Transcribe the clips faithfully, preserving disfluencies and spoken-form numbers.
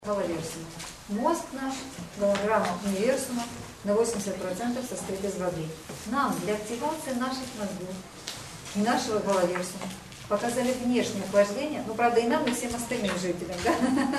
Гологерсума. Мозг наш, голограмма универсума, на восемьдесят процентов состоит из воды. Нам для активации наших мозгов и нашего гологерсума показали внешнее охлаждение, ну правда и нам, и всем остальным жителям, да?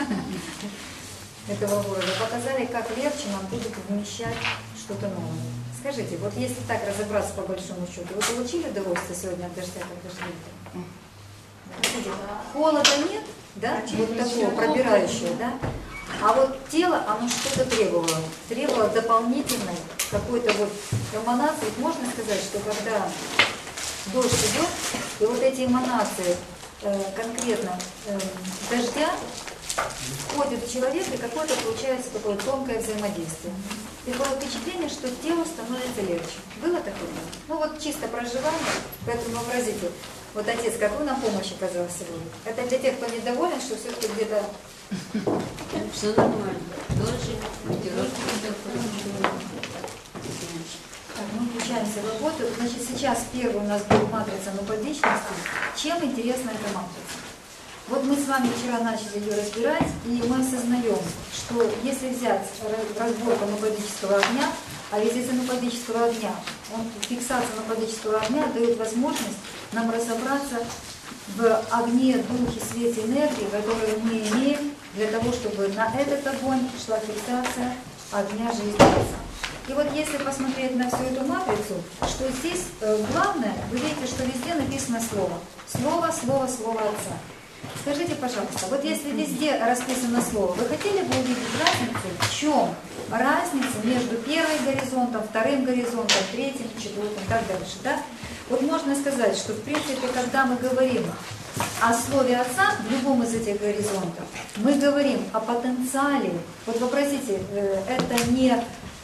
этого города, показали, как легче нам будет вмещать что-то новое. Скажите, вот если так разобраться по большому счету, вы получили удовольствие сегодня от дождя, как дождь? Холода нет, да? Вот такого пробирающего, да? А вот тело, оно что-то требовало. Требовало дополнительной какой-то вот эманации. Ведь можно сказать, что когда дождь идет, и вот эти эманации э, конкретно э, дождя входят в человека, и какое-то получается такое тонкое взаимодействие. Такое впечатление, что телу становится легче. Было такое? Ну вот чисто проживание, поэтому вообразите. Вот отец, какую нам помощь оказал сегодня? Это для тех, кто недоволен, что все-таки где-то... Все нормально. Дольше, Так, мы включаемся в работу. Значит, сейчас первый у нас будет матрица нупадичности. Чем интересна эта матрица? Вот мы с вами вчера начали ее разбирать, и мы осознаем, что если взять разборку нупадического огня, а ведь из-за нупадического огня, он, фиксация нупадического огня дает возможность нам разобраться в огне, духе, свете, энергии, которые мы имеем для того, чтобы на этот огонь шла фиксация огня жизни Отца. И вот если посмотреть на всю эту матрицу, что здесь э, главное, вы видите, что везде написано слово. Слово, слово, слово Отца. Скажите, пожалуйста, вот если везде расписано слово, вы хотели бы увидеть разницу? В чем разница между первым горизонтом, вторым горизонтом, третьим, четвертым и так дальше, да? Вот можно сказать, что в принципе, когда мы говорим о слове Отца, в любом из этих горизонтов, мы говорим о потенциале. Вот вообразите, это не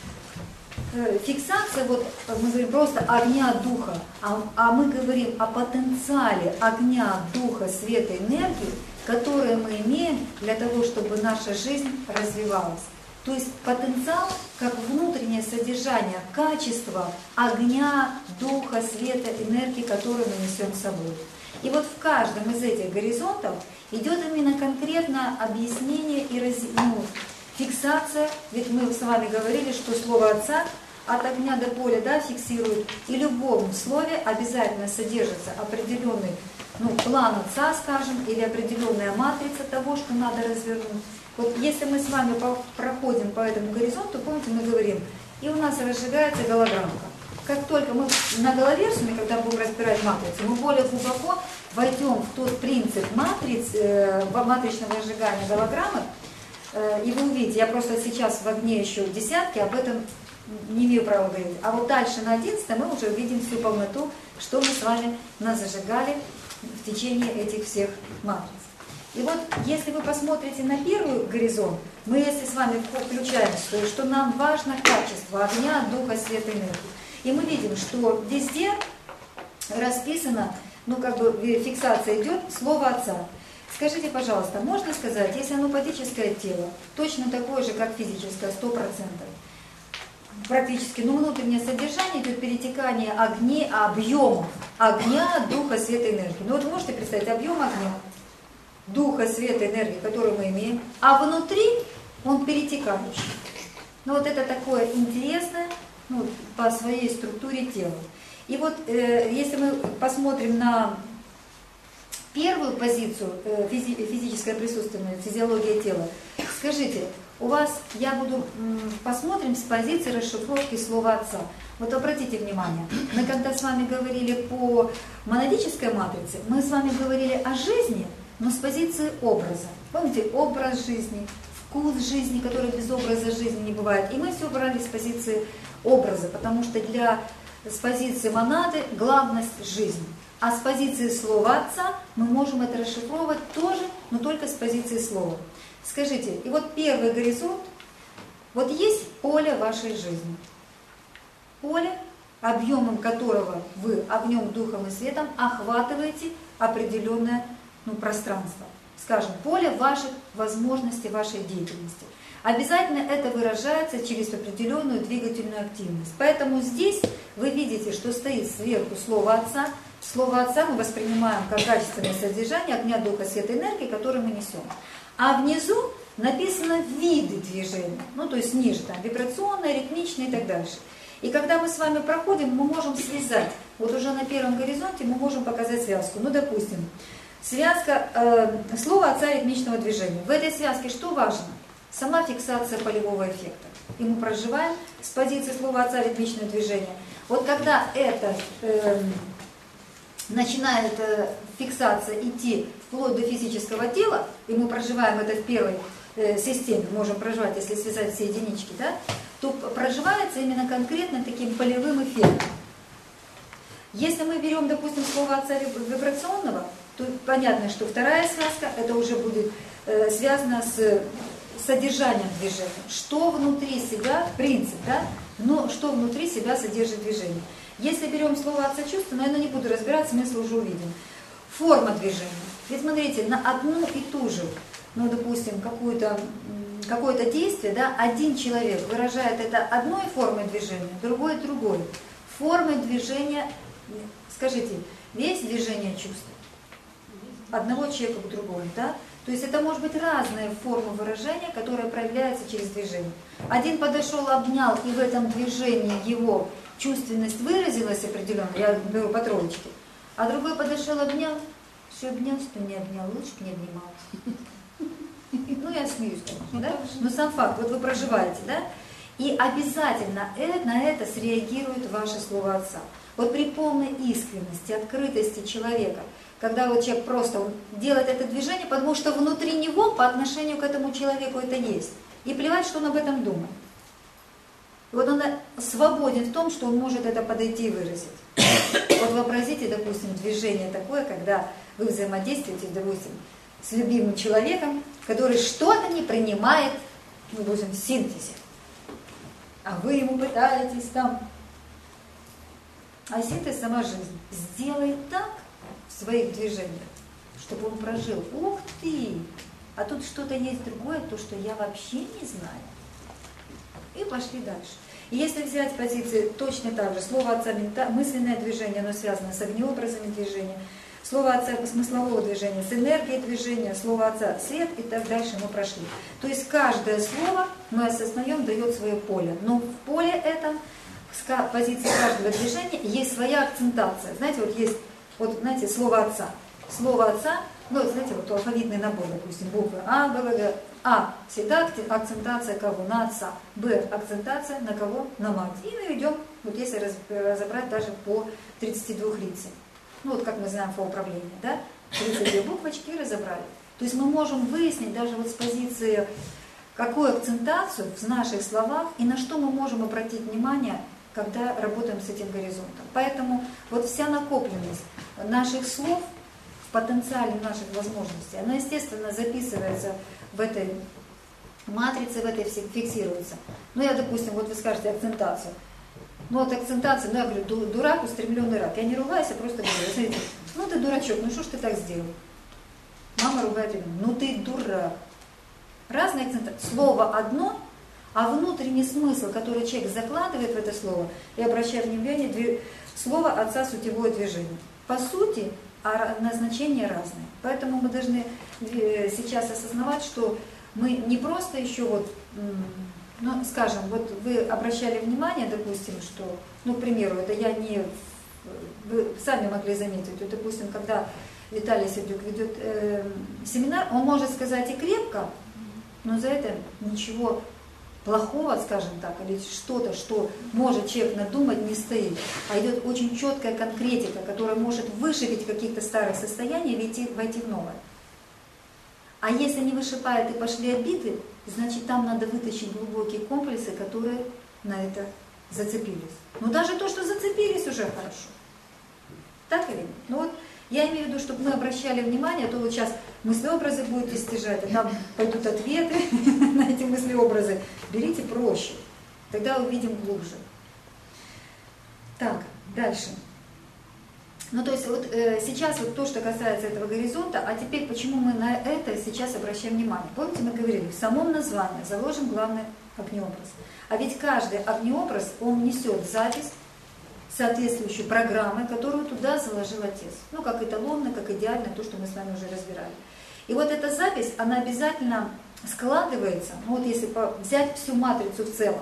фиксация, вот мы говорим просто огня, духа, а, а мы говорим о потенциале огня, духа, света, энергии, которые мы имеем для того, чтобы наша жизнь развивалась. То есть потенциал как внутреннее содержание, качество огня, духа, света, энергии, которые мы несем с собой. И вот в каждом из этих горизонтов идет именно конкретное объяснение и раз... ну, фиксация. Ведь мы с вами говорили, что слово Отца от огня до поля, да, фиксирует. И в любом слове обязательно содержится определенный ну, план Отца, скажем, или определенная матрица того, что надо развернуть. Вот если мы с вами по, проходим по этому горизонту, помните, мы говорим, и у нас разжигается голограммка. Как только мы на гологерсуме, когда будем разбирать матрицу, мы более глубоко войдем в тот принцип матриц, э, матричного разжигания голограммы, э, и вы увидите, я просто сейчас в огне еще десятки, об этом не имею права говорить. А вот дальше на одиннадцатом мы уже увидим всю полноту, что мы с вами зажигали в течение этих всех матриц. И вот, если вы посмотрите на первый горизонт, мы, если с вами включаем, что, что нам важно качество огня, духа, света, энергии. И мы видим, что везде расписано, ну, как бы фиксация идет, слово Отца. Скажите, пожалуйста, можно сказать, если анупатическое тело, точно такое же, как физическое, сто процентов, практически, ну, внутреннее содержание идет перетекание огней, объемов огня, духа, света, энергии. Ну, вот можете представить объем огня, духа, света, энергии, которую мы имеем, а внутри он перетекающий. Ну, вот это такое интересное, ну, по своей структуре тела. И вот, э, если мы посмотрим на первую позицию, э, физи физическое присутствие, физиология тела, скажите, у вас, я буду, м, посмотрим с позиции расшифровки слова Отца. Вот обратите внимание, мы когда с вами говорили по монадической матрице, мы с вами говорили о жизни, но с позиции образа. Помните, образ жизни, вкус жизни, который без образа жизни не бывает. И мы все брали с позиции образа, потому что для, с позиции монады главность жизни. А с позиции слова Отца мы можем это расшифровывать тоже, но только с позиции слова. Скажите, и вот первый горизонт, вот есть поле вашей жизни. Поле, объемом которого вы огнем, духом и светом охватываете определенное ну, пространство. Скажем, поле ваших возможностей, вашей деятельности. Обязательно это выражается через определенную двигательную активность. Поэтому здесь вы видите, что стоит сверху слово Отца. Слово Отца мы воспринимаем как качественное содержание огня, духа, света, энергии, которое мы несем. А внизу написано виды движения, ну то есть ниже, там, вибрационное, ритмичное и так дальше. И когда мы с вами проходим, мы можем связать, вот уже на первом горизонте мы можем показать связку. Ну, допустим, связка, э, слово отца ритмичного движения. В этой связке что важно? Сама фиксация полевого эффекта. И мы проживаем с позиции слова отца ритмичное движение. Вот когда это э, начинает э, фиксация идти вплоть до физического тела, и мы проживаем это в первой э, системе, можем проживать, если связать все единички, да, то проживается именно конкретно таким полевым эффектом. Если мы берем, допустим, слово отца вибрационного, то понятно, что вторая связка, это уже будет э, связано с содержанием движения. Что внутри себя, принцип, да, но что внутри себя содержит движение. Если берем слово отца чувства, но я не буду разбирать, смысл уже увидим. Форма движения. Ведь смотрите, на одну и ту же, ну, допустим, какую-то какое-то действие, да, один человек выражает это одной формой движения, другой другой. Формой движения, скажите, весь движение чувств одного человека к другому, да? То есть это может быть разная форма выражения, которая проявляется через движение. Один подошел, обнял, и в этом движении его чувственность выразилась определенно, я беру по троечке, а другой подошел, обнял, все обнял, что не обнял, лучше бы не обнимал. Ну, я смеюсь, конечно, да? Но сам факт, вот вы проживаете, да? И обязательно на это среагирует ваше слово отца. Вот при полной искренности, открытости человека, когда вот человек просто он делает это движение, потому что внутри него по отношению к этому человеку это есть. И плевать, что он об этом думает. И вот он свободен в том, что он может это подойти и выразить. Вот вообразите, допустим, движение такое, когда вы взаимодействуете, допустим, с любимым человеком, который что-то не принимает, ну, допустим, в синтезе. А вы ему пытаетесь там. А синтез сама жизнь. Сделай так в своих движениях, чтобы он прожил. Ух ты! А тут что-то есть другое, то, что я вообще не знаю. И пошли дальше. И если взять позиции точно так же, слово отца мысленное движение, оно связано с огнеобразами движения, слово отца смыслового движения, с энергией движения, слово отца свет и так дальше мы прошли. То есть каждое слово мы осознаем, дает свое поле. Но в поле этом, с позиции каждого движения, есть своя акцентация. Знаете, вот есть, вот знаете, слово отца. Слово отца, ну, знаете, вот алфавитный набор, допустим, буквы А, Б, В, Г. А всегда акцентация кого? На отца. Б акцентация на кого? На мать. И мы идем, вот если разобрать даже по тридцати двум лицам. Ну вот как мы знаем по управлению, да? тридцать две буквочки и разобрали. То есть мы можем выяснить даже вот с позиции, какую акцентацию в наших словах и на что мы можем обратить внимание, когда работаем с этим горизонтом. Поэтому вот вся накопленность наших слов в потенциале наших возможностей, она, естественно, записывается в этой матрице, в этой фиксируется. Ну, я, допустим, вот вы скажете акцентацию. Ну, вот акцентация, ну, я говорю, дурак, устремленный рак. Я не ругаюсь, я просто говорю, смотрите, ну, ты дурачок, ну, что ж ты так сделал? Мама ругает ребенка, ну, ты дурак. Разные акцентации. Слово одно, а внутренний смысл, который человек закладывает в это слово, я обращаю внимание, слово отца сутевое движение. По сути, а назначения разные. Поэтому мы должны сейчас осознавать, что мы не просто еще вот, ну, скажем, вот вы обращали внимание, допустим, что, ну, к примеру, это я не, вы сами могли заметить, вот, допустим, когда Виталий Сердюк ведет э, семинар, он может сказать и крепко, но за это ничего плохого, скажем так, или что-то, что может человек надумать, не стоит. А идет очень четкая конкретика, которая может вышибить каких-то старых состояний и войти, войти в новое. А если не вышибает и пошли обиды, значит там надо вытащить глубокие комплексы, которые на это зацепились. Но даже то, что зацепились, уже хорошо. Так или нет? Ну вот я имею в виду, чтобы мы обращали внимание, а то вот сейчас мыслеобразы будете стяжать, а там пойдут ответы на эти мыслеобразы. Берите проще, тогда увидим глубже. Так, дальше. Ну, то есть вот э, сейчас вот то, что касается этого горизонта, а теперь почему мы на это сейчас обращаем внимание? Помните, мы говорили, в самом названии заложен главный огнеобраз. А ведь каждый огнеобраз, он несет запись соответствующей программы, которую туда заложил отец. Ну, как эталонно, как идеально, то, что мы с вами уже разбирали. И вот эта запись, она обязательно складывается, ну вот если взять всю матрицу в целом,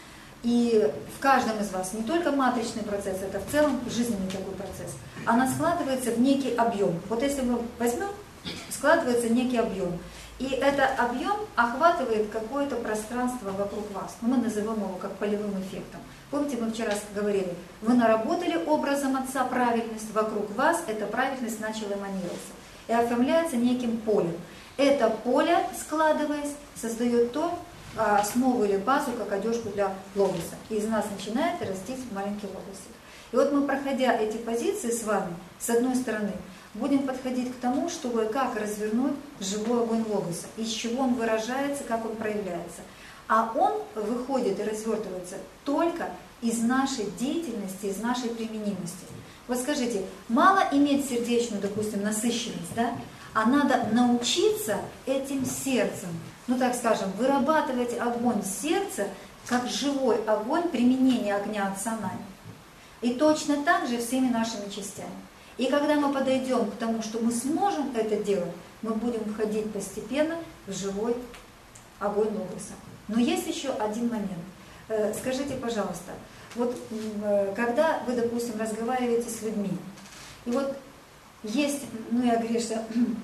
и в каждом из вас не только матричный процесс, это в целом жизненный такой процесс, она складывается в некий объем. Вот если мы возьмем, складывается некий объем. И этот объем охватывает какое-то пространство вокруг вас. Мы назовем его как полевым эффектом. Помните, мы вчера говорили, вы наработали образом Отца правильность, вокруг вас эта правильность начала эманироваться и оформляется неким полем. Это поле, складываясь, создает то, основу или базу, как одежку для лотоса. И из нас начинает расти маленький лотосик. И вот мы, проходя эти позиции с вами, с одной стороны, будем подходить к тому, чтобы как развернуть живой огонь лотоса, из чего он выражается, как он проявляется. А он выходит и развертывается только из нашей деятельности, из нашей применимости. Вот скажите, мало иметь сердечную, допустим, насыщенность, да? А надо научиться этим сердцем, ну так скажем, вырабатывать огонь сердца, как живой огонь применения огня Отца нами. И точно так же всеми нашими частями. И когда мы подойдем к тому, что мы сможем это делать, мы будем входить постепенно в живой огонь лотоса. Но есть еще один момент. Скажите, пожалуйста, вот когда вы, допустим, разговариваете с людьми, и вот есть, ну я, Гриша,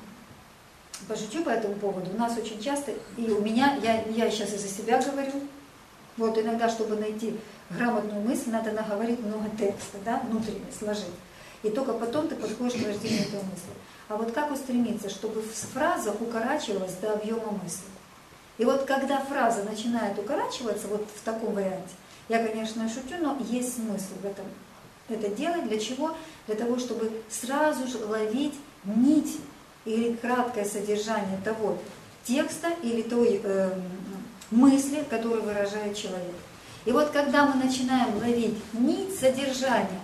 пошучу по этому поводу, у нас очень часто, и у меня, я, я сейчас и за себя говорю, вот иногда, чтобы найти грамотную мысль, надо наговорить много текста, да, внутренне сложить. И только потом ты подходишь к рождению этой мысли. А вот как устремиться, чтобы фраза укорачивалась до объема мысли? И вот когда фраза начинает укорачиваться, вот в таком варианте, я, конечно, шучу, но есть смысл в этом это делать. Для чего? Для того, чтобы сразу же ловить нить или краткое содержание того текста или той э, мысли, которую выражает человек. И вот когда мы начинаем ловить нить содержания,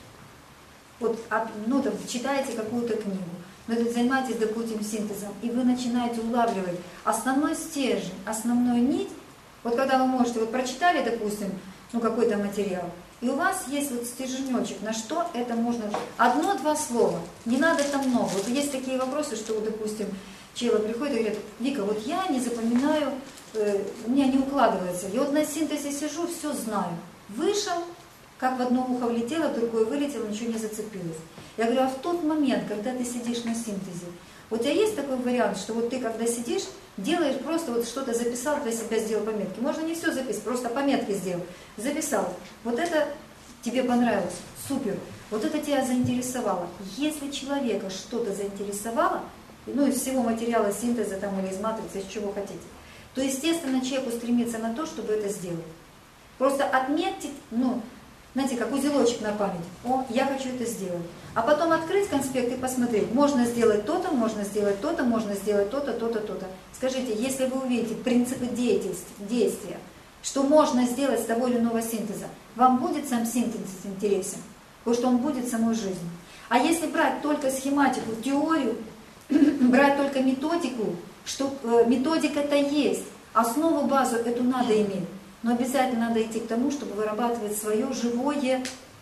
вот, ну, там, читаете какую-то книгу, но занимаетесь, допустим, синтезом, и вы начинаете улавливать основной стержень, основную нить, вот когда вы можете, вот прочитали, допустим, ну, какой-то материал, и у вас есть вот стерженечек, на что это можно, одно-два слова, не надо там много. Вот есть такие вопросы, что, допустим, человек приходит и говорит: Вика, вот я не запоминаю, э, у меня не укладывается, я вот на синтезе сижу, все знаю, вышел, как в одно ухо влетело, в другое вылетело, ничего не зацепилось. Я говорю, а в тот момент, когда ты сидишь на синтезе, у тебя есть такой вариант, что вот ты, когда сидишь, делаешь просто вот что-то записал, для себя сделал пометки. Можно не все записать, просто пометки сделал. Записал. Вот это тебе понравилось, супер. Вот это тебя заинтересовало. Если человека что-то заинтересовало, ну из всего материала синтеза там, или из матрицы, из чего хотите, то, естественно, человек устремится на то, чтобы это сделать. Просто отметьте, ну, знаете, как узелочек на память. О, я хочу это сделать. А потом открыть конспект и посмотреть. Можно сделать то-то, можно сделать то-то, можно сделать то-то, то-то, то-то. Скажите, если вы увидите принципы действия, что можно сделать с того или иного синтеза, вам будет сам синтез интересен? Потому что он будет самой жизнью. А если брать только схематику, теорию, брать только методику, что методика-то есть, основу, базу эту надо иметь. Но обязательно надо идти к тому, чтобы вырабатывать свое живое,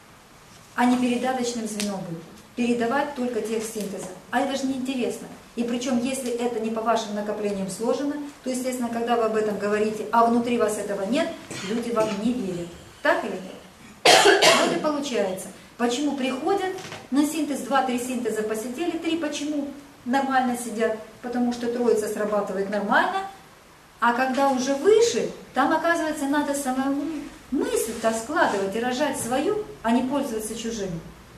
а не передаточным звеном быть. Передавать только текст синтеза. А это же неинтересно. И причем, если это не по вашим накоплениям сложено, то, естественно, когда вы об этом говорите, а внутри вас этого нет, люди вам не верят. Так или нет? Вот и получается. Почему приходят на синтез, два-три синтеза посидели, три почему нормально сидят? Потому что троица срабатывает нормально, а когда уже выше, там, оказывается, надо самому мысль-то складывать и рожать свою, а не пользоваться чужими.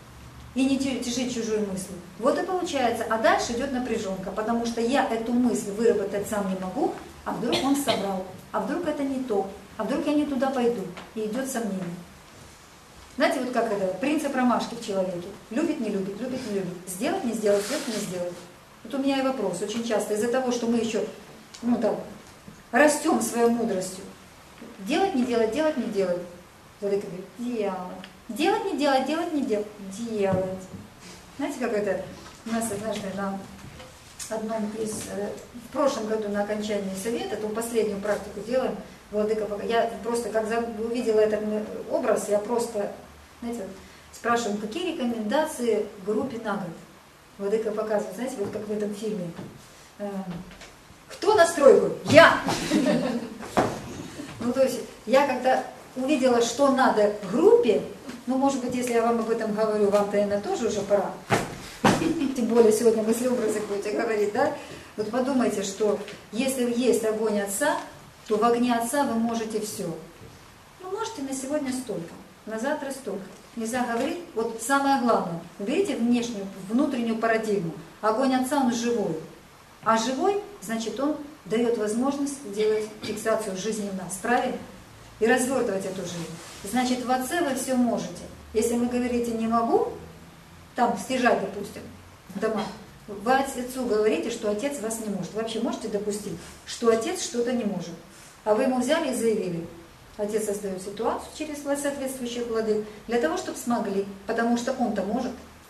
И не тяжить чужую мысль. Вот и получается. А дальше идет напряженка, потому что я эту мысль выработать сам не могу, а вдруг он соврал, а вдруг это не то, а вдруг я не туда пойду. И идет сомнение. Знаете, вот как это, принцип ромашки в человеке. Любит, не любит, любит, не любит. Сделать, не сделать, сделать, не сделать. Вот у меня и вопрос очень часто. Из-за того, что мы еще, ну там, растем своей мудростью. Делать, не делать, делать, не делать. Владыка говорит, делать. Делать, не делать, делать, не делать. Делать. Знаете, как это у нас однажды на одном из, в прошлом году на окончании совета, то последнюю практику делаем, Владыка, я просто, как увидела этот образ, я просто, знаете, спрашиваю, какие рекомендации группе на год? Владыка показывает, знаете, вот как в этом фильме. Кто Кто на стройку? Я! Ну, то есть, я когда увидела, что надо группе, ну, может быть, если я вам об этом говорю, вам, наверное, тоже уже пора. Тем более, сегодня мыслеобразы будете говорить, да? Вот подумайте, что если есть огонь Отца, то в огне Отца вы можете все. Ну, можете на сегодня столько, на завтра столько. Нельзя говорить, вот самое главное, уберите внешнюю, внутреннюю парадигму. Огонь Отца, он живой. А живой, значит, он дает возможность делать фиксацию жизни в нас, правильно? И развертывать эту жизнь. Значит, в Отце вы все можете. Если вы говорите «не могу», там стяжать, допустим, дома, вы Отцу говорите, что Отец вас не может. Вы вообще можете допустить, что Отец что-то не может. А вы ему взяли и заявили. Отец создает ситуацию через соответствующих владык для того, чтобы смогли, потому что он-то может.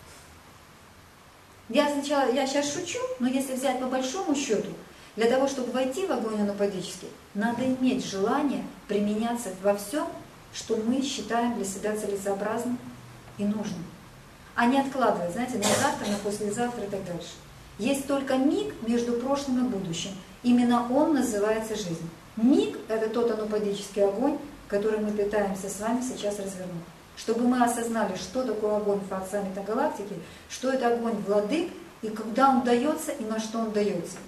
Я сначала, я сейчас шучу, но если взять по большому счету, для того, чтобы войти в огонь анупадический, надо иметь желание применяться во всем, что мы считаем для себя целесообразным и нужным. А не откладывать, знаете, на завтра, на послезавтра и так дальше. Есть только миг между прошлым и будущим. Именно он называется жизнь. Миг – это тот анупадический огонь, который мы пытаемся с вами сейчас развернуть. Чтобы мы осознали, что такое огонь Творца Метагалактики, что это огонь владык, и когда он дается, и на что он дается.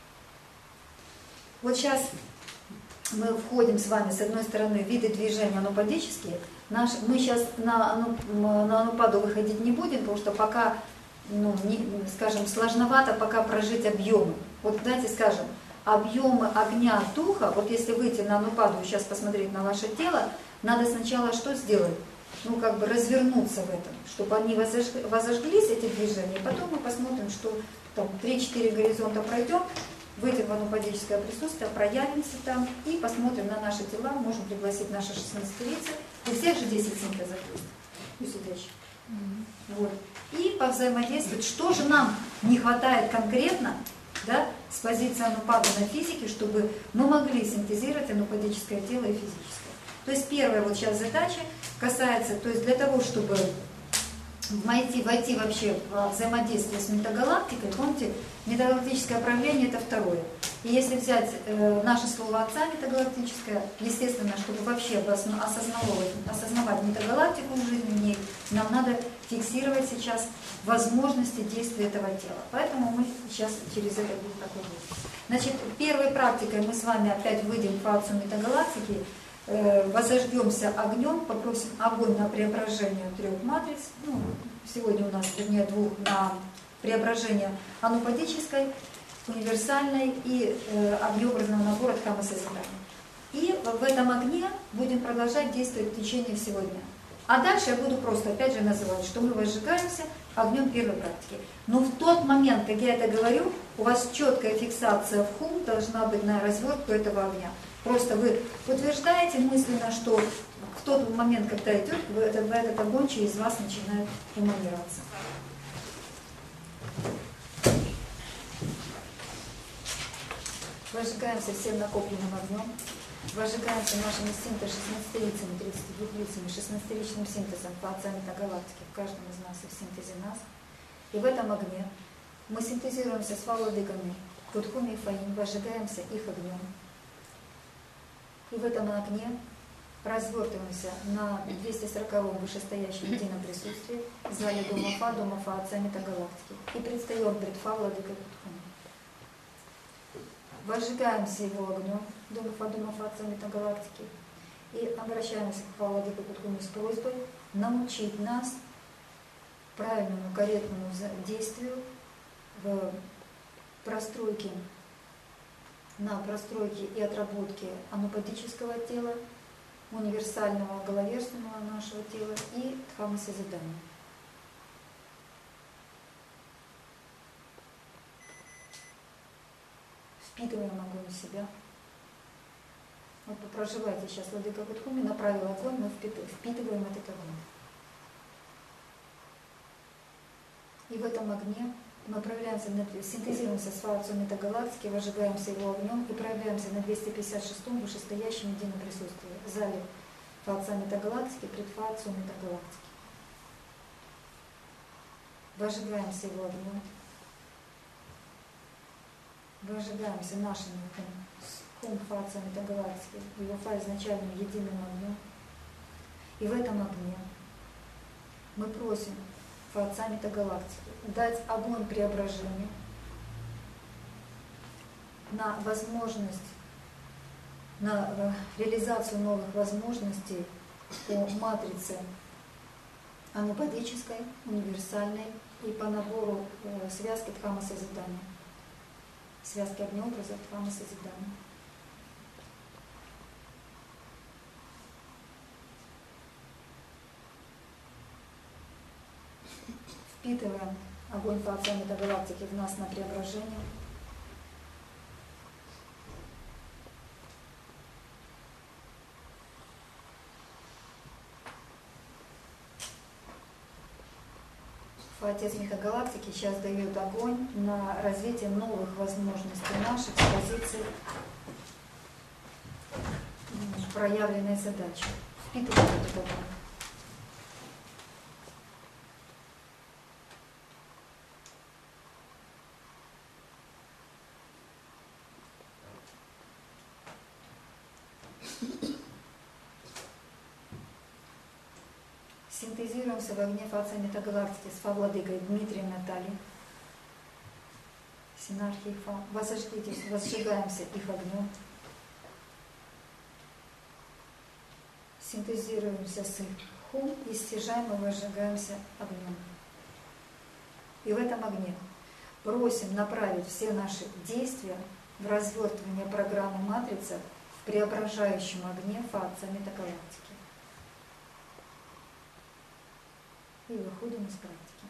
Вот сейчас мы входим с вами, с одной стороны, в виды движения анупадические. Наш, мы сейчас на, на анупаду выходить не будем, потому что пока, ну, не, скажем, сложновато пока прожить объемы. Вот давайте скажем, объемы огня, духа, вот если выйти на анупаду и сейчас посмотреть на ваше тело, надо сначала что сделать? Ну, как бы развернуться в этом, чтобы они возожг, возожглись, эти движения, и потом мы посмотрим, что там три-четыре горизонта пройдем, выйдем в анупадическое присутствие, проявимся там и посмотрим на наши тела, можем пригласить наши шестнадцатилицы. У всех же десять синтезов есть, у сидящих. Mm-hmm. Вот. И повзаимодействовать, что же нам не хватает конкретно, да, с позиции анупады на физике, чтобы мы могли синтезировать анупадическое тело и физическое. То есть первая вот сейчас задача касается, то есть для того, чтобы войти, войти вообще в взаимодействие с метагалактикой, помните, метагалактическое проявление – это второе. И если взять э, наше слово Отца метагалактическое, естественно, чтобы вообще осознавать, осознавать метагалактику в жизни в ней, нам надо фиксировать сейчас возможности действия этого тела. Поэтому мы сейчас через это будем проходить. Значит, первой практикой мы с вами опять выйдем в Отцу метагалактики, э, возожгемся огнем, попросим огонь на преображение трех матриц, ну, сегодня у нас, вернее, двух, на преображение анупадической, универсальной и э, огнеобразного набора дхамма-созидания. И в этом огне будем продолжать действовать в течение всего дня. А дальше я буду просто опять же называть, что мы возжигаемся огнем первой практики. Но в тот момент, как я это говорю, у вас четкая фиксация в хум должна быть на развертку этого огня. Просто вы утверждаете мысленно, что в тот момент, когда идет, вы этот, этот огонь через вас начинает эманироваться. Возжигаемся всем накопленным огнем, возжигаемся нашими синтез шестнадцатилицами, тридцатидвухлицами, шестнадцатиличным синтезом по Отца метагалактики в каждом из нас и в синтезе нас. И в этом огне мы синтезируемся с владыками Кутхуми и Фаин, возжигаемся их огнем. И в этом огне развертываемся на двести сороковом вышестоящем едином присутствии в зале Дома Фа, Дома Фа Отца метагалактики. И предстаем пред Фа владыкой Кутхуми. Возжигаемся его огнем, Дома Фа, Дома Фа Отца метагалактики, и обращаемся к Фа владыке Кутхуми с просьбой научить нас правильному, корректному действию в простройке, на простройке и отработке анупадического тела, универсального головерственного нашего тела и дхамма-созидания. Впитываем огонь в себя. Вот проживайте сейчас владыка Кутхуми, направил огонь, мы впитываем этот огонь. И в этом огне мы проявляемся, синтезируемся с Отцу метагалактики, возжигаемся его огнем и проявляемся на двести пятьдесят шестом вышестоящем едином присутствии в зале Отца метагалактики пред Отцу метагалактики. Возжигаемся его огнем. Выжигаемся нашими хум фа метагалактики, его фа изначальным единым огнем. И в этом огне мы просим Отца метагалактики дать огонь преображения на возможность, на реализацию новых возможностей по матрице анупадической, универсальной и по набору связки Дхамма созидания, связки огнеобраза Дхамма созидания. Впитываем огонь Отца метагалактики в нас на преображение. Отец метагалактики сейчас дает огонь на развитие новых возможностей наших с позиции проявленной задачи. Впитываем этот огонь. Синтезируемся в огне Отца метагалактики с Фа-владыкой Дмитрием Натальей. Синархии Фа. Возжгитесь, возжигаемся их огнем. Синтезируемся с их хум и стяжаем и возжигаемся огнем. И в этом огне просим направить все наши действия в развертывание программы матрицы в преображающем огне Отца метагалактики. И выходим из практики.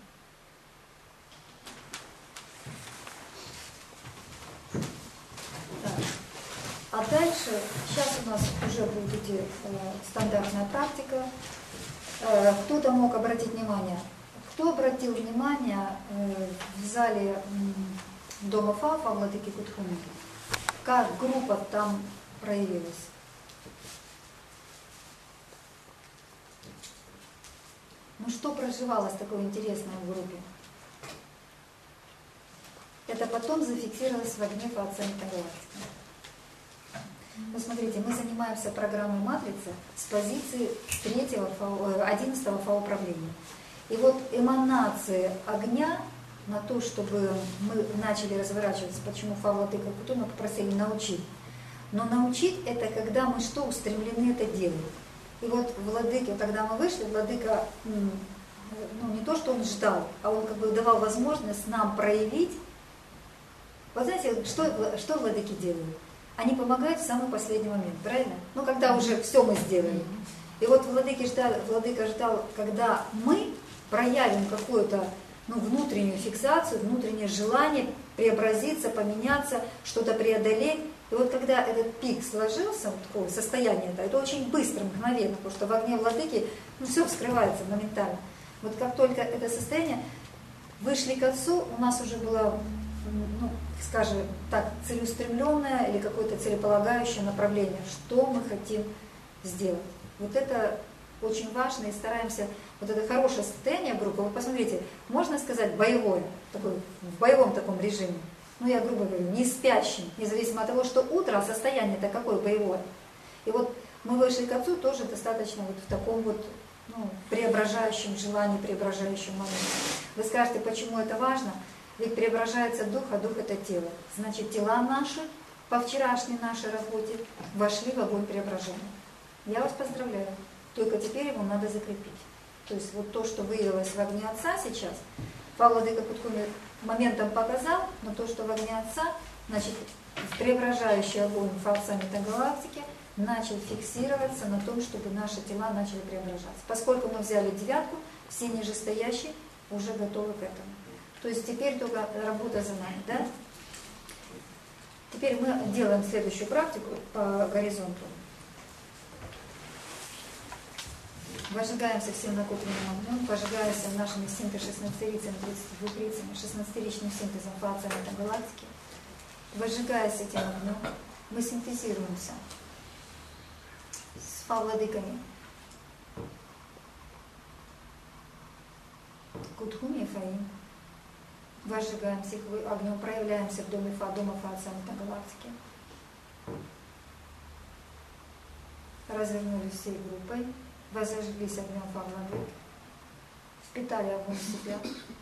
Так. А дальше, сейчас у нас уже будет идти э, стандартная практика. Э, кто-то мог обратить внимание, кто обратил внимание э, в зале э, Дома Фа, Фа-владыки Кутхуми, как группа там проявилась? Ну что проживалось такое интересное в группе? Это потом зафиксировалось в огне Отца метагалактики. Ну смотрите, мы занимаемся программой матрицы с позиции третьего, одиннадцатого фа-управления. И вот эманации огня на то, чтобы мы начали разворачиваться, почему Фа-владыка Кутхуми мы попросили научить. Но научить это когда мы что устремлены это делать. И вот владыка, когда мы вышли, владыка, ну не то, что он ждал, а он как бы давал возможность нам проявить. Вот знаете, что, что владыки делают? Они помогают в самый последний момент, правильно? Ну, когда уже все мы сделали. И вот владыки ждал, владыка ждал, когда мы проявим какую-то ну, внутреннюю фиксацию, внутреннее желание преобразиться, поменяться, что-то преодолеть. И вот когда этот пик сложился, вот такое состояние, это, это очень быстро, мгновенно, потому что в огне владыки ну, все вскрывается моментально. Вот как только это состояние, вышли к Отцу, у нас уже было, ну, скажем так, целеустремленное или какое-то целеполагающее направление, что мы хотим сделать. Вот это очень важно, и стараемся, вот это хорошее состояние группы, вы посмотрите, можно сказать боевое, такое, в боевом таком режиме. Ну, я грубо говорю, не спящим, независимо от того, что утро, а состояние-то какое боевое. И вот мы вышли к Отцу тоже достаточно вот в таком вот ну, преображающем желании, преображающем моменте. Вы скажете, почему это важно? Ведь преображается дух, а дух это тело. Значит, тела наши по вчерашней нашей работе вошли в огонь преображения. Я вас поздравляю. Только теперь его надо закрепить. То есть вот то, что выявилось в огне Отца сейчас, Фа-владыка Кутхуми моментом показал, но то, что в огне Отца, значит, преображающий огонь Отца метагалактики начал фиксироваться на том, чтобы наши тела начали преображаться. Поскольку мы взяли девятку, все нижестоящие уже готовы к этому. То есть теперь только работа за нами, да? Теперь мы делаем следующую практику по горизонту. Возжигаемся всем накопленным огнем, пожигаемся нашими синтез-шестнадцатерицами, тридцатидвухрицами, шестнадцатеричным синтезом Отца метагалактики. Возжигаясь этим огнем, мы синтезируемся с Фа-владыками Кутхуми и Фаим. возжигаемся их огнем, проявляемся в доме Фа, дома Фа Отца Метагалактики. Развернулись всей группой, возожглись огнем Фа Владык, впитали огонь в себя.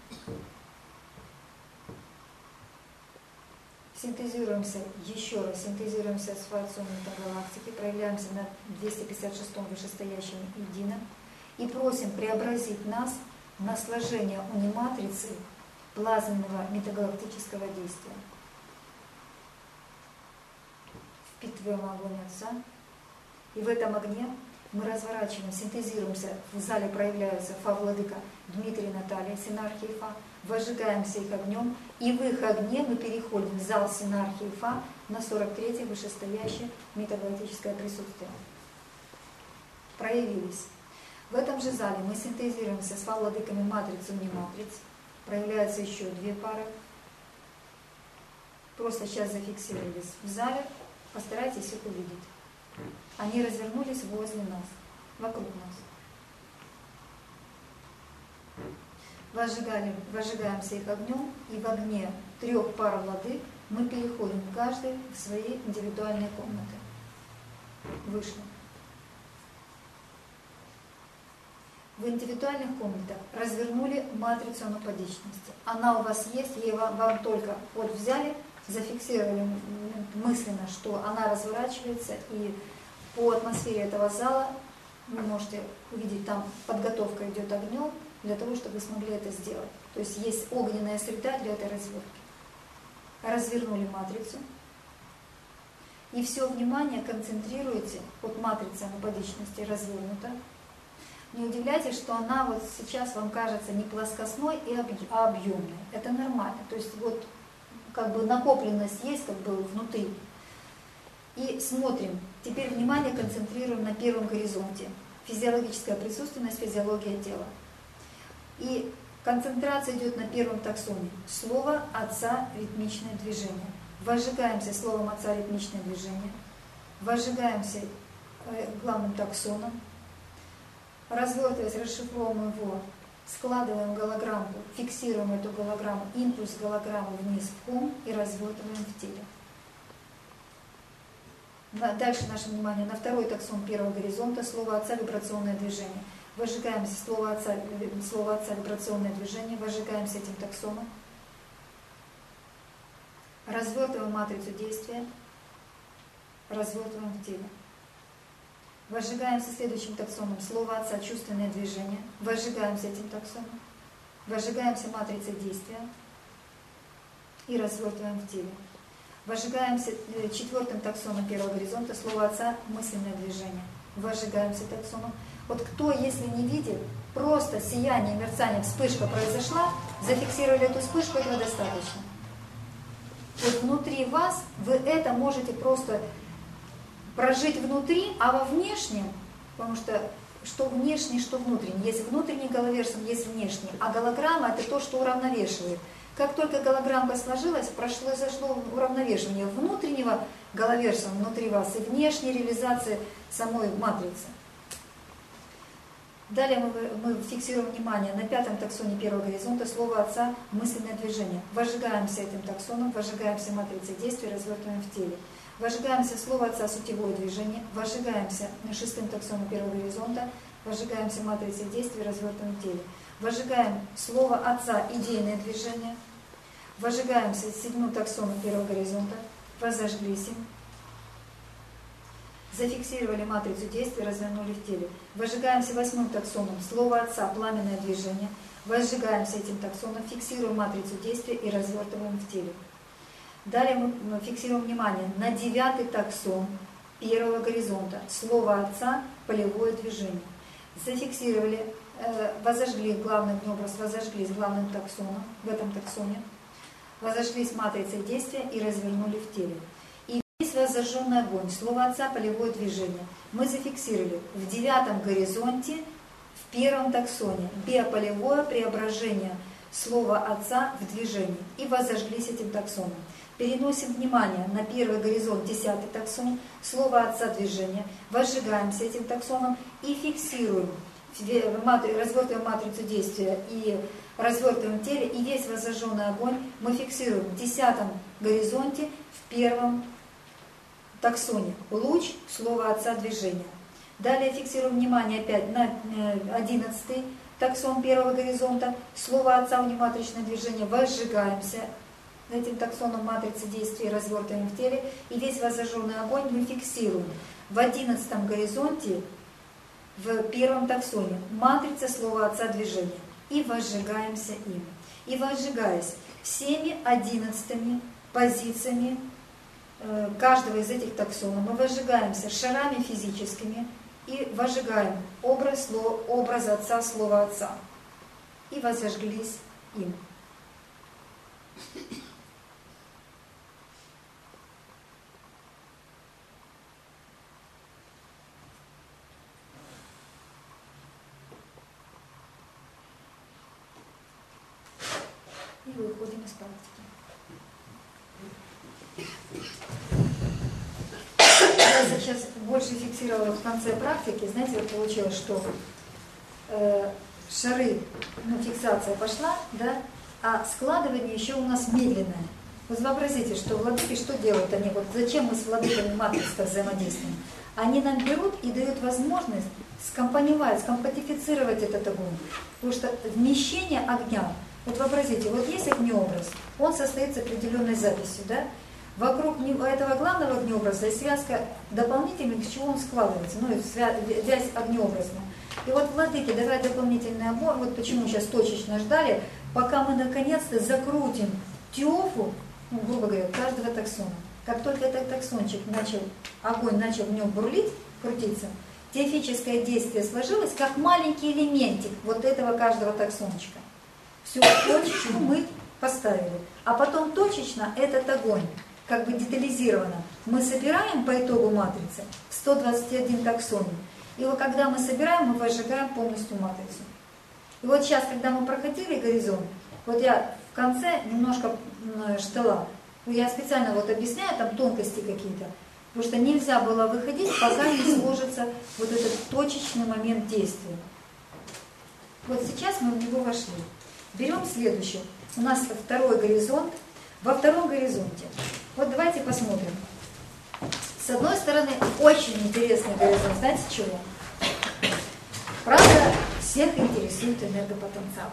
Синтезируемся, еще раз синтезируемся с Фа Отцом Метагалактики, проявляемся на двести пятьдесят шестом вышестоящем едином и просим преобразить нас на сложение униматрицы плазменного метагалактического действия. Впитываем огонь Отца. И в этом огне мы разворачиваем, синтезируемся, в зале проявляются Фа Владыка Дмитрий и Наталья, синархии Фа, возжигаемся их огнем, и в их огне мы переходим в зал синархии Фа на сорок третье вышестоящее метагалактическое присутствие. Проявились. В этом же зале мы синтезируемся с Фа Владыками матрицы и нематриц. Проявляются еще две пары. Просто сейчас зафиксировались в зале, постарайтесь их увидеть. Они развернулись возле нас, вокруг нас. Возжигали, возжигаемся их огнем, и в огне трех пар владык мы переходим каждый в свои индивидуальные комнаты. Вышли. В индивидуальных комнатах развернули матрицу анупадичности. Она у вас есть, ей вам, вам только вот взяли, зафиксировали мысленно, что она разворачивается, и по атмосфере этого зала вы можете увидеть, там подготовка идет огнем для того, чтобы вы смогли это сделать. То есть есть огненная среда для этой развертки. Развернули матрицу. И все внимание концентрируете, вот матрица анупадичности развернута. Не удивляйтесь, что она вот сейчас вам кажется не плоскостной, а объемной. Это нормально. То есть вот как бы накопленность есть как бы внутри. И смотрим. Теперь внимание концентрируем на первом горизонте. Физиологическая присутственность, физиология тела. И концентрация идет на первом таксоне. Слово Отца ритмичное движение. Возжигаемся словом Отца ритмичное движение. Возжигаемся главным таксоном. Развертываясь, расшифровываем его, складываем голограмму, фиксируем эту голограмму, импульс голограммы вниз в ком и развертываем в теле. Дальше наше внимание на второй таксон первого горизонта, слово Отца вибрационное движение. Возжигаемся слово Отца, слово Отца вибрационное движение, возжигаемся этим таксоном. Развертываем матрицу действия, развертываем в теле. Возжигаемся следующим таксоном слово Отца чувственное движение, возжигаемся этим таксоном, возжигаемся матрицей действия и развертываем в теле. Возжигаемся четвертым таксоном первого горизонта слово Отца мысленное движение, возжигаемся таксоном. Вот кто, если не видит, просто сияние, мерцание, вспышка произошла, зафиксировали эту вспышку, этого достаточно. Вот внутри вас вы это можете просто прожить внутри, а во внешнем, потому что что внешний, что внутренний. Есть внутренний головерсон, есть внешний. А голограмма – это то, что уравновешивает. Как только голограммка сложилась, прошло, зашло уравновешивание внутреннего головерсона внутри вас и внешней реализации самой матрицы. Далее мы, мы фиксируем внимание на пятом таксоне первого горизонта слово Отца мысленное движение. Возжигаемся этим таксоном, возжигаемся матрицей действия, развертываем в теле. Возжигаемся слово Отца сутевое движение, возжигаемся шестым таксоном первого горизонта, возжигаемся матрицей действия, развертываем в теле. Возжигаем слово Отца идейное движение, возжигаемся седьмым таксоном первого горизонта, возожглись им. Зафиксировали матрицу действия, развернули в теле. Возжигаемся восьмым таксоном слово Отца пламенное движение, возжигаемся этим таксоном, фиксируем матрицу действия и развертываем в теле. Далее мы фиксируем внимание на девятый таксон первого горизонта. Слово Отца полевое движение. Зафиксировали, э, возожгли главный образ, возожглись главным таксоном, в этом таксоне. Возожглись матрицей действия и развернули в теле. И весь возожженный огонь, слово Отца полевое движение. Мы зафиксировали в девятом горизонте, в первом таксоне, биополевое преображение слова Отца в движении. И возожглись этим таксоном. Переносим внимание на первый горизонт, десятый таксон, слово Отца движение, возжигаемся этим таксоном и фиксируем развертываем матрицу действия и развертываем в теле, и весь воззажженный огонь мы фиксируем в десятом горизонте, в первом таксоне. Луч слова Отца движения. Далее фиксируем внимание опять на одиннадцатый таксон первого горизонта. Слово Отца внематричное движение. Возжигаемся этим таксоном матрицы действия, развертываем в теле. И весь воззажженный огонь мы фиксируем в одиннадцатом горизонте, в первом таксоне. Матрица слова Отца движения. И возжигаемся им. И возжигаясь всеми одиннадцатыми позициями э, каждого из этих таксонов, мы возжигаемся шарами физическими и возжигаем образ, образ Отца, слова Отца. И возожглись им. И выходим из практики. Я сейчас больше фиксировала в конце практики. Знаете, вот получилось, что э, шары, ну, фиксация пошла, да, а складывание еще у нас медленное. Вот вообразите, что владыки что делают они? Вот зачем мы с владыками матрицы взаимодействуем? Они нам берут и дают возможность скомпоновать, скомпатифицировать этот огонь. Потому что вмещение огня, вот вообразите, вот есть огнеобраз, он состоит с определенной записью, да? Вокруг этого главного огнеобраза и связка дополнительных, с чего он складывается, ну и вязь огнеобразная. И вот, владыки, давай дополнительный обор, вот почему сейчас точечно ждали, пока мы наконец-то закрутим тёфу, ну, грубо говоря, каждого таксона. Как только этот таксончик начал, огонь начал в нем бурлить, крутиться, теофическое действие сложилось, как маленький элементик вот этого каждого таксончика. Всю точечку мы поставили. А потом точечно этот огонь, как бы детализированно, мы собираем по итогу матрицы в сто двадцать один таксоне. И вот когда мы собираем, мы возжигаем полностью матрицу. И вот сейчас, когда мы проходили горизонт, вот я в конце немножко ждала, я специально вот объясняю там тонкости какие-то, потому что нельзя было выходить, пока не сложится вот этот точечный момент действия. Вот сейчас мы в него вошли. Берем следующее. У нас второй горизонт. Во втором горизонте. Вот давайте посмотрим. С одной стороны, очень интересный горизонт. Знаете чего? Правда, всех интересует энергопотенциал.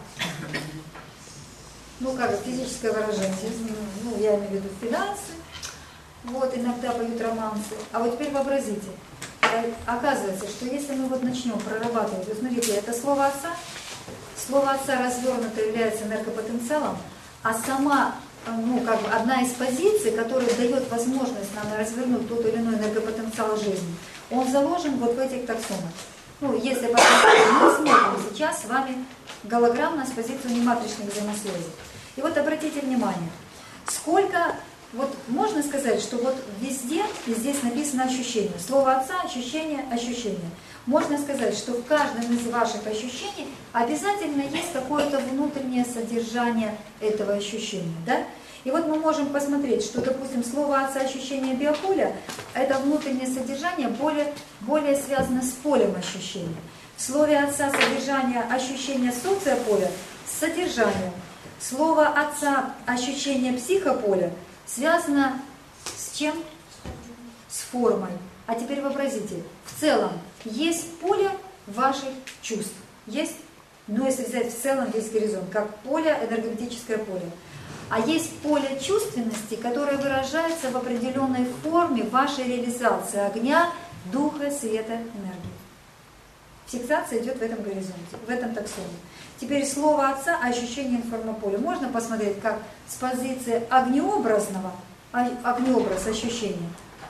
Ну, как физическое выражение. Ну, я имею в виду финансы. Вот, иногда поют романсы. А вот теперь вообразите. Оказывается, что если мы вот начнем прорабатывать, вот смотрите, это слово Отца. Слово Отца развернуто является энергопотенциалом, а сама, ну, как бы одна из позиций, которая дает возможность нам развернуть тот или иной энергопотенциал жизни, он заложен вот в этих таксонах. Ну, если посмотреть, мы смотрим сейчас с вами голограммно с позиции нематричных взаимосвязей. И вот обратите внимание, сколько, вот можно сказать, что вот везде, и здесь написано ощущение. Слово Отца, ощущение, ощущение. Можно сказать, что в каждом из ваших ощущений обязательно есть какое-то внутреннее содержание этого ощущения. Да? И вот мы можем посмотреть, что, допустим, слово Отца, ощущение биополя, это внутреннее содержание более, более связано с полем ощущения. В слове Отца содержание ощущения социополя с содержанием. Слово Отца, ощущение психополя связано с чем? С формой. А теперь вообразите, в целом есть поле ваших чувств. Есть, ну если взять в целом весь горизонт, как поле, энергетическое поле. А есть поле чувственности, которое выражается в определенной форме вашей реализации огня, духа, света, энергии. Фиксация идет в этом горизонте, в этом таксоне. Теперь слово Отца, ощущение информополя. Можно посмотреть, как с позиции огнеобразного, огнеобраз ощущения,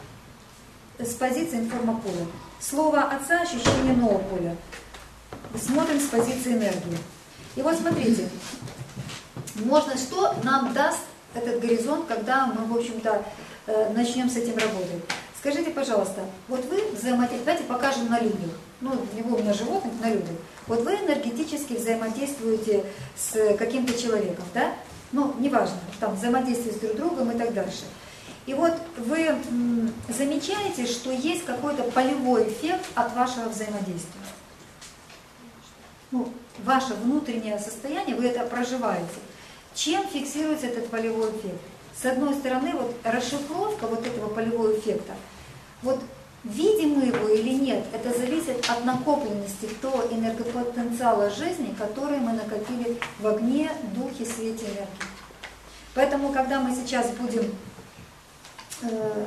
с позиции информополя. Слово Отца, ощущение нового поля. Смотрим с позиции энергии. И вот смотрите, можно, что нам даст этот горизонт, когда мы, в общем-то, начнем с этим работать. Скажите, пожалуйста, вот вы взаимодействуете, давайте покажем на людях, ну, не будем на животных, на людях. Вот вы энергетически взаимодействуете с каким-то человеком, да? Ну, неважно, там, взаимодействие с друг другом и так дальше. И вот вы м, замечаете, что есть какой-то полевой эффект от вашего взаимодействия. ну, ваше внутреннее состояние, вы это проживаете. Чем фиксируется этот полевой эффект? С одной стороны, вот расшифровка вот этого полевого эффекта, вот видим мы его или нет, это зависит от накопленности того энергопотенциала жизни, который мы накопили в огне, духе, свете, энергии. Поэтому, когда мы сейчас будем э,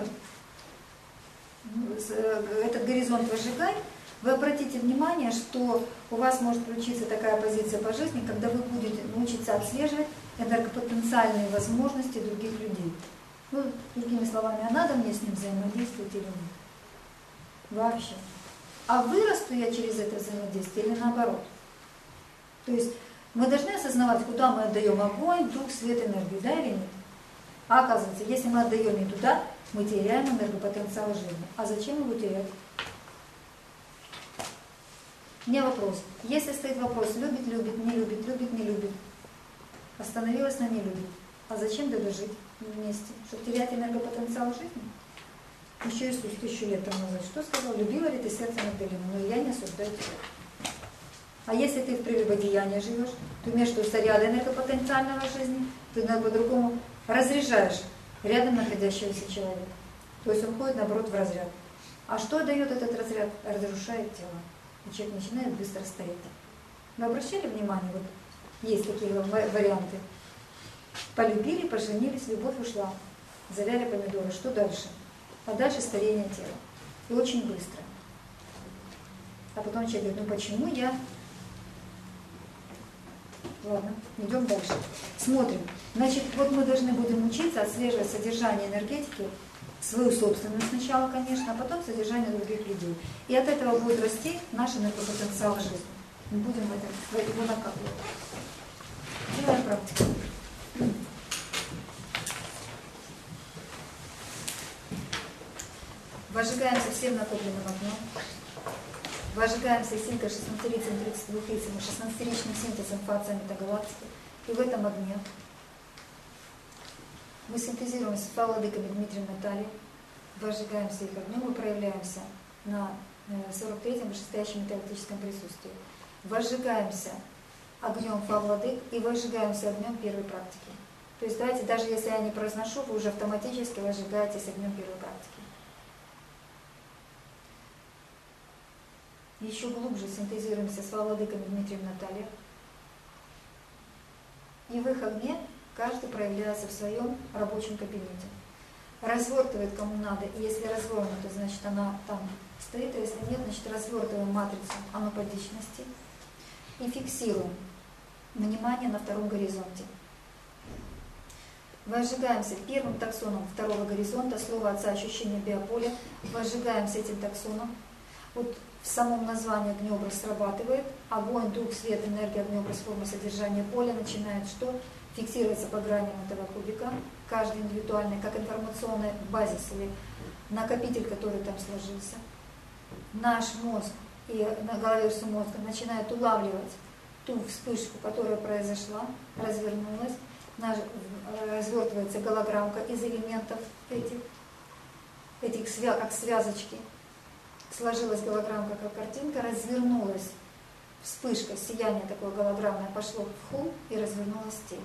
этот горизонт выжигать, вы обратите внимание, что у вас может включиться такая позиция по жизни, когда вы будете научиться отслеживать энергопотенциальные возможности других людей. Ну, другими словами, а надо мне с ним взаимодействовать или нет? Вообще. А вырасту я через это взаимодействие или наоборот? То есть мы должны осознавать, куда мы отдаем огонь, дух, свет, энергию, да или нет? А оказывается, если мы отдаем не туда, мы теряем энергопотенциал жизни. А зачем его терять? У меня вопрос. Если стоит вопрос, любит, любит, не любит, любит, не любит, остановилась на не любит, а зачем тогда жить вместе? Чтобы терять энергопотенциал жизни? Еще Иисус тысячу лет тому назад что сказал? Любила ли ты сердце Магдалину? Но я не осуждаю тебя. А если ты в прелюбодеянии живешь, ты имеешь в виду заряд энергопотенциального жизни, ты по-другому разряжаешь рядом находящегося человека. То есть он ходит, наоборот, в разряд. А что дает этот разряд? Разрушает тело. И человек начинает быстро стареть. Вы обращали внимание, вот есть такие варианты. Полюбили, поженились, любовь ушла. Завяли помидоры. Что дальше? А дальше старение тела. И очень быстро. А потом человек говорит, ну почему я... Ладно, идем дальше. Смотрим. Значит, вот мы должны будем учиться отслеживать содержание энергетики, свою собственную сначала, конечно, а потом содержание других людей. И от этого будет расти наш энергопотенциал жизни. Мы будем в этом, его накапливать. Делаем практику. Вожигаемся всем накопленным огнем. Вожигаемся синкой шестнадцатиричным тридцать двухричным шестнадцатиричным синтезом фация метагалактики. И в этом огне мы синтезируем с владыками Дмитрием Натальей, вожигаемся их огнем и проявляемся на сорок третьем вышестоящем металлическом присутствии. Вожигаемся огнем владык и вожигаемся огнем первой практики. То есть, давайте, даже если я не произношу, вы уже автоматически вожигаетесь огнем первой практики. Еще глубже синтезируемся с владыками Дмитрием Натальей. И в их огне каждый проявляется в своем рабочем кабинете. Развертывает кому надо, и если развернута, значит она там стоит, а если нет, значит развертываем матрицу аноподичности и фиксируем внимание на втором горизонте. Вожигаемся первым таксоном второго горизонта, слово отца ощущение биополя, вожигаемся этим таксоном. Вот в самом названии огнеобраз срабатывает, огонь, дух, свет, энергия, огнеобраз, форма, содержание поля начинает что? Фиксироваться по граням этого кубика, каждый индивидуальный, как информационный базис или накопитель, который там сложился. Наш мозг и головерсу мозга начинают улавливать ту вспышку, которая произошла, развернулась, развертывается голограммка из элементов этих, этих свя как связочки. Сложилась голограммка как картинка, развернулась вспышка, сияние такое голограммное пошло в хум и развернулось в теле.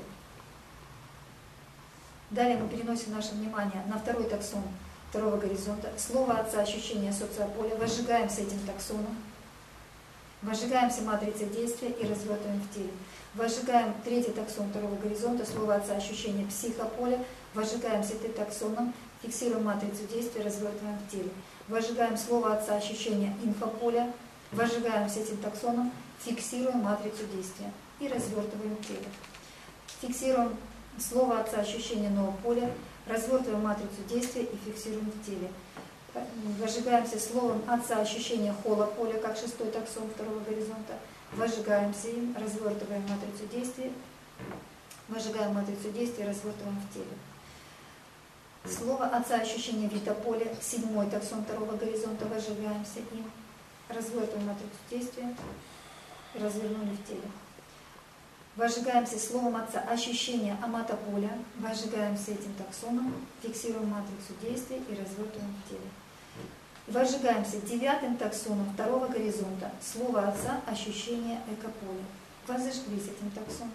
Далее мы переносим наше внимание на второй таксон второго горизонта. Слово отца, ощущение социополя. Вожигаемся этим таксоном. Вожигаемся матрицей действия и развертываем в теле. Вожигаем третий таксон второго горизонта. Слово отца, ощущение психополя. Вожигаемся этим таксоном. Фиксируем матрицу действия, развертываем в теле. Вожигаем слово отца, ощущение инфополя. Вожигаем с этим таксоном. Фиксируем матрицу действия и развертываем в теле. Фиксируем слово отца, ощущение нового поля, развертываем матрицу действия и фиксируем в теле. Вожигаемся словом отца, ощущение холла поля, как шестой таксон второго горизонта. Вожигаемся им, развертываем матрицу действия, вожигаем матрицу действия и развертываем в теле. Слово отца, ощущение вита поля, седьмой таксон второго горизонта, вожигаемся им, развертываем матрицу действия и развернули в теле. Вожигаемся словом отца, ощущение амата поля, вожигаемся этим таксоном, фиксируем матрицу действия и развертываем в теле. Возжигаемся девятым таксоном второго горизонта. Слово Отца, ощущение экополя. Возожглись этим таксоном.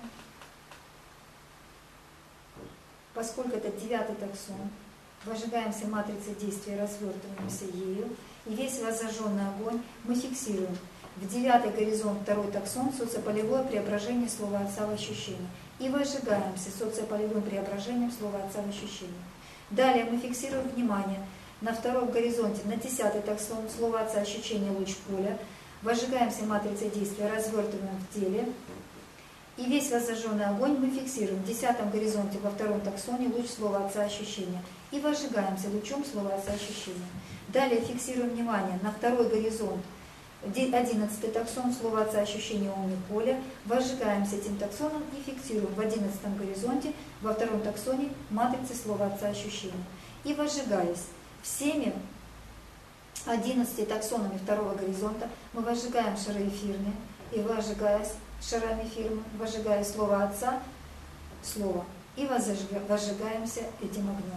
Поскольку это девятый таксон, возжигаемся матрицей действия, развертываемся ею, и весь воззажженный огонь мы фиксируем. В девятый горизонт второй таксон социополевое преображение слова Отца в ощущение. И возжигаемся социополевым преображением слова Отца в ощущение. Далее мы фиксируем внимание на втором горизонте, на десятый таксон слова Отца ощущение луч поля. Возжигаемся матрицей действия, развертываем в теле. И весь воззажженный огонь мы фиксируем в десятом горизонте во втором таксоне луч слова Отца ощущения. И возжигаемся лучом слова Отца ощущения. Далее фиксируем внимание на второй горизонт, одиннадцатый таксон слова Отца ощущения ум и поля. Возжигаемся этим таксоном и фиксируем в одиннадцатом горизонте во втором таксоне матрицы слова Отца ощущения. И возжигаясь всеми одиннадцатью таксонами второго горизонта, мы возжигаем шары эфирные, и возжигаясь шарами эфирными, возжигая слово Отца, слово, и возжига, возжигаемся этим огнем.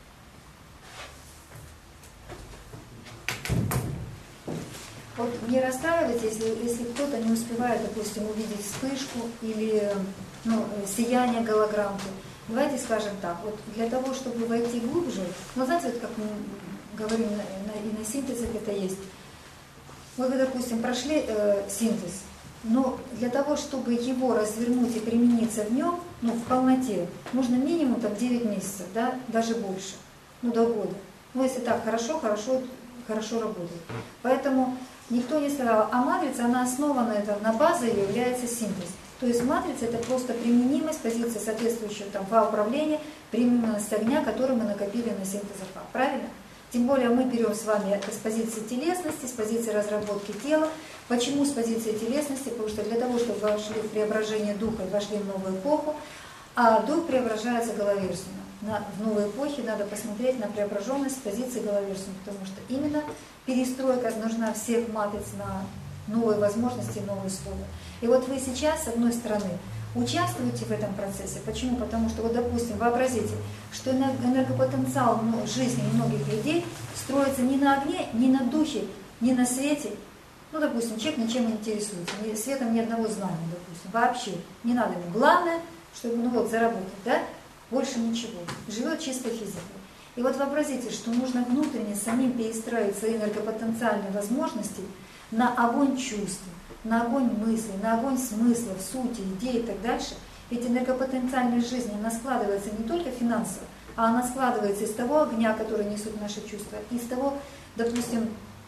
Вот не расстраивайтесь, если, если кто-то не успевает, допустим, увидеть вспышку или ну, сияние голограммки. Давайте скажем так, вот для того, чтобы войти глубже, ну знаете, вот как мы говорим на, на, и на синтезах это есть. Вот вы, допустим, прошли э, синтез, но для того, чтобы его развернуть и примениться в нем, ну, в полноте, нужно минимум там девять месяцев, да, даже больше, ну, до года. Ну, если так хорошо, хорошо, хорошо работает. Поэтому никто не сказал, а матрица, она основана, это, на базе ее является синтез. То есть матрица это просто применимость, позиция соответствующего там управления, применимость огня, который мы накопили на синтез АФА. Правильно? Тем более мы берем с вами это с позиции телесности, с позиции разработки тела. Почему с позиции телесности? Потому что для того, чтобы вошли в преображение духа и вошли в новую эпоху, а дух преображается головерственно. На, в новой эпохе надо посмотреть на преображенность с позиции головерственно, потому что именно перестройка нужна всех матриц на новые возможности, новые условия. И вот вы сейчас, с одной стороны, участвуете в этом процессе. Почему? Потому что, вот, допустим, вообразите, что энергопотенциал жизни многих людей строится не на огне, не на духе, не на свете. Ну, допустим, человек ничем не интересуется, ни светом ни одного знания, допустим, вообще. Не надо ему. Главное, чтобы, ну вот, заработать, да? Больше ничего. Живет чисто физикой. И вот вообразите, что нужно внутренне самим перестроить свои энергопотенциальные возможности на огонь чувств, на огонь мыслей, на огонь смыслов, сути, идей и так дальше. Ведь энергопотенциальная жизнь, она складывается не только финансово, а она складывается из того огня, который несут наши чувства, из того, допустим,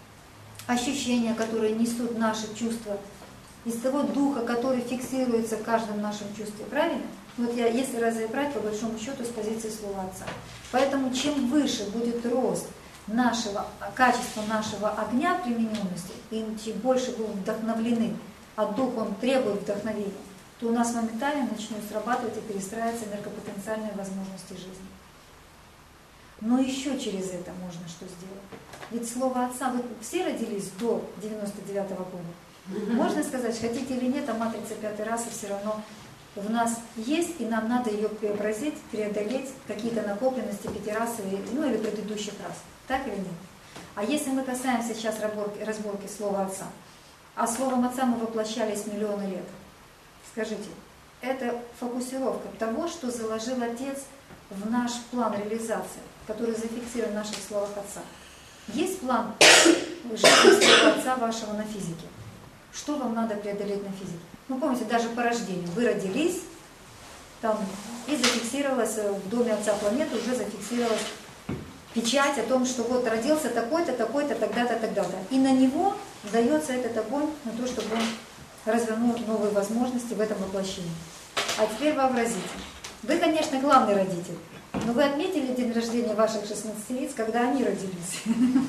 ощущения, которые несут наши чувства, из того духа, который фиксируется в каждом нашем чувстве. Правильно? Вот я, если разобрать, по большому счету, с позиции слова Отца. Поэтому чем выше будет рост нашего, качества нашего огня примененности, и чем больше будем вдохновлены, а дух он требует вдохновения, то у нас моментально начнут срабатывать и перестраиваться энергопотенциальные возможности жизни. Но еще через это можно что сделать? Ведь слово Отца, вы все родились до девяносто девятого года. Можно сказать, хотите или нет, а матрица пятой расы все равно в нас есть, и нам надо ее преобразить, преодолеть какие-то накопленности пятирасовые, ну или предыдущих рас. Так или нет? А если мы касаемся сейчас разборки, разборки слова Отца, а словом Отца мы воплощались миллионы лет, скажите, это фокусировка того, что заложил Отец в наш план реализации, который зафиксирован в наших словах Отца. Есть план жизни слова Отца вашего на физике. Что вам надо преодолеть на физике? Ну, помните, даже по рождению. Вы родились, там, и зафиксировалась в доме Отца планеты, уже зафиксировалась печать о том, что вот родился такой-то, такой-то, тогда-то, тогда-то. И на него дается этот огонь на то, чтобы он развернул новые возможности в этом воплощении. А теперь вообразите. Вы, конечно, главный родитель, но вы отметили день рождения ваших шестнадцатилетиц, когда они родились?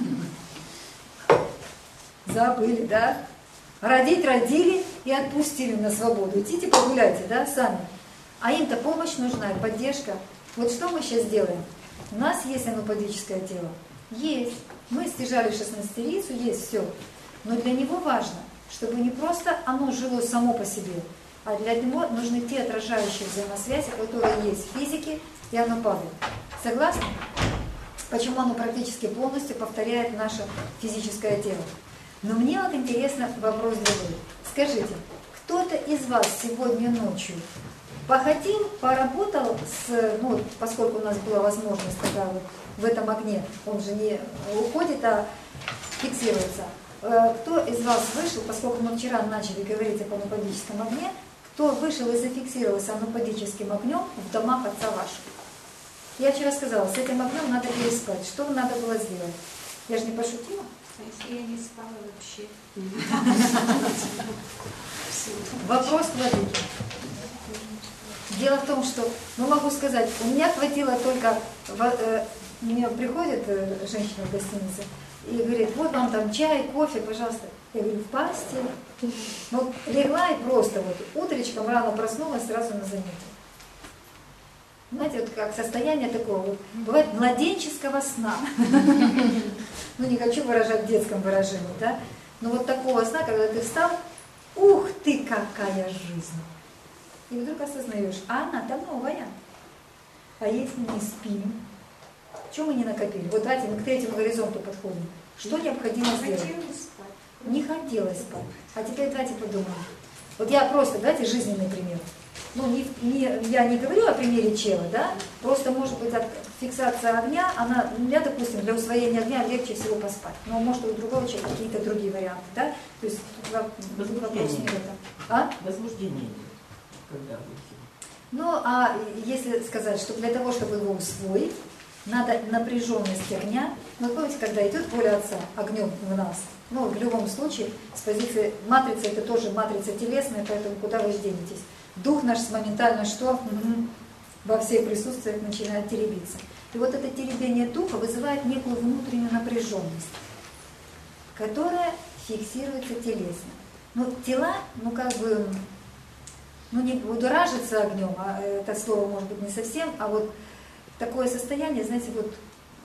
Забыли, да? Родить родили и отпустили на свободу. Идите погуляйте, да, сами. А им-то помощь нужна и поддержка. Вот что мы сейчас делаем? У нас есть анупадическое тело? Есть. Мы стяжали шестнадцатилетицу, есть все. Но для него важно, чтобы не просто оно жило само по себе, а для него нужны те отражающие взаимосвязи, которые есть в физике, и оно падает. Согласны? почему оно практически полностью повторяет наше физическое тело. Но мне вот интересно вопрос другой. Скажите, кто-то из вас сегодня ночью походил, поработал, с, ну, поскольку у нас была возможность тогда вот в этом огне, он же не уходит, а фиксируется. Кто из вас вышел, поскольку мы вчера начали говорить о анупадическом огне, кто вышел и зафиксировался анупадическим огнем в домах отца вашего? Я вчера сказала, с этим огнем надо переспать. Что надо было сделать? Я же не пошутила? А если я не спала вообще? Вопрос к владыке. Дело в том, что, ну могу сказать, у меня хватило только, э, мне приходит э, женщина в гостинице и говорит, вот вам там чай, кофе, пожалуйста. Я говорю, в постель. Вот легла и просто вот утречком рано проснулась, сразу на занятие. Знаете, вот как состояние такого, вот, бывает младенческого сна. Ну не хочу выражать в детском выражении, да? Но вот такого сна, когда ты встал, ух ты, какая жизнь! И вдруг осознаешь, а она-то новая. А если не спим? Чего мы не накопили? Вот давайте мы к третьему горизонту подходим. Что необходимо сделать? Не хотелось спать. А теперь давайте подумаем. Вот я просто, давайте жизненный пример. Ну, не, не, я не говорю о примере чела, да? Просто, может быть, от, фиксация огня, она, я, допустим, для усвоения огня легче всего поспать. Но может у другого человека какие-то другие варианты, да? То есть вопрос не в этом. А? Возбуждение. Когда ну, а если сказать, что для того, чтобы его усвоить, надо напряженность огня. Ну, помните, когда идет воля Отца огнем в нас, ну, в любом случае, с позиции матрицы, это тоже матрица телесная, поэтому куда вы денетесь? Дух наш моментально что? Угу. Во всех присутствиях начинает теребиться. И вот это теребение духа вызывает некую внутреннюю напряженность, которая фиксируется телесно. Ну, тела, ну, как бы, ну, не будоражится огнем, а это слово может быть не совсем, а вот такое состояние, знаете, вот,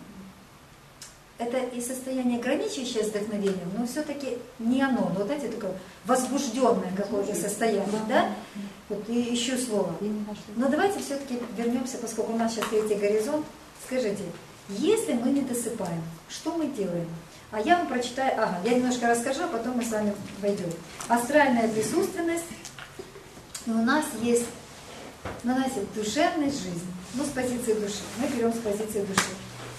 это и состояние, граничащее с вдохновением, но все-таки не оно. Но вот знаете, такое возбужденное какое-то состояние, да? Вот и ищу слово. Но давайте все-таки вернемся, поскольку у нас сейчас третий горизонт. Скажите, если мы не досыпаем, что мы делаем? А я вам прочитаю, ага, я немножко расскажу, а потом мы с вами войдем. Астральная присутственность. И у нас есть, ну, знаете, душевность жизни. Ну, с позиции души. Мы берем с позиции души.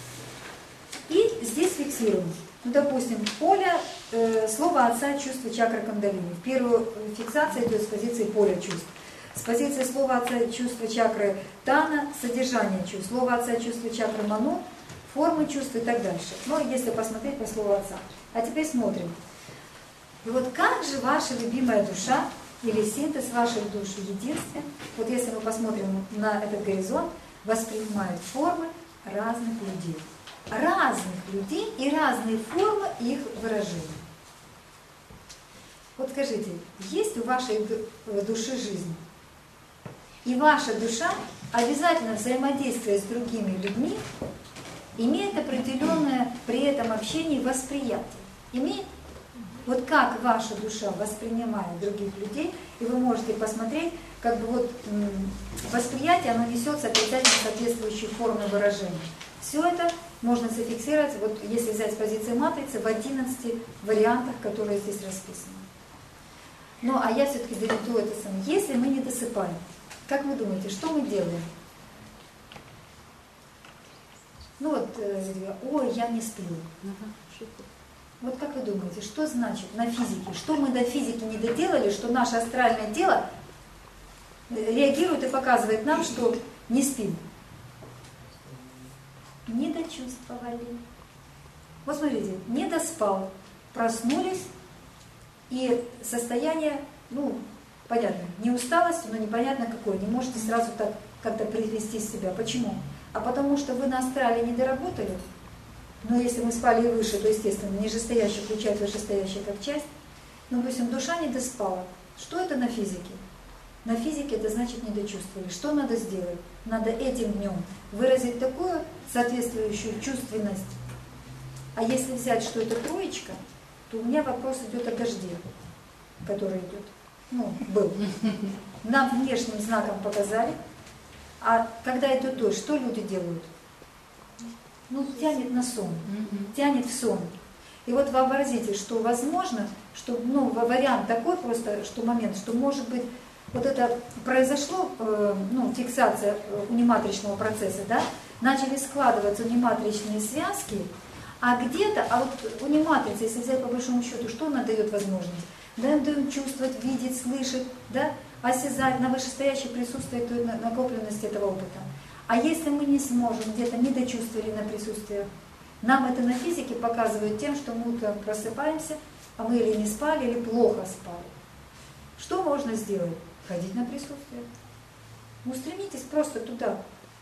И здесь фиксируем. Ну, допустим, поле, э, слово Отца, чувство чакры Кундалини. В первую фиксацию идет с позиции поля чувств. С позиции слова Отца, чувство чакры Тана, содержание чувств. Слово Отца, чувство чакры Ману, формы чувств и так дальше. Ну, если посмотреть по слову Отца. А теперь смотрим. И вот как же ваша любимая душа или синтез ваших душ в единстве, вот если мы посмотрим на этот горизонт, воспринимает формы разных людей. Разных людей и разные формы их выражения. Вот скажите, есть у вашей души жизнь? И ваша душа, обязательно взаимодействуя с другими людьми, имеет определенное при этом общении восприятие. Имеет? Вот как ваша душа воспринимает других людей, и вы можете посмотреть, как бы вот восприятие, оно несется обязательно соответствующей формы выражения. Все это можно зафиксировать, вот если взять с позиции матрицы, в одиннадцати вариантах, которые здесь расписаны. Ну, а я все-таки доведу это самое. Если мы не досыпаем, как вы думаете, что мы делаем? Ну вот, э, ой, я не сплю. Вот как вы думаете, что значит на физике? Что мы до физики не доделали, что наше астральное тело реагирует и показывает нам, что не спим? Не дочувствовали. Вот смотрите, не доспал, проснулись, и состояние, ну, понятно, не усталость, но непонятно какое, не можете сразу так как-то привести себя. Почему? А потому что вы на астрале не доработали. Но если мы спали и выше, то, естественно, нижестоящий включает вышестоящий как часть. Но, допустим, душа не доспала. Что это на физике? На физике это значит не дочувствовали. Что надо сделать? Надо этим днем выразить такую соответствующую чувственность. А если взять, что это троечка, то у меня вопрос идет о дожде, который идет. Ну, был. Нам внешним знаком показали. А когда идет дождь, что люди делают? ну, тянет на сон, тянет в сон. И вот вообразите, что возможно, что, ну, вариант такой просто, что момент, что может быть, вот это произошло, э, ну, фиксация униматричного процесса, да, начали складываться униматричные связки, а где-то, а вот униматрица, если взять по большому счету, что она дает возможность? Да, мы даем чувствовать, видеть, слышать, да, осязать, на вышестоящее присутствие той накопленности этого опыта. А если мы не сможем, где-то не дочувствовали на присутствие, нам это на физике показывает тем, что мы утром просыпаемся, а мы или не спали, или плохо спали. Что можно сделать? Ходить на присутствие. Устремитесь просто туда.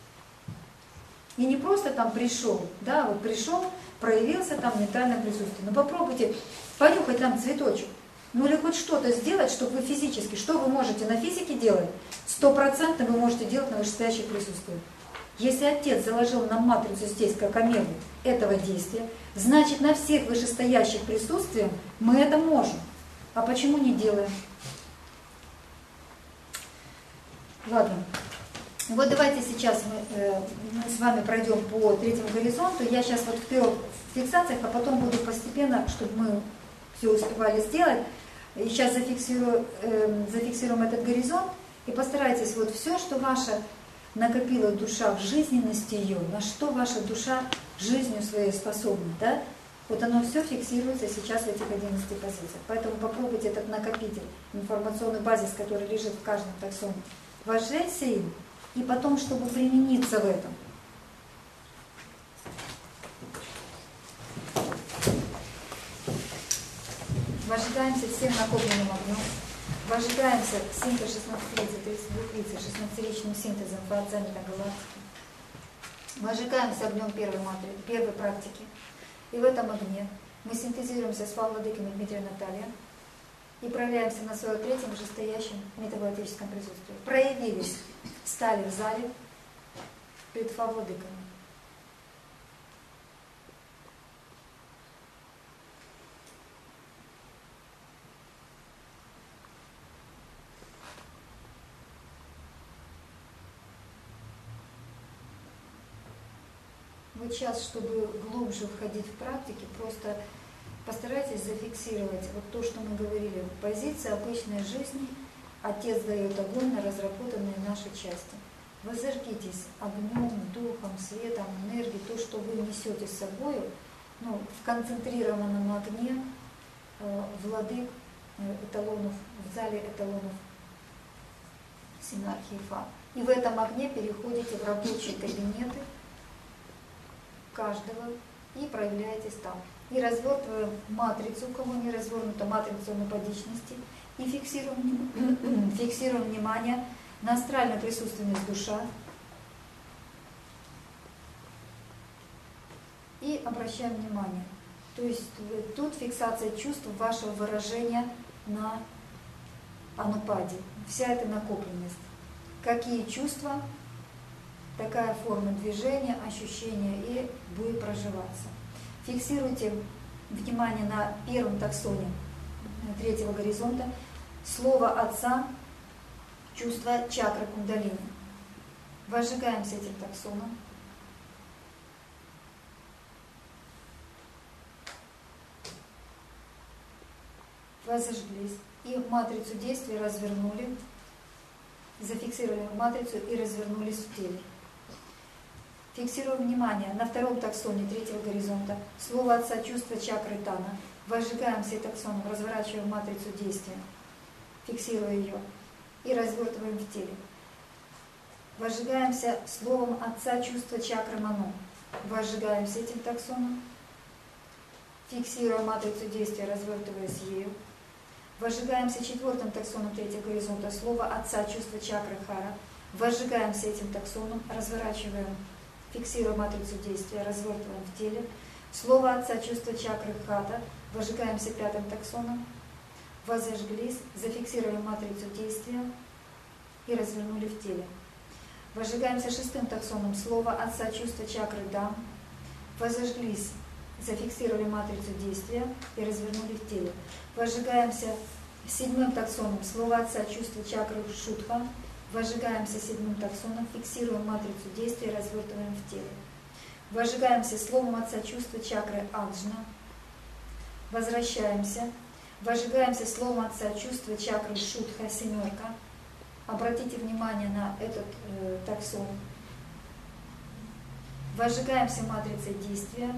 И не просто там пришел, да, вот пришел, проявился там ментальное присутствие. Но попробуйте понюхать там цветочек. Ну или хоть что-то сделать, чтобы вы физически, что вы можете на физике делать, сто процентов вы можете делать на вышестоящее присутствие. Если Отец заложил нам матрицу здесь, как омегу этого действия, значит на всех вышестоящих присутствиях мы это можем. А почему не делаем? Ладно. Вот давайте сейчас мы, э, мы с вами пройдем по третьему горизонту. Я сейчас вот в трех фиксациях, а потом буду постепенно, чтобы мы все успевали сделать. И сейчас зафиксирую, э, зафиксируем этот горизонт и постарайтесь вот все, что ваша накопила душа в жизненности ее, на что ваша душа жизнью своей способна, да? Вот оно все фиксируется сейчас в этих одиннадцати позициях. Поэтому попробуйте этот накопитель, информационный базис, который лежит в каждом таксоне, вожжеться им, и потом, чтобы примениться в этом. Вожигаемся всем накопленным огнем. Вожигаемся синтез шестнадцати тридцать двух лиц, шестнадцатиричным синтезом по отцами галактики. Вожигаемся огнем первой матрицы, первой практики. И в этом огне мы синтезируемся с Павлом Владыкиным Дмитрием Натальей и проявляемся на своем третьем вышестоящем метагалактическом присутствии. Проявились, стали в зале перед Владыками. Вот сейчас, чтобы глубже входить в практики, просто постарайтесь зафиксировать вот то, что мы говорили. Позиция обычной жизни. Отец дает огонь на разработанные наши части. Вы зажгитесь огнем, духом, светом, энергией, то, что вы несете с собой, ну, в концентрированном огне э, владык э, эталонов, в зале эталонов Синархии Фа. И в этом огне переходите в рабочие кабинеты каждого и проявляетесь там. И развертываем матрицу, у кого не развернута матрицу методичности, и фиксируем, фиксируем внимание на астральную присутственность душа и обращаем внимание. То есть тут фиксация чувств вашего выражения на анупаде. Вся эта накопленность. Какие чувства, такая форма движения, ощущения и будет проживаться. Фиксируйте внимание на первом таксоне третьего горизонта. Слово Отца, чувство чакры кундалини. Возжигаемся этим таксоном. Возожглись. И матрицу действия развернули. Зафиксировали матрицу и развернулись в теле. Фиксируем внимание на втором таксоне третьего горизонта. Слово Отца, чувство чакры Тана. Возжигаемся таксоном, разворачиваем матрицу действия, фиксируя ее и развертываем в теле. Возжигаемся словом Отца, чувство чакры Мано. Возжигаемся этим таксоном, фиксируя матрицу действия, развертываясь ею. Возжигаемся четвертым таксоном третьего горизонта. Слово Отца, чувство чакры Хара. Возжигаемся этим таксоном, разворачиваем, фиксируя матрицу действия, развертываем в теле. Слово Отца, чувство чакры Хата. Возжигаемся пятым таксоном. Возожглись, зафиксировали матрицу действия и развернули в теле. Возжигаемся шестым таксоном. Слово Отца, чувство чакры Дам. Возожглись, зафиксировали матрицу действия и развернули в теле. Возжигаемся седьмым таксоном. Слово Отца, чувство чакры Шутха. Возжигаемся седьмым таксоном, фиксируем матрицу действия и развертываем в теле. Возжигаемся словом Отца чувства чакры Аджна. Возвращаемся. Возжигаемся словом Отца чувства чакры Шудха, семерка. Обратите внимание на этот э, таксон. Возжигаемся матрицей действия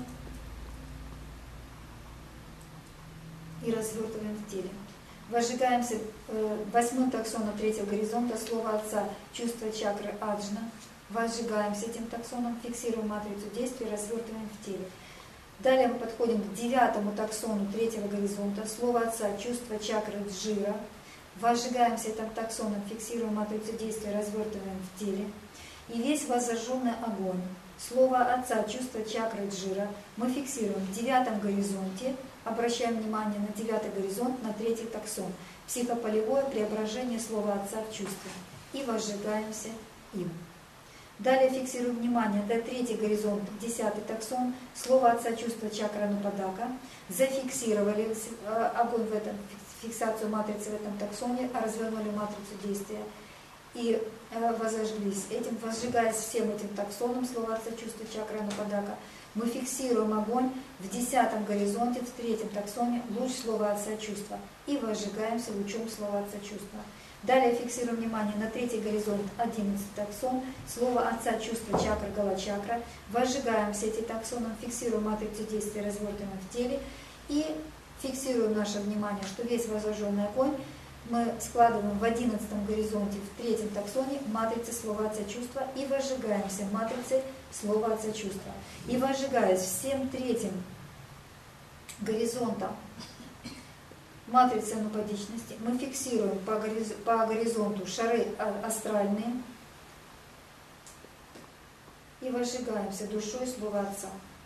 и развертываем в теле. Возжигаемся э, восьмым таксоном третьего горизонта, слово Отца, чувство чакры Аджна. Возжигаемся этим таксоном, фиксируем матрицу действия и развертываем в теле. Далее мы подходим к девятому таксону третьего горизонта, слово Отца, чувство чакры Джира. Возжигаемся этим таксоном, фиксируем матрицу действия и развертываем в теле. И весь воззажженный огонь, слово Отца, чувство чакры Джира, мы фиксируем в девятом горизонте. Обращаем внимание на девятый горизонт, на третий таксон. Психополевое преображение слова Отца в чувство. И возжигаемся им. Далее фиксируем внимание на третий горизонт, десятый таксон. Слово Отца, чувство чакра Нупадака. Зафиксировали огонь в этом, фиксацию матрицы в этом таксоне, развернули матрицу действия и возожглись. Этим, возжигаясь всем этим таксоном, слово Отца, чувство чакра Нупадака, мы фиксируем огонь в десятом горизонте, в третьем таксоне, луч слова Отца чувства. И возжигаемся лучом слова Отца чувства. Далее фиксируем внимание на третий горизонт, одиннадцатый таксон, слово Отца чувства чакра Галачакра. Возжигаемся этим таксоном, фиксируем матрицу действия, развертываем в теле. И фиксируем наше внимание, что весь возжженный огонь мы складываем в одиннадцатом горизонте, в третьем таксоне, матрицы слова Отца чувства и возжигаемся матрицей слова Отца чувства. И возжигаясь всем третьим горизонтом матрицы анупадичности, мы фиксируем по, гориз... по горизонту шары астральные и возжигаемся душой слова Отца.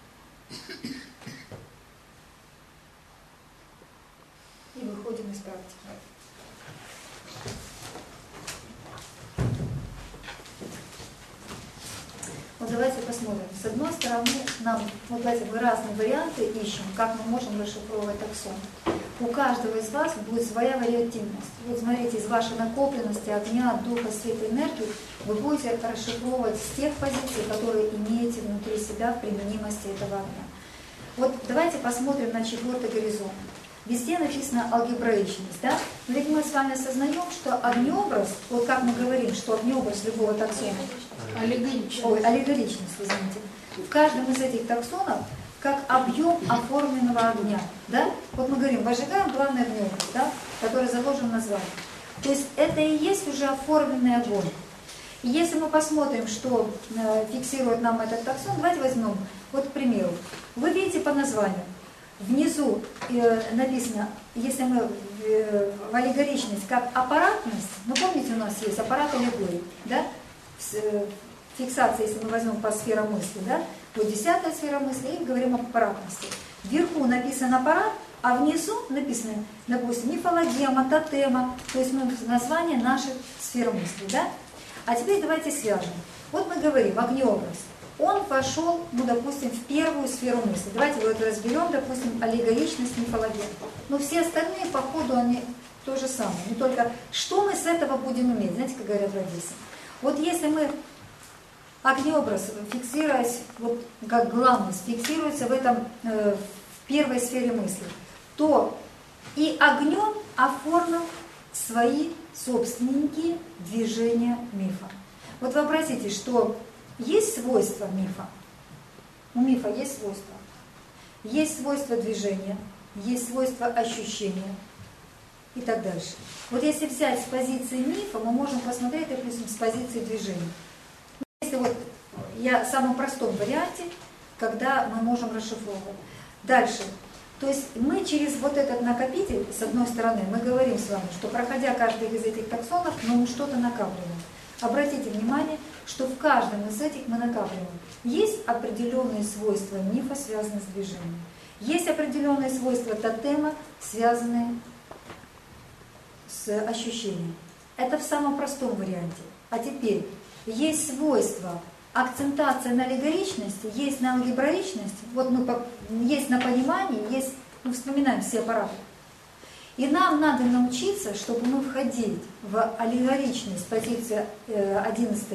И выходим из практики. Вот давайте посмотрим. С одной стороны, нам, вот давайте мы разные варианты ищем, как мы можем расшифровывать таксон. У каждого из вас будет своя вариативность. Вот смотрите, из вашей накопленности огня, духа, света, энергии вы будете расшифровывать с тех позиций, которые имеете внутри себя в применимости этого огня. Вот давайте посмотрим на четвертый горизонт. Везде написано алгебраичность, да? Но ведь мы с вами осознаем, что огнеобраз, вот как мы говорим, что огнеобраз любого таксона, аллегоричность, ой, аллегоричность, извините, в каждом из этих таксонов как объем оформленного огня, да? Вот мы говорим, возжигаем главный огнеобраз, да? Который заложен в названии. То есть это и есть уже оформленный огонь. И если мы посмотрим, что э, фиксирует нам этот таксон, давайте возьмем, вот к примеру, вы видите по названию, внизу э, написано, если мы э, в аллегоричность как аппаратность, ну помните, у нас есть аппарат аллегории, да? Э, фиксация, если мы возьмем по сферам мысли, да? Вот десятая сфера мысли, и говорим об аппаратности. Вверху написан аппарат, а внизу написано, допустим, мифологема, тотема, то есть мы, название наших сфер мысли, да? А теперь давайте свяжем. Вот мы говорим, огнеобраз. Он вошел, ну, допустим, в первую сферу мысли. Давайте вот разберем, допустим, аллегоричность, мифологема. Но все остальные, по ходу, они то же самое. Не только, что мы с этого будем иметь, знаете, как говорят в Одессе. Вот если мы огнеобраз, фиксируясь, вот как главность, фиксируется в этом, э, в первой сфере мысли, то и огнем оформил свои собственники движения мифа. Вот вы обратите, что есть свойства мифа. У мифа есть свойства. Есть свойства движения, есть свойства ощущения и так дальше. Вот если взять с позиции мифа, мы можем посмотреть, допустим, с позиции движения. Если вот я в самом простом варианте, когда мы можем расшифровывать. Дальше. То есть мы через вот этот накопитель, с одной стороны, мы говорим с вами, что проходя каждый из этих таксонов, мы что-то накапливаем. Обратите внимание, что в каждом из этих мы накапливаем. Есть определенные свойства мифа, связанные с движением. Есть определенные свойства тотема, связанные с ощущением. Это в самом простом варианте. А теперь есть свойства, акцентация на аллегоричности, есть на алгебраичности, вот мы есть на понимании, есть, мы вспоминаем все аппараты. И нам надо научиться, чтобы мы входили в аллегоричность, позиция одиннадцатой,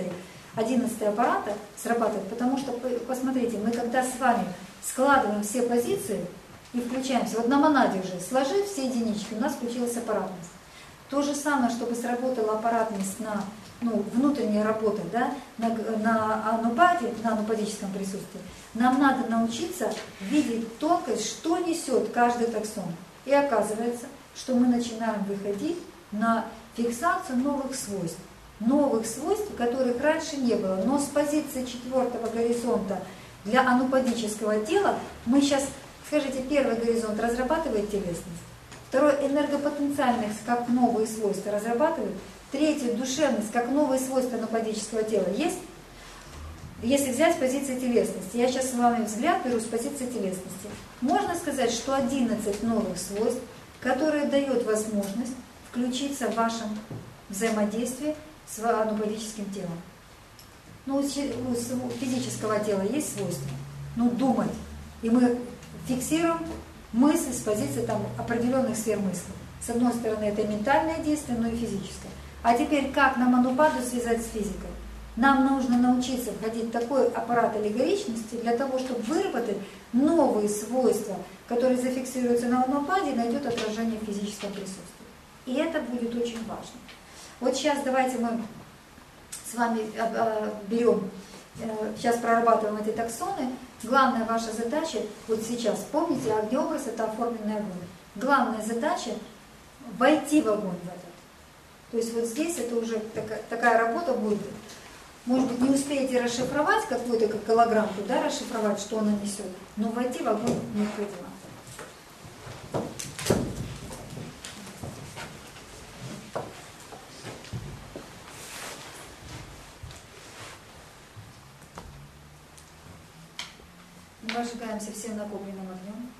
одиннадцатого аппарата срабатывает, потому что, посмотрите, мы когда с вами складываем все позиции и включаемся, вот на монаде уже, сложив все единички, у нас включилась аппаратность. То же самое, чтобы сработала аппаратность на, ну, внутренняя работа, да, на, на анупаде, на анупадическом присутствии, нам надо научиться видеть тонкость, что несет каждый таксон. И оказывается, что мы начинаем выходить на фиксацию новых свойств. Новых свойств, которых раньше не было. Но с позиции четвертого горизонта для анупадического тела мы сейчас, скажите, первый горизонт разрабатывает телесность, второй энергопотенциальность как новые свойства разрабатывает, третий душевность как новые свойства анупадического тела есть. Если взять с позиции телесности, я сейчас с вами взгляд беру с позиции телесности, можно сказать, что одиннадцать новых свойств, которые дают возможность включиться в вашем взаимодействии с анупадическим телом. Ну, у физического тела есть свойства, ну, думать. И мы фиксируем мысль с позиции там, определенных сфер мысли. С одной стороны, это ментальное действие, но и физическое. А теперь, как нам анупаду связать с физикой? Нам нужно научиться входить в такой аппарат аллегоричности для того, чтобы выработать новые свойства, которые зафиксируются на анупаде и найдет отражение в физическом присутствии. И это будет очень важно. Вот сейчас давайте мы с вами берем, сейчас прорабатываем эти таксоны. Главная ваша задача, вот сейчас, помните, огнеобраз – это оформленный огонь. Главная задача – войти в огонь в этот. То есть вот здесь это уже такая, такая работа будет. Может быть, не успеете расшифровать какую-то как голограмму, да, расшифровать, что она несет, но войти в огонь необходимо. Мы возжигаемся всем накопленным огнем.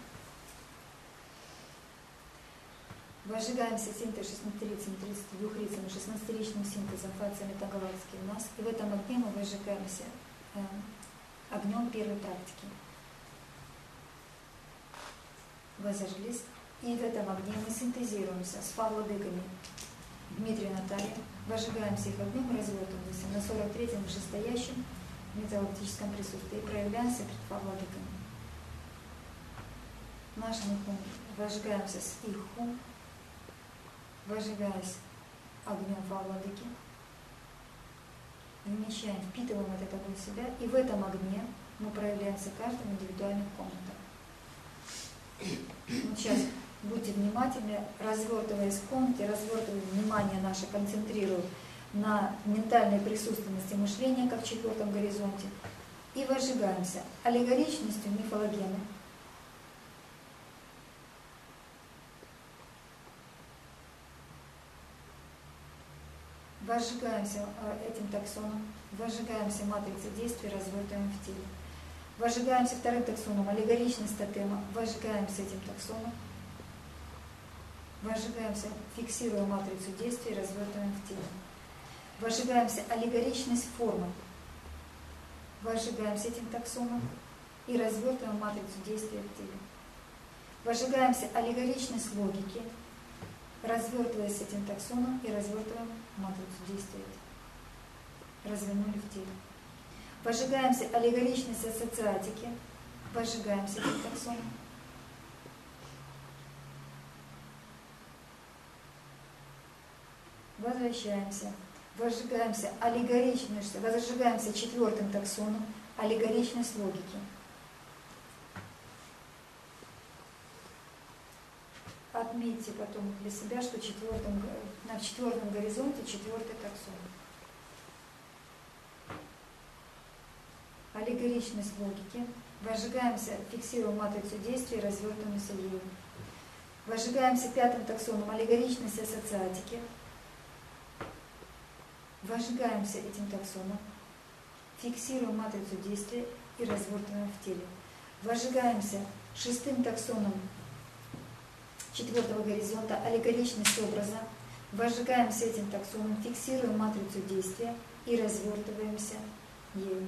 Возжигаемся синтез-шестнадцатирицами, тридцатидвухрицами, шестнадцатиричным синтезом, фациями тагалакским у нас. И в этом огне мы возжигаемся э, огнем первой практики. Вы зажглись. И в этом огне мы синтезируемся с фа-владыками Дмитрия и Наталья. Возжигаемся их огнем, развертываемся на сорок третьем вышестоящем металлоптическом присутствии и проявляемся перед фа-владыками. Нашим ухом возжигаемся с их хум, возжигаясь огнем фа-владыки, вмещаем, впитываем этот огонь в себя, и в этом огне мы проявляемся каждым индивидуальным комнатам. Вот сейчас будьте внимательны, развертываясь в комнате, развертывая внимание наше, концентрируя на ментальной присутственности мышления, как в четвертом горизонте, и возжигаемся аллегоричностью мифологены. Возжигаемся этим таксоном, возжигаемся матрицей действий, развертываем в теле. Возжигаемся вторым таксоном, аллегоричность тотема, возжигаемся этим таксоном, возжигаемся, фиксируя матрицу действий, развертываем в теле. Возжигаемся аллегоричность формы, возжигаемся этим таксоном и развертываем матрицу действия в теле. Возжигаемся аллегоричность логики, развертываясь этим таксоном и развертываем матрицу действия. Развернули в теле. Возжигаемся аллегоричность ассоциатики, возжигаемся этим таксоном. Возвращаемся. Возжигаемся аллегоричность, возжигаемся четвертым таксоном, аллегоричность логики. Отметьте потом для себя, что четвертом, на четвертом горизонте четвертый таксон. Аллегоричность логики. Возжигаемся, фиксируем матрицу действий, развертываемся ею. Возжигаемся пятым таксоном, аллегоричность ассоциатики. Возжигаемся этим таксоном, фиксируем матрицу действия и развертываем в теле. Возжигаемся шестым таксоном четвертого горизонта, аллегоричность образа. Возжигаемся этим таксоном, фиксируем матрицу действия и развертываемся ею.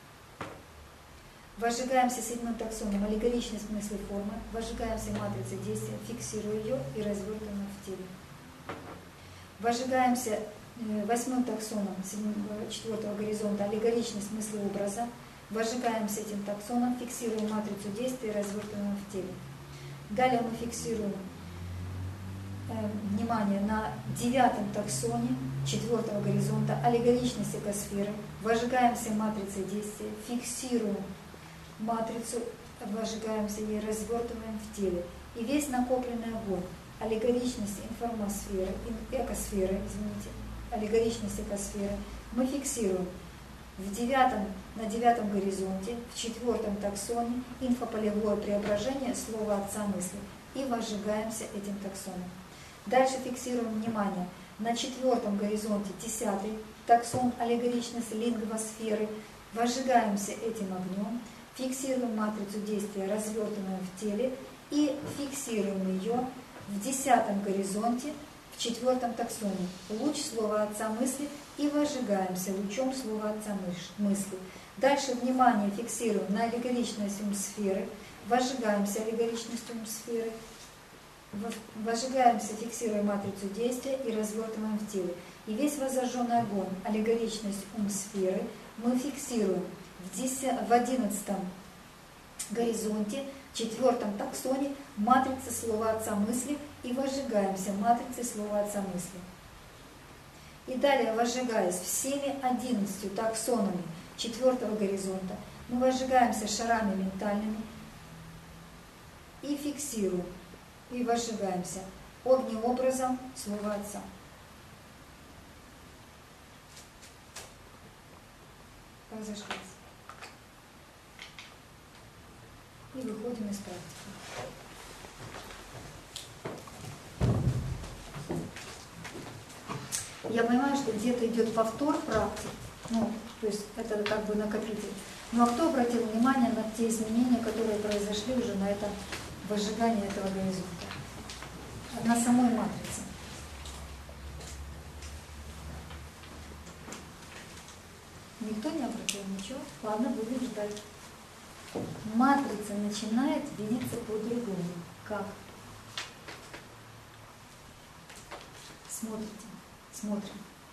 Возжигаемся седьмым таксоном, аллегоричность мысли формы. Возжигаемся матрицей действия, фиксируя ее и развертываем в теле. Возжигаемся восьмым таксоном четвертого горизонта аллегоричность мысли образа. Возжигаем с этим таксоном, фиксируем матрицу действия и развертываем в теле. Далее мы фиксируем э, внимание на девятом таксоне четвертого горизонта аллегоричность экосферы. Возжигаемся матрицей действия, фиксируем матрицу, возжигаемся и развертываем в теле. И весь накопленный огонь, аллегоричность информосферы, экосферы, извините, аллегоричность экосферы, мы фиксируем в девятом, на девятом горизонте, в четвертом таксоне инфополевое преображение слова отца мысли и возжигаемся этим таксоном. Дальше фиксируем внимание на четвертом горизонте, десятый таксон аллегоричность лингвосферы, возжигаемся этим огнем, фиксируем матрицу действия, развертываем в теле и фиксируем ее в десятом горизонте, в четвертом таксоне луч слова отца мысли и возжигаемся лучом слова отца мысли. Дальше внимание фиксируем на аллегоричность ум-сферы, возжигаемся аллегоричностью ум-сферы, возжигаемся, фиксируем матрицу действия и развертываем в теле. И весь возожженный огонь, аллегоричность ум-сферы, мы фиксируем в, десятом, в одиннадцатом горизонте, четвертом таксоне матрицы слова отца мысли и возжигаемся матрицей слова отца мысли. И далее, возжигаясь всеми одиннадцатью таксонами четвертого горизонта, мы возжигаемся шарами ментальными и фиксируем, и возжигаемся огнеобразом слова отца. Разошлись. И выходим из практики. Я понимаю, что где-то идет повтор практик, ну, то есть это как бы накопитель. Ну а кто обратил внимание на те изменения, которые произошли уже на этом возжигании этого горизонта? На самой матрице. Никто не обратил ничего? Ладно, будем ждать. Матрица начинает видеться по-другому. Как? Смотрите, смотрим.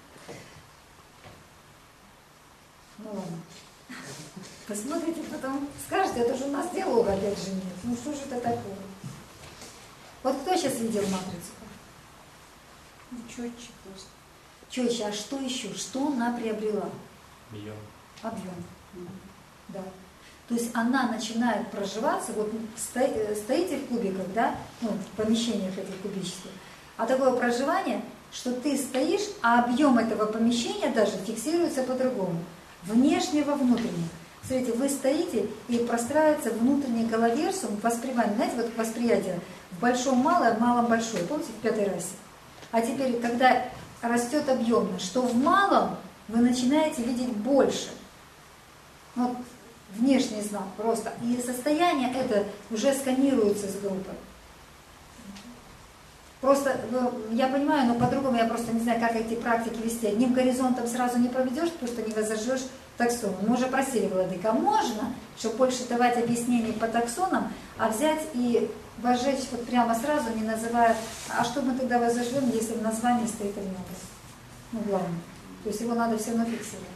Ну ладно. Посмотрите, потом скажете, это же у нас диалога опять же нет. Ну что же это такое? Вот кто сейчас видел матрицу? Ну, четче просто. Четче, а что еще? Что она приобрела? Объем. Объем. Да. То есть она начинает проживаться, вот стоите в кубиках, да, ну, в помещениях этих кубических, а такое проживание, что ты стоишь, а объем этого помещения даже фиксируется по-другому. Внешне во внутреннее. Смотрите, вы стоите и простраивается внутренний головерсум, воспринимание, знаете, вот восприятие в большом малое, в малом большое, помните, в пятой расе? А теперь, когда растет объемно, что в малом вы начинаете видеть больше. Вот внешний знак просто. И состояние это уже сканируется с группой. Просто, я понимаю, но по-другому я просто не знаю, как эти практики вести. Одним горизонтом сразу не проведешь, просто не возожжешь таксон. Мы уже просили, владыка, можно, чтобы больше давать объяснений по таксонам, а взять и возжечь вот прямо сразу, не называя, а что мы тогда возожжем, если в названии стоит огнеобраз? Ну, главное. То есть его надо все равно фиксировать.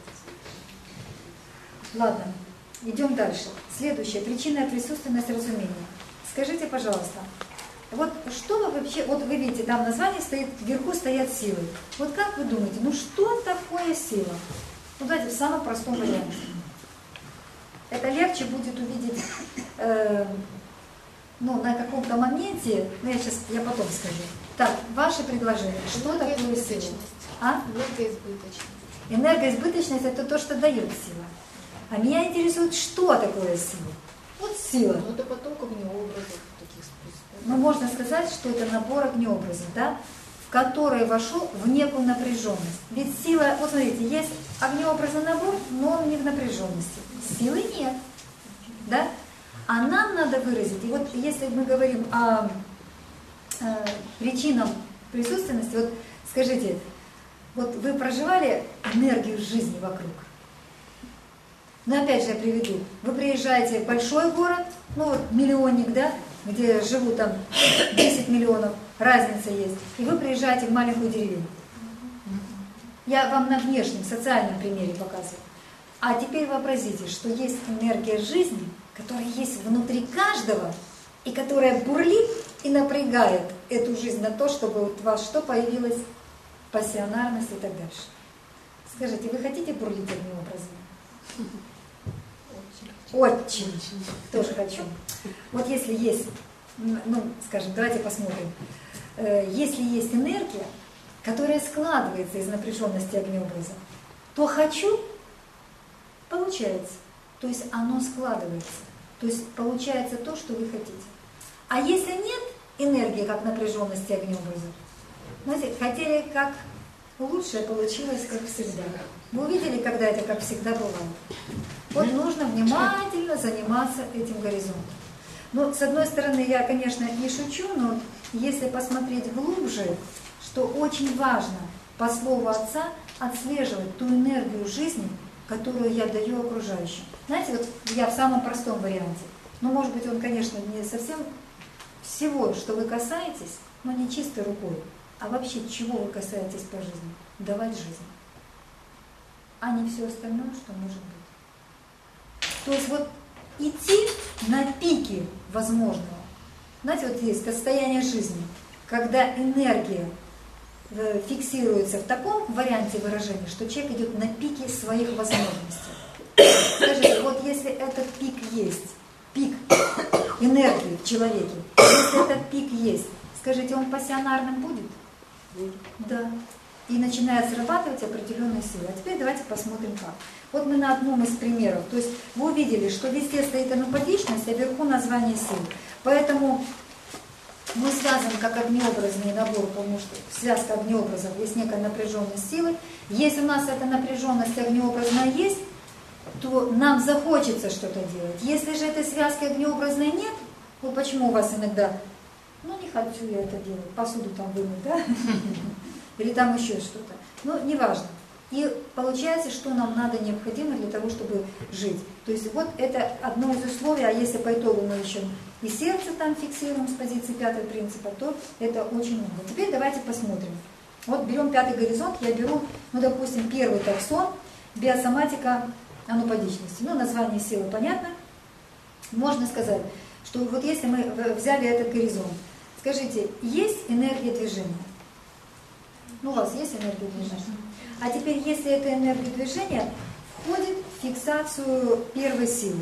Ладно, идем дальше. Следующее. Причинная присутственность разумения. Скажите, пожалуйста, вот что вы вообще, вот вы видите, там в названии стоит, вверху стоят силы. Вот как вы думаете, ну что такое сила? Ну давайте в самом простом варианте. Это легче будет увидеть, э, ну на каком-то моменте, ну я сейчас, я потом скажу. Так, ваше предложение, что такое сила? А? Энергоизбыточность. Энергоизбыточность это то, что дает сила. А меня интересует, что такое сила? Вот сила. Ну это поток огнеобразов таких способов. Ну, можно сказать, что это набор огнеобразов, да, в который вошел в некую напряженность. Ведь сила, вот смотрите, есть огнеобразный набор, но он не в напряженности. Силы нет, да? А нам надо выразить, и вот если мы говорим о, о причинах присутственности, вот скажите, вот вы проживали энергию жизни вокруг? Но опять же я приведу. Вы приезжаете в большой город, ну вот миллионник, да, где живут там десять миллионов, разница есть. И вы приезжаете в маленькую деревню. Я вам на внешнем, социальном примере показываю. А теперь вообразите, что есть энергия жизни, которая есть внутри каждого, и которая бурлит и напрягает эту жизнь на то, чтобы у вас что появилось? Пассионарность и так дальше. Скажите, вы хотите бурлить одним образом? Очень. Очень. Тоже хочу. Вот если есть, ну, скажем, давайте посмотрим. Если есть энергия, которая складывается из напряженности огнеобраза, то хочу, получается. То есть оно складывается. То есть получается то, что вы хотите. А если нет энергии, как напряженности огнеобраза, знаете, хотели как лучше, получилось как всегда. Вы увидели, когда это как всегда бывает? Вот нужно внимательно заниматься этим горизонтом. Ну, с одной стороны, я, конечно, не шучу, но если посмотреть глубже, что очень важно, по слову Отца, отслеживать ту энергию жизни, которую я даю окружающим. Знаете, вот я в самом простом варианте, ну, может быть, он, конечно, не совсем всего, что вы касаетесь, но не чистой рукой, а вообще, чего вы касаетесь по жизни, давать жизнь, а не все остальное, что может быть. То есть вот идти на пике возможного. Знаете, вот есть состояние жизни, когда энергия фиксируется в таком варианте выражения, что человек идет на пике своих возможностей. Скажите, вот если этот пик есть, пик энергии в человеке, если этот пик есть, скажите, он пассионарным будет? Будет. Да. И начинает срабатывать определенные силы. А теперь давайте посмотрим как. Вот мы на одном из примеров. То есть вы увидели, что везде стоит анупадичность, а вверху название сил. Поэтому мы связаны как огнеобразный набор, потому что связка огнеобразов есть некая напряженность силы. Если у нас эта напряженность огнеобразная есть, то нам захочется что-то делать. Если же этой связки огнеобразной нет, вот почему у вас иногда, ну не хочу я это делать, посуду там вымыть, да? Или там еще что-то. Ну, неважно. И получается, что нам надо необходимо для того, чтобы жить. То есть вот это одно из условий, а если по итогу мы еще и сердце там фиксируем с позиции пятого принципа, то это очень много. Теперь давайте посмотрим. Вот берем пятый горизонт, я беру, ну, допустим, первый таксон, биосоматика анупадичности. Ну, название силы понятно. Можно сказать, что вот если мы взяли этот горизонт, скажите, есть энергия движения? Ну, у вас есть энергия движения? А теперь, если эта энергия движения входит в фиксацию первой силы,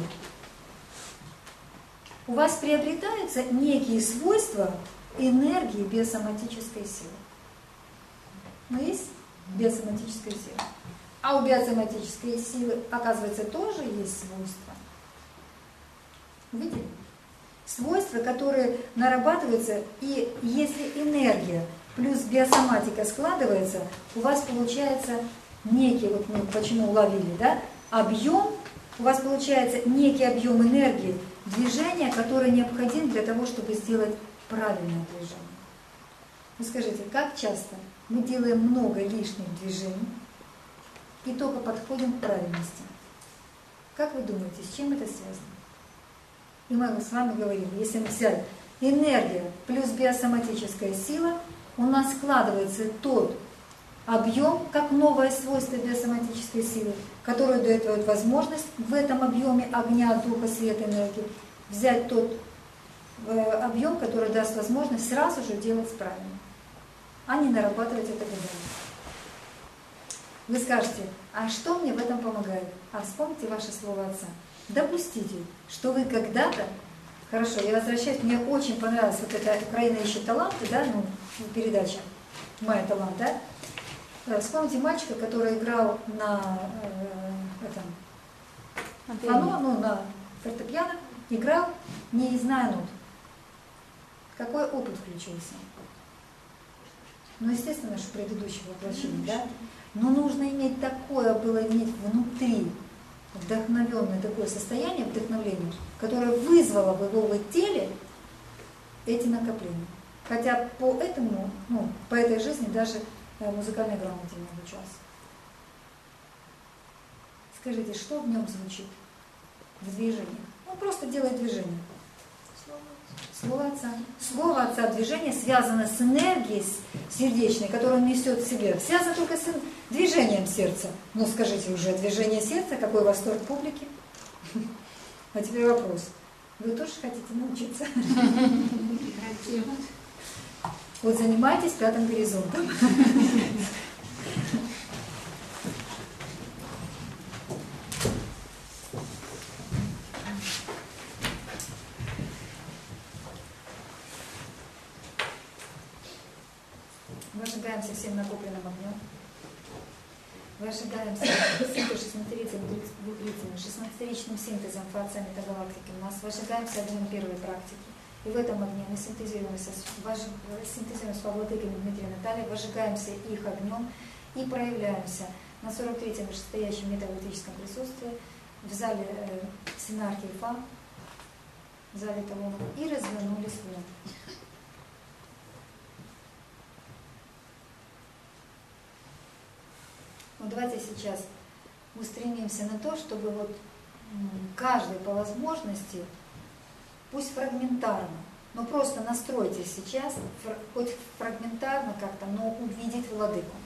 у вас приобретаются некие свойства энергии биосоматической силы. Ну, есть биосоматическая сила. А у биосоматической силы, оказывается, тоже есть свойства. Видите? Свойства, которые нарабатываются, и если энергия плюс биосоматика складывается, у вас получается некий, вот мы почему уловили, да, объем, у вас получается некий объем энергии движения, который необходим для того, чтобы сделать правильное движение. Вы скажите, как часто мы делаем много лишних движений и только подходим к правильности? Как вы думаете, с чем это связано? И мы с вами говорили, если мы взяли энергия плюс биосоматическая сила, у нас складывается тот объем, как новое свойство биосоматической силы, которое дает вот возможность в этом объеме огня, духа, света, энергии взять тот э, объем, который даст возможность сразу же делать правильно, а не нарабатывать это годами. Вы скажете, а что мне в этом помогает? А вспомните ваше слово Отца. Допустите, что вы когда-то, хорошо, я возвращаюсь, мне очень понравилась вот эта «Украина ищет таланты», да, ну, передача «Моя талант», да. Вспомните мальчика, который играл на э, этом, фано, ну, на фортепиано, играл, не зная нот. Какой опыт включился? Ну, естественно, что предыдущего воплощения, да? Но нужно иметь такое, было иметь внутри вдохновенное такое состояние, вдохновление, которое вызвало бы в его теле эти накопления. Хотя по этому, ну, по этой жизни даже музыкальной грамоте не обучался. Скажите, что в нем звучит в движении? Он просто делает движение. Слово Отца. Слово Отца, движение связано с энергией сердечной, которую он несет в себе. Связано только с движением сердца. Ну скажите уже, движение сердца, какой восторг публики? А теперь вопрос. Вы тоже хотите научиться? Хотим. Вот занимайтесь пятым горизонтом. Выжигаемся всем накопленным огнем. Выжигаемся синтез-шестнадцатиричным шестнадцатиричным синтезом фация метагалактики у нас. Выжигаемся огнем первой практики. И в этом огне мы синтезируемся, синтезируемся с владыками Дмитрия и Натальей, выжигаемся их огнем и проявляемся на сорок третьем вышестоящем метагалактическом присутствии в зале э, Синархии Фа, в зале Талонов, и развернулись вон. Вот давайте сейчас устремимся на то, чтобы вот каждый по возможности, пусть фрагментарно, но просто настройтесь сейчас, хоть фрагментарно как-то, но увидеть владыку.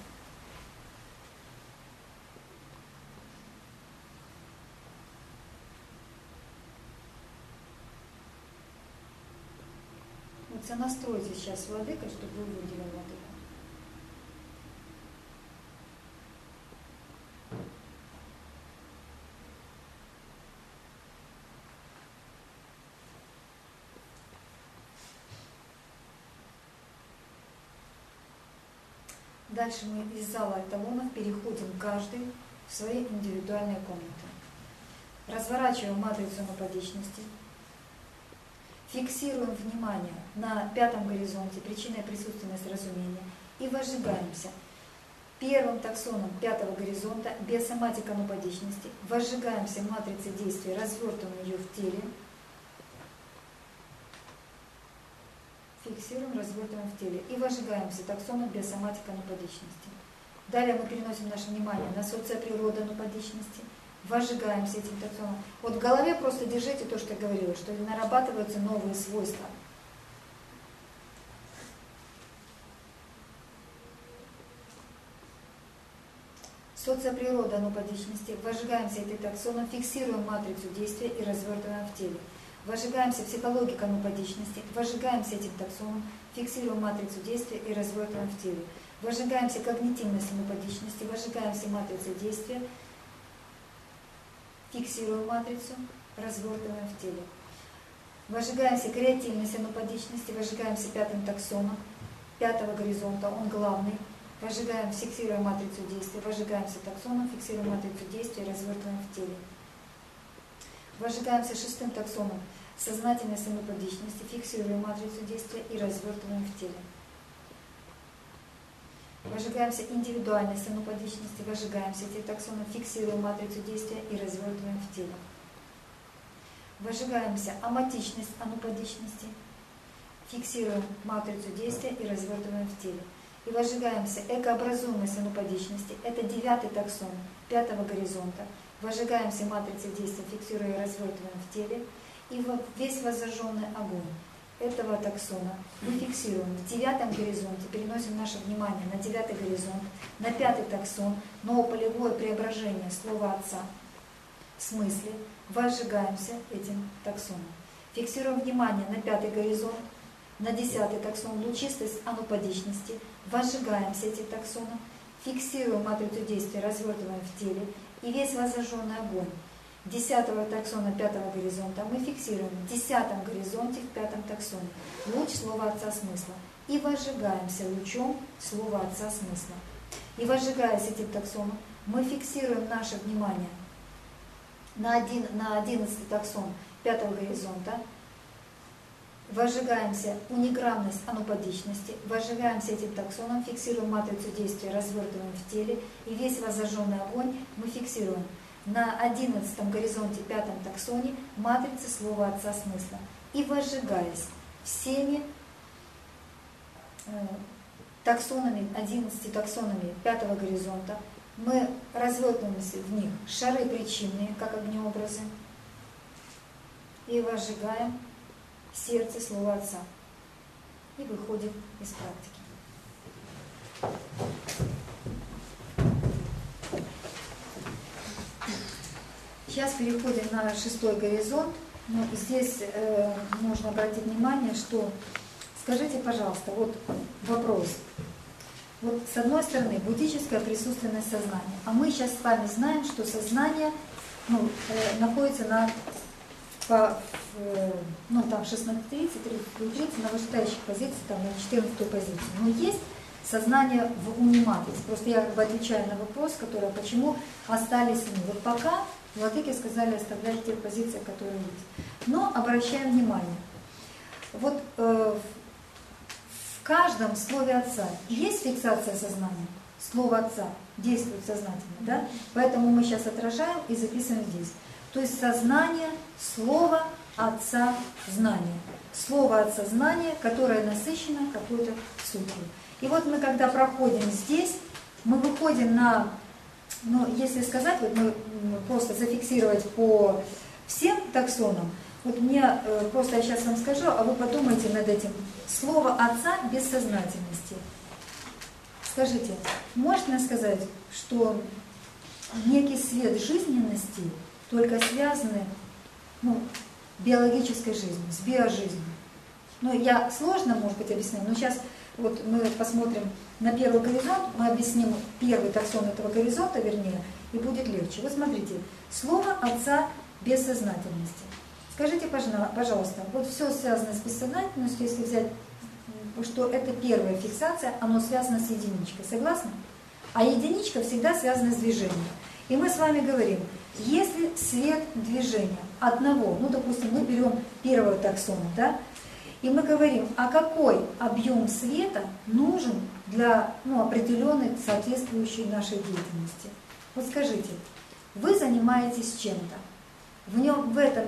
Вот сонастройтесь сейчас владыкой, чтобы вы увидели владыку. Дальше мы из зала эталонов переходим каждый в свои индивидуальные комнаты. Разворачиваем матрицу нападечности. Фиксируем внимание на пятом горизонте, причиной присутственность разумения. И возжигаемся первым таксоном пятого горизонта, биосоматика нападечности. Возжигаемся матрицей действия, развертываем ее в теле. Фиксируем, развертываем в теле. И возжигаемся таксоном биосоматика нападечности. Далее мы переносим наше внимание на социоприрода нападечности. Возжигаемся этим таксоном. Вот в голове просто держите то, что я говорила, что нарабатываются новые свойства. Социоприрода нападечности. Возжигаемся этим таксоном, фиксируем матрицу действия и развертываем в теле. Возжигаемся психологика нападечности, возжигаемся этим таксоном, фиксируем матрицу действия и развертываем в теле. Возжигаемся когнитивностью нападечности, возжигаемся матрицей действия, фиксируем матрицу, развертываем в теле. Возжигаемся креативностью нападечности, возжигаемся пятым таксоном, пятого горизонта, он главный. Возжигаем, фиксируем матрицу действия, возжигаемся таксоном, фиксируем матрицу действия и развертываем в теле. Возжигаемся шестым таксоном сознательности нападечности, фиксируем матрицу действия и развертываем в теле. Возжигаемся индивидуальностью нападечности, возжигаемся этим таксоном, фиксируем матрицу действия и развертываем в теле. Возжигаемся аматичность анупадечности, фиксируем матрицу действия и развертываем в теле. И возжигаемся экообразуемость анупадечности, это девятый таксон пятого горизонта. Возжигаемся матрицей действия, фиксируя и развертываем в теле. И весь воззажженный огонь этого таксона мы фиксируем в девятом горизонте, переносим наше внимание на девятый горизонт, на пятый таксон, новополевое преображение слова Отца в смысле, возжигаемся этим таксоном. Фиксируем внимание на пятый горизонт, на десятый таксон, лучистость анупадичности, возжигаемся этим таксоном, фиксируем матрицу действия, развертываем в теле. И весь воззажженный огонь десятого таксона пятого горизонта мы фиксируем в десятом горизонте, в пятом таксоне. Луч слова Отца смысла. И возжигаемся лучом слова Отца смысла. И возжигаясь этим таксоном, мы фиксируем наше внимание на, один, на одиннадцатый таксон пятого горизонта. Возжигаемся униграммность анупадичности, возжигаемся этим таксоном, фиксируем матрицу действия, развертываем в теле, и весь воззажженный огонь мы фиксируем на одиннадцатом горизонте, пятом таксоне, матрицы слова Отца смысла. И возжигаясь всеми э, таксонами, одиннадцатью таксонами пятого горизонта, мы развертываемся в них шары причинные, как огнеобразы, и возжигаем сердце, Слово Отца. И выходим из практики. Сейчас переходим на шестой горизонт. Но здесь э, нужно обратить внимание, что, скажите, пожалуйста, вот вопрос. Вот с одной стороны, буддическое присутственное сознание. А мы сейчас с вами знаем, что сознание ну, э, находится на, по, э, ну, там шестнадцать тридцать, тридцать на вышестоящих позициях, там на четырнадцатой позиции. Но есть сознание в униматрице. Просто я как бы отвечаю на вопрос, который, почему остались мы. Вот пока владыки сказали оставлять те позиции, которые есть. Но обращаем внимание. Вот э, в каждом слове Отца есть фиксация сознания. Слово Отца действует сознательно, да? Поэтому мы сейчас отражаем и записываем здесь. То есть сознание, слово Отца, знание. Слово Отца, знание, которое насыщено какой-то сутью. И вот мы, когда проходим здесь, мы выходим на, ну, если сказать, вот мы просто зафиксировать по всем таксонам, вот мне э, просто я сейчас вам скажу, а вы подумайте над этим. Слово Отца бессознательности. Скажите, можно сказать, что некий свет жизненности только связаны, ну, биологической жизнью, с биожизнью? Ну, я сложно, может быть, объясню, но сейчас вот мы посмотрим на первый горизонт, мы объясним первый таксон этого горизонта, вернее, и будет легче. Вот смотрите, слово Отца бессознательности. Скажите, пожалуйста, вот все связано с бессознательностью, если взять, что это первая фиксация, оно связано с единичкой, согласны? А единичка всегда связана с движением. И мы с вами говорим, если свет движения одного, ну, допустим, мы берем первого таксона, да, и мы говорим, а какой объем света нужен для ну, определенной, соответствующей нашей деятельности. Вот скажите, вы занимаетесь чем-то, в нем, в этом,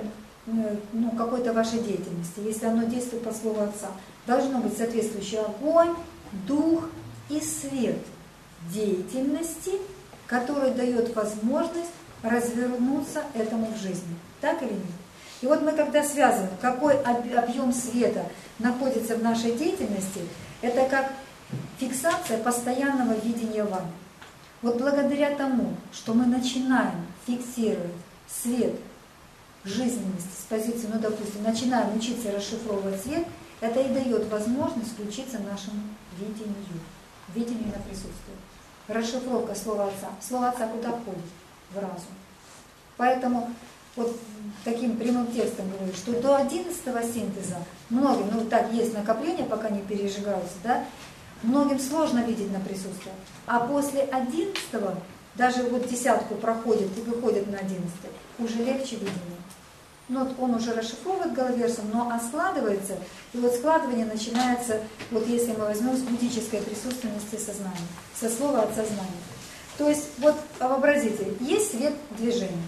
ну, какой-то вашей деятельности, если оно действует по слову Отца, должно быть соответствующий огонь, дух и свет деятельности, который дает возможность развернуться этому в жизни. Так или нет? И вот мы когда связываем, какой объем света находится в нашей деятельности, это как фиксация постоянного видения вами. Вот благодаря тому, что мы начинаем фиксировать свет жизненности с позиции, ну, допустим, начинаем учиться расшифровывать свет, это и дает возможность включиться нашему видению, видению на присутствие. Расшифровка слова Отца. Слово Отца куда входит? В разум. Поэтому вот таким прямым текстом говорю, что до одиннадцатого синтеза многим, ну так есть накопления, пока не пережигаются, да, многим сложно видеть на присутствие. А после одиннадцатого, даже вот десятку проходит и выходит на одиннадцатый, уже легче видение. Ну, вот он уже расшифровывает головерсом, но а складывается, и вот складывание начинается, вот если мы возьмем с буддической присутственности сознания, со слова Отца знания. То есть, вот вообразите, есть свет движения.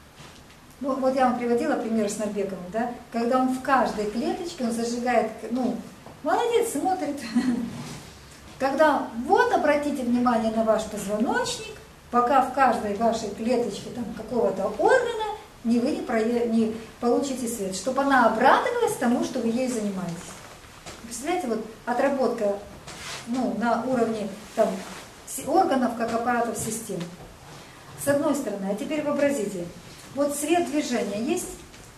Ну, вот я вам приводила пример с Нарбековым, да, когда он в каждой клеточке, он зажигает, ну, молодец, смотрит. Когда, вот обратите внимание на ваш позвоночник, пока в каждой вашей клеточке там какого-то органа не вы не, про... не получите свет, чтобы она обрадовалась тому, что вы ей занимаетесь. Представляете, вот отработка, ну, на уровне там, органов, как аппаратов систем. С одной стороны, а теперь вообразите, вот свет движения есть?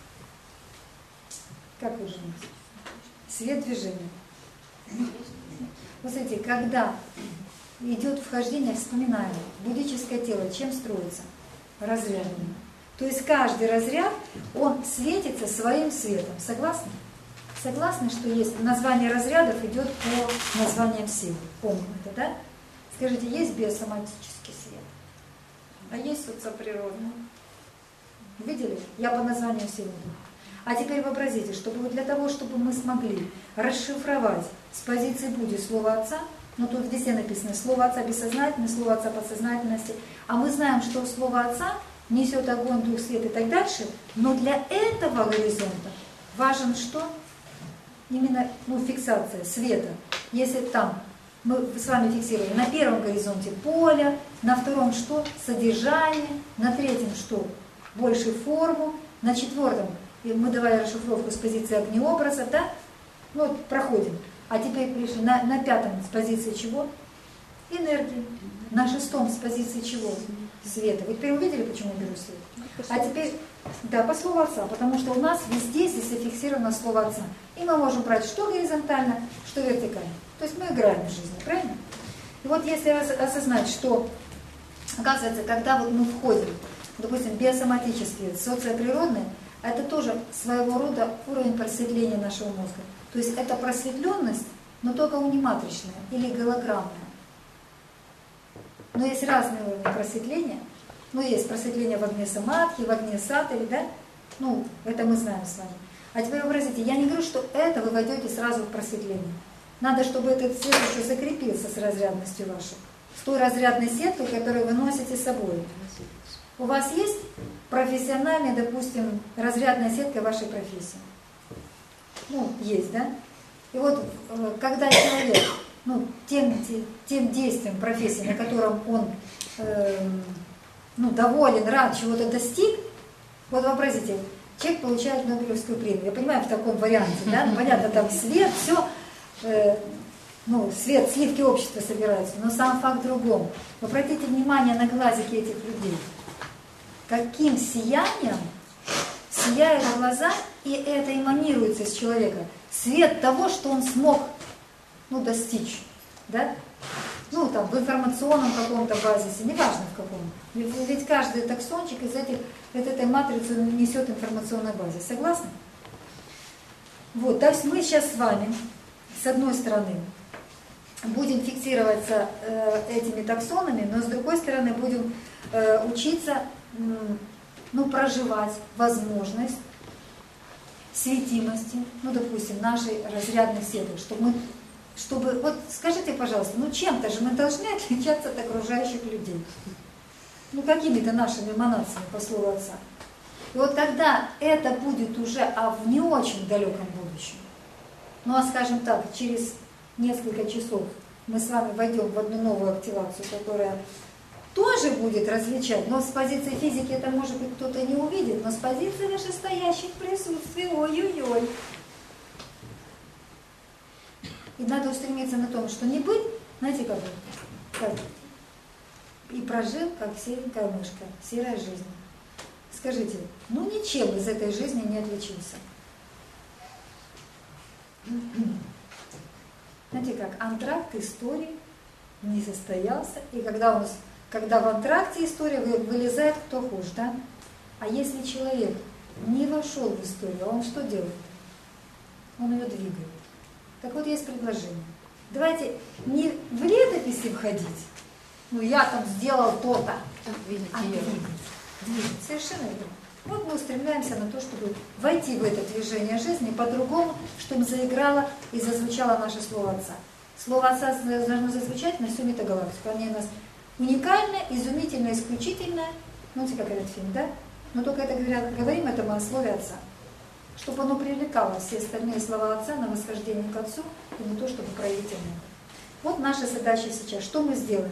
Как вы думаете? Свет движения. Вот смотрите, когда идет вхождение, вспоминаем, буддическое тело чем строится? Разрядами. То есть каждый разряд, он светится своим светом. Согласны? Согласны, что есть название разрядов идет по названиям сил. Помните это, да? Скажите, есть биосоматический свет? А есть социоприродный? Видели? Я по названию сил иду. А теперь вообразите, чтобы для того, чтобы мы смогли расшифровать с позиции Будды слово Отца, ну тут везде написано слово Отца бессознательное, слово Отца подсознательности, а мы знаем, что слово Отца несет огонь, дух, свет и так дальше, но для этого горизонта важен что? Именно ну, фиксация света. Если там мы с вами фиксируем на первом горизонте поле, на втором что? Содержание, на третьем что? Больше форму, на четвертом И мы давали расшифровку с позиции огнеобраза, да? Ну вот проходим. А теперь пришли на, на пятом с позиции чего? Энергии. На шестом с позиции чего? Света. Вы теперь увидели, почему я беру свет? А теперь, да, по слову Отца, потому что у нас везде здесь зафиксировано слово Отца. И мы можем брать что горизонтально, что вертикально. То есть мы играем в жизни, правильно? И вот если осознать, что, оказывается, когда вот мы входим, допустим, биосоматические, социоприродные, это тоже своего рода уровень просветления нашего мозга. То есть это просветленность, но только униматричная или голограммная. Но есть разные уровни просветления. Ну, есть просветление в огне самадхи, в огне сатори, да? Ну, это мы знаем с вами. А теперь вообразите, я не говорю, что это вы войдете сразу в просветление. Надо, чтобы этот свет еще закрепился с разрядностью вашей. С той разрядной сеткой, которую вы носите с собой. У вас есть профессиональная, допустим, разрядная сетка вашей профессии? Ну, есть, да? И вот, когда человек, ну, тем, тем действием профессии, на котором он э, ну, доволен, рад, чего-то достиг, вот вообразите, человек получает Нобелевскую премию. Я понимаю, в таком варианте, да? Ну, понятно, там свет, все, э, ну, свет, сливки общества собираются, но сам факт в другом. Вы обратите внимание на глазики этих людей. Каким сиянием сияют глаза, и это эманируется из человека. Свет того, что он смог, ну, достичь, да? Ну, там, в информационном каком-то базисе, неважно в каком. Ведь каждый таксончик из этих, из этой матрицы несет информационный базис. Согласны? Вот, то есть мы сейчас с вами, с одной стороны, будем фиксироваться э, этими таксонами, но с другой стороны будем э, учиться, э, ну, проживать возможность светимости, ну, допустим, нашей разрядной сети, чтобы мы, чтобы, вот скажите, пожалуйста, ну чем-то же мы должны отличаться от окружающих людей. Ну, какими-то нашими эманациями, по слову Отца. И вот тогда это будет уже а в не очень далеком будущем. Ну, а скажем так, через несколько часов мы с вами войдем в одну новую активацию, которая тоже будет различать, но с позиции физики это, может быть, кто-то не увидит, но с позиции вышестоящих присутствий, ой-ой-ой. И надо устремиться на том, что не быть, знаете, как, как и прожил, как серенькая мышка, серая жизнь. Скажите, ну ничем из этой жизни не отличился. Знаете как, антракт истории не состоялся, и когда, он, когда в антракте история вылезает, кто хуже, да? А если человек не вошел в историю, он что делает? Он ее двигает. Так вот, есть предложение. Давайте не в летописи входить, ну я там сделал то-то, а двигать. Двигать. Совершенно верно. Вот мы устремляемся на то, чтобы войти в это движение жизни по-другому, чтобы заиграло и зазвучало наше Слово Отца. Слово Отца должно зазвучать на всю метагалактику. Они у нас уникальное, изумительное, исключительное. Ну, как этот фильм, да? Но только это говорят, говорим это мы о Слове Отца. Чтобы оно привлекало все остальные слова Отца на восхождение к Отцу, и не то, чтобы проявить энергию. Вот наша задача сейчас. Что мы сделаем?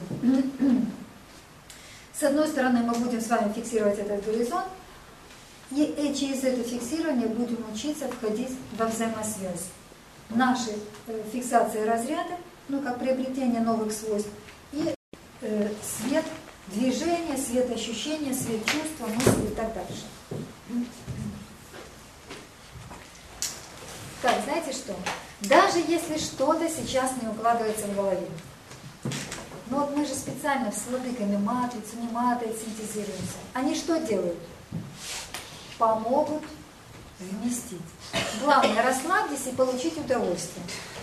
С одной стороны, мы будем с вами фиксировать этот горизонт, и через это фиксирование будем учиться входить во взаимосвязь. Наши э, фиксации разряда, ну как приобретение новых свойств, и э, свет движения, свет ощущения, свет чувства, мысли и так дальше. Так, знаете что? Даже если что-то сейчас не укладывается в голове, но вот мы же специально с владыками матрицу, не матрицу синтезируемся. Они что делают? Помогут вместить. Главное, расслабьтесь и получить удовольствие.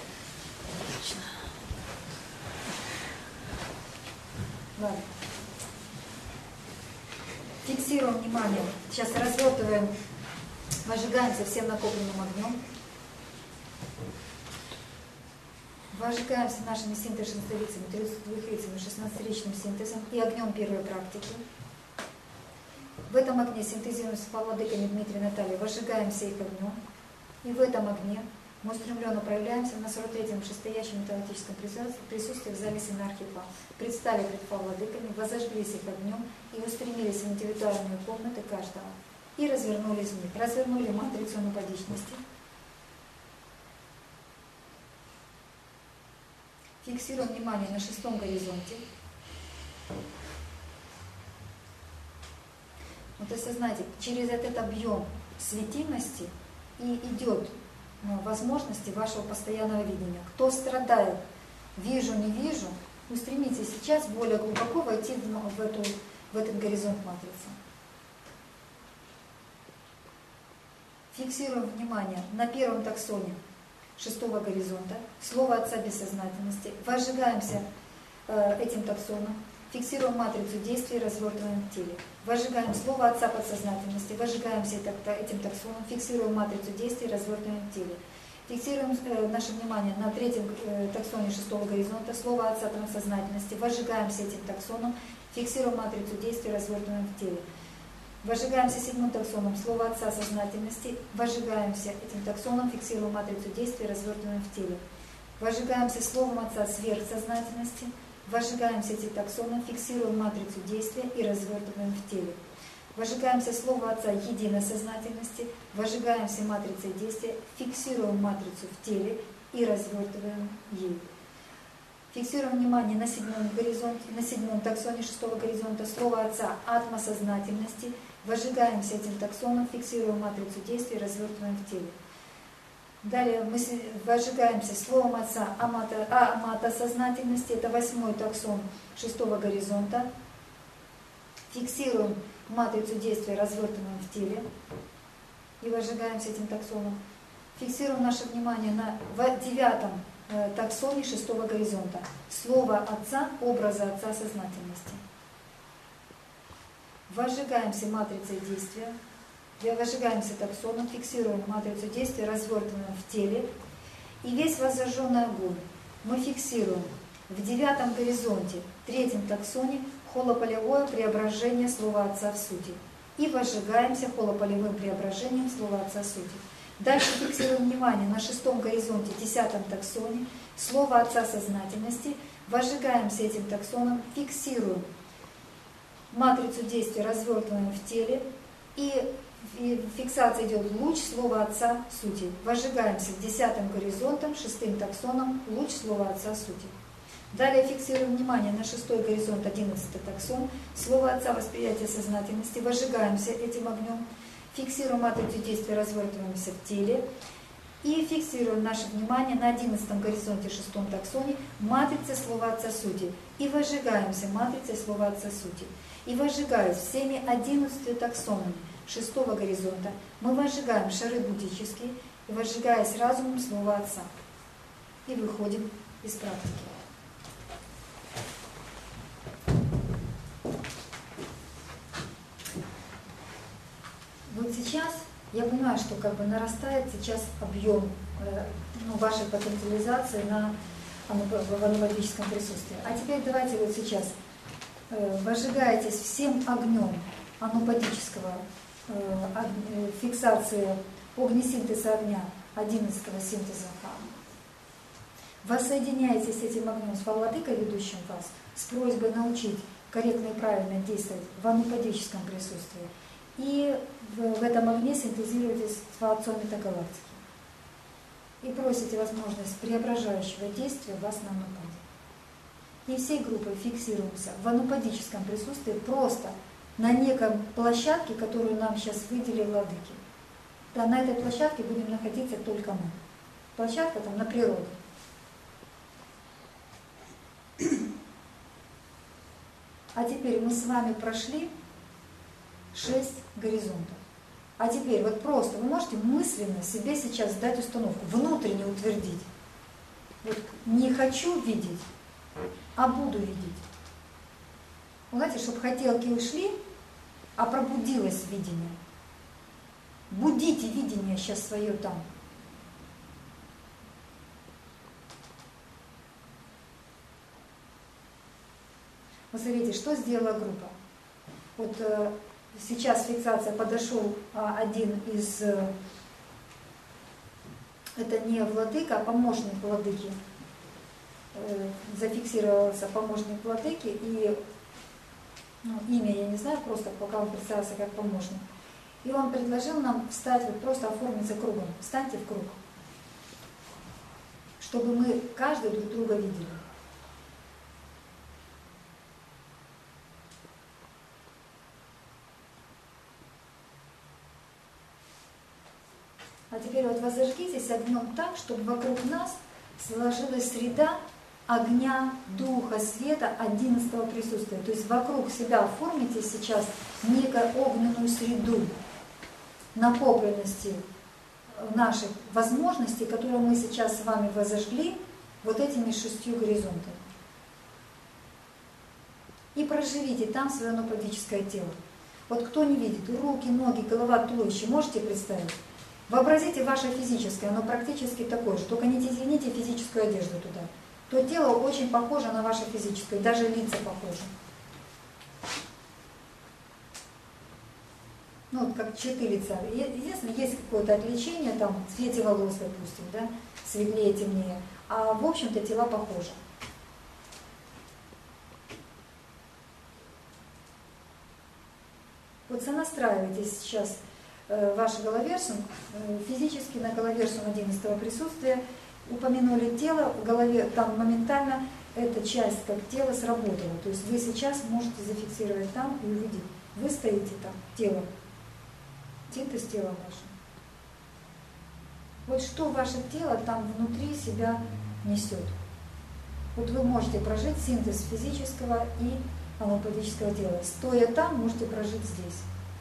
Ладно. Фиксируем внимание. Сейчас развертываем, выжигаемся всем накопленным огнем. Вожигаемся нашими синтез-шестнадцатилицами, тридцатидвух лицами, шестнадцатиричным синтезом и огнем первой практики. В этом огне синтезируемся с владыками Дмитрия и Натальи, возжигаемся их огнем. И в этом огне мы устремленно проявляемся на сорок третьем шестоящем металлическом присутствии в зале Синархипа. Представили пред владыками, возожглись их огнем и устремились в индивидуальные комнаты каждого. и развернули вниз. Развернули матрицу анупадичности. Фиксируем внимание на шестом горизонте. Вот осознайте, через этот объем светимости и идет ну, возможности вашего постоянного видения. Кто страдает, вижу, не вижу, устремитесь сейчас более глубоко войти в, в, эту, в этот горизонт матрицы. Фиксируем внимание на первом таксоне шестого горизонта, слово Отца бессознательности. Возжигаемся э, этим таксоном. Фиксируем матрицу действий, развертываем в теле. Возжигаем слово Отца подсознательности. Возжигаемся этим таксоном. Фиксируем матрицу действий, развертываем в теле. Фиксируем э, наше внимание на третьем э, таксоне шестого горизонта, слово Отца транссознательности. Возжигаемся этим таксоном. Фиксируем матрицу действий, развертываем в теле. Возжигаемся седьмым таксоном, слово Отца сознательности. Возжигаемся этим таксоном, фиксируем матрицу действий, развертываем в теле. Возжигаемся словом Отца сверхсознательности. Возжигаемся этим таксоном, фиксируем матрицу действия и развертываем в теле. Возжигаемся слово Отца единосознательности. Возжигаемся матрицей действия, фиксируем матрицу в теле и развертываем ею. Фиксируем внимание на седьмом горизонте, на седьмом таксоне шестого горизонта, слово Отца атмосознательности. Возжигаемся этим таксоном, фиксируем матрицу действий, развертываем в теле. Далее мы возжигаемся словом Отца аматосознательности, это восьмой таксон шестого горизонта. Фиксируем матрицу действия, развертываем в теле и возжигаемся этим таксоном. Фиксируем наше внимание на девятом таксоне шестого горизонта. Слово Отца, образа Отца сознательности. Возжигаемся матрицей действия, возжигаемся таксоном, фиксируем матрицу действия, развертываем в теле. И весь воззажженный огонь мы фиксируем в девятом горизонте, третьем таксоне, холополевое преображение слова Отца в сути. И возжигаемся холополевым преображением слова Отца в сути. Дальше фиксируем внимание на шестом горизонте, десятом таксоне, слово Отца сознательности. Возжигаемся этим таксоном, фиксируем матрицу действия, развертываем в теле. И фиксация идет луч слова Отца сути. Возжигаемся десятым горизонтом, шестым таксоном, луч слова Отца сути. Далее фиксируем внимание на шестой горизонт, одиннадцатый таксон, слово Отца восприятия сознательности. Возжигаемся этим огнем. Фиксируем матрицу действия, развертываемся в теле. И фиксируем наше внимание на одиннадцатом горизонте, шестом таксоне, матрица слова Отца сути. И возжигаемся матрицей слова Отца сути. И возжигаясь всеми одиннадцатью таксонами шестого горизонта, мы возжигаем шары буддические, и возжигаясь разумом слова Отца. И выходим из практики. Вот сейчас я понимаю, что как бы нарастает сейчас объем э, ну, вашей потенциализации на в анупадическом присутствии. А теперь давайте вот сейчас э, возжигаетесь всем огнем анупадического э, э, фиксации огнесинтеза огня, одиннадцатого синтеза Кама. Воссоединяетесь с этим огнем, с Владыкой, ведущим вас, с просьбой научить корректно и правильно действовать в анупадическом присутствии. И в, в этом огне синтезируетесь с Творцом метагалактики. И просите возможность преображающего действия вас на анупаде. И всей группой фиксируемся в анупадическом присутствии просто на неком площадке, которую нам сейчас выделили владыки. Да, на этой площадке будем находиться только мы. Площадка там на природе. А теперь мы с вами прошли шесть горизонтов. А теперь вот просто вы можете мысленно себе сейчас дать установку, внутренне утвердить. Вот не хочу видеть, а буду видеть. Вы знаете, чтобы хотелки ушли, а пробудилось видение. Будите видение сейчас свое там. Вы смотрите, что сделала группа. Вот э, сейчас фиксация, подошел а, один из, э, это не владыка, а помощник владыки. Э, зафиксировался помощник владыки, и ну, имя я не знаю, просто пока он представился как помощник. И он предложил нам встать, вот просто оформиться кругом. Встаньте в круг, чтобы мы каждый друг друга видели. А теперь вот возожгитесь огнем так, чтобы вокруг нас сложилась среда огня, духа, света, одиннадцатого присутствия. То есть вокруг себя оформите сейчас некую огненную среду накопленности наших возможностей, которые мы сейчас с вами возожгли вот этими шестью горизонтами. И проживите там свое анупадическое тело. Вот кто не видит, руки, ноги, голова, туловище, можете представить? Вообразите ваше физическое, оно практически такое же, только не тяните физическую одежду туда. То тело очень похоже на ваше физическое, даже лица похожи. Ну, вот как черты лица. Единственное, есть какое-то отличие, там, в цвете волос, допустим, да, светлее, темнее. А в общем-то тела похожи. Вот сонастраивайтесь сейчас э, ваш головерсум, э, физически на головерсум одиннадцатого присутствия, упомянули тело, в голове там моментально эта часть как тело сработала. То есть вы сейчас можете зафиксировать там и увидеть. Вы стоите там, тело. Синтез тела ваше. Вот что ваше тело там внутри себя несет. Вот вы можете прожить синтез физического и анупадического тела. Стоя там, можете прожить здесь.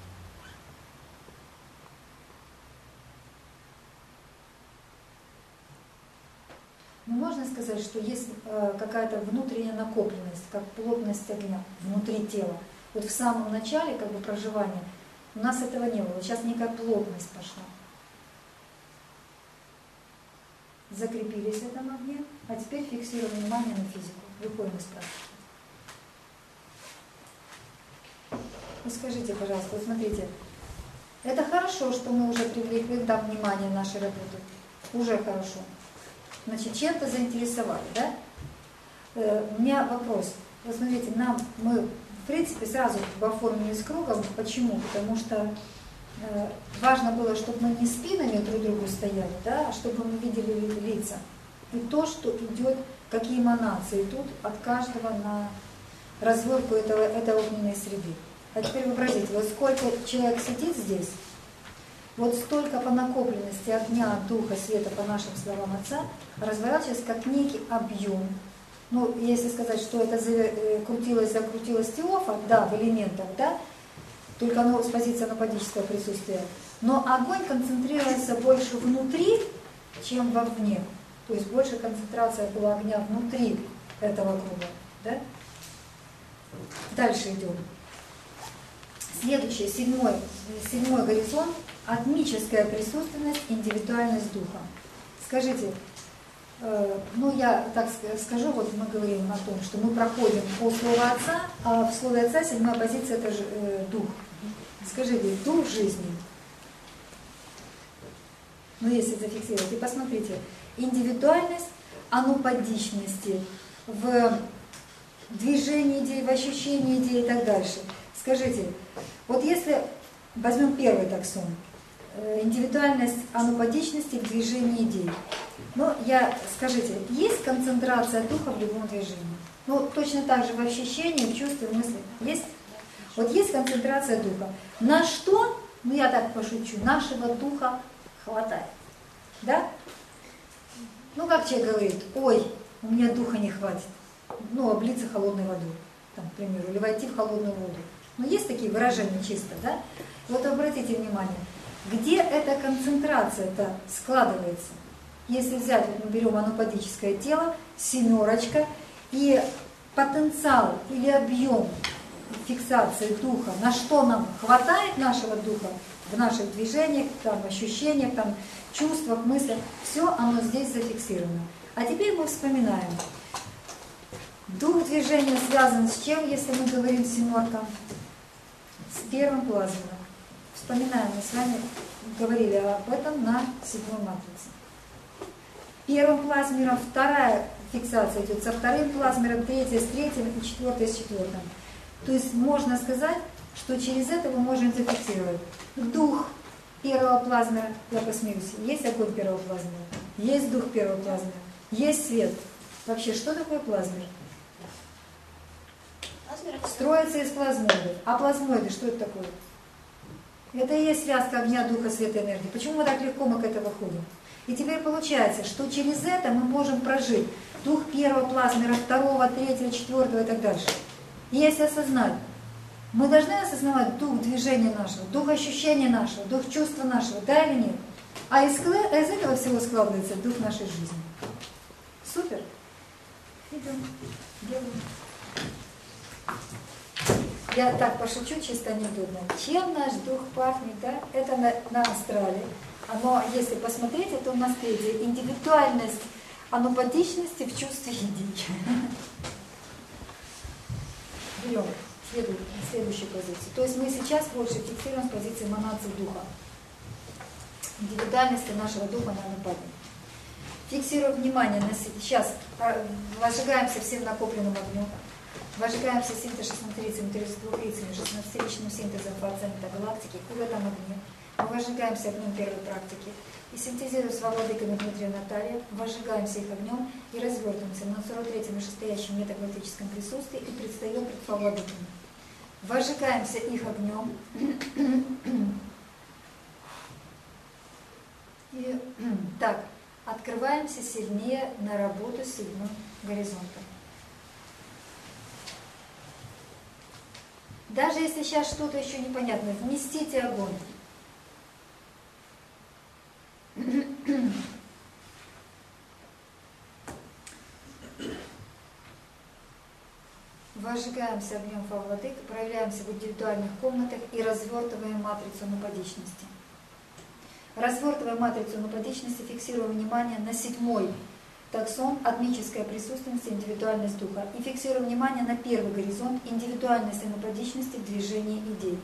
Но можно сказать, что есть э, какая-то внутренняя накопленность, как плотность огня внутри тела. Вот в самом начале как бы проживания у нас этого не было. Сейчас некая плотность пошла. Закрепились в этом огне, а теперь фиксируем внимание на физику. Выходим из практики. Вот скажите, пожалуйста, вот смотрите, это хорошо, что мы уже привлекли к нам внимание нашей работы. Уже хорошо. Значит, чем-то заинтересовали, да? Э, у меня вопрос. Вот смотрите, нам мы в принципе сразу оформились кругом. Почему? Потому что э, важно было, чтобы мы не спинами друг к другу стояли, да, а чтобы мы видели лица. И то, что идет, какие эманации идут от каждого на разводку этого, этой огненной среды. А теперь вообразите, вот сколько человек сидит здесь, вот столько по накопленности огня, духа, света, по нашим словам Отца, разворачивается как некий объем. Ну, если сказать, что это крутилось, закрутилось Теофа, да, в элементах, да, только оно с позиции анупадического присутствия. Но огонь концентрировался больше внутри, чем вовне. То есть больше концентрация была огня внутри этого круга. Да? Дальше идем. Следующий, седьмой, седьмой горизонт – атмическая присутственность, индивидуальность духа. Скажите, э, ну я так скажу, вот мы говорим о том, что мы проходим по слову Отца, а в слове Отца седьмая позиция – это же э, дух. Скажите, дух жизни. Ну если зафиксировать, и посмотрите, индивидуальность анупадичности в движении идей, в ощущении идей и так дальше. Скажите, вот если возьмем первый таксон, индивидуальность анупадичности в движении идей. Ну, я, скажите, есть концентрация духа в любом движении? Ну, точно так же в ощущении, в чувстве, в мысли. Есть? Вот есть концентрация духа. На что, ну я так пошучу, нашего духа хватает. Да? Ну, как человек говорит, ой, у меня духа не хватит. Ну, облиться холодной водой, там, к примеру, или войти в холодную воду. Ну, есть такие выражения чисто, да? Вот обратите внимание, где эта концентрация-то складывается? Если взять, вот мы берем анупадическое тело, семерочка, и потенциал или объем фиксации духа, на что нам хватает нашего духа в наших движениях, там, ощущениях, там, чувствах, мыслях, все оно здесь зафиксировано. А теперь мы вспоминаем. Дух движения связан с чем, если мы говорим семерка? С первым плазмером. Вспоминаем, мы с вами говорили об этом на седьмой матрице. Первым плазмером вторая фиксация идет со вторым плазмером, третья с третьим и четвертая с четвертым. То есть можно сказать, что через это мы можем зафиксировать дух первого плазмера, я посмеюсь, есть огонь первого плазмера, есть дух первого плазмера, есть свет. Вообще, что такое плазмер? Строится из плазмоидов. А плазмоиды, что это такое? Это и есть связка огня, духа, света, энергии. Почему мы так легко мы к этому ходим? И теперь получается, что через это мы можем прожить дух первого плазмера, второго, третьего, четвертого и так дальше. И если осознать, мы должны осознавать дух движения нашего, дух ощущения нашего, дух чувства нашего, да или нет? А из, из этого всего складывается дух нашей жизни. Супер. Идем, делаем. Я так пошучу, чисто анекдотно. Чем наш дух пахнет, да? Это на, на астрале. Оно, если посмотреть, это у нас впереди индивидуальность, анупатичности в чувстве идей. Берем следующую позицию. То есть мы сейчас больше фиксируем с позиции эманации духа. Индивидуальности нашего духа на анупате. Фиксируем внимание на сейчас, возжигаемся всем накопленным огнем. Возжигаемся синтез шестнадцатирицами, тридцатидвухрицами, шестнадцатиричным синтезом по центра галактики и в этом огне. Мы возжигаемся огнем первой практики и синтезируем с владыками Дмитрия Наталья, возжигаемся их огнем и развертываемся на сорок третьем настоящем метагалактическом присутствии и предстаем пред владыками. Возжигаемся их огнем и так, открываемся сильнее на работу седьмым горизонтом. Даже если сейчас что-то еще непонятно, вместите огонь. Возжигаемся огнем Фавладык, проявляемся в индивидуальных комнатах и развертываем матрицу анупадичности. Развертывая матрицу анупадичности, фиксируем внимание на седьмой таксон, атмическая присутственность, индивидуальность духа. И фиксируем внимание на первый горизонт, индивидуальность анупадичности в движении идей.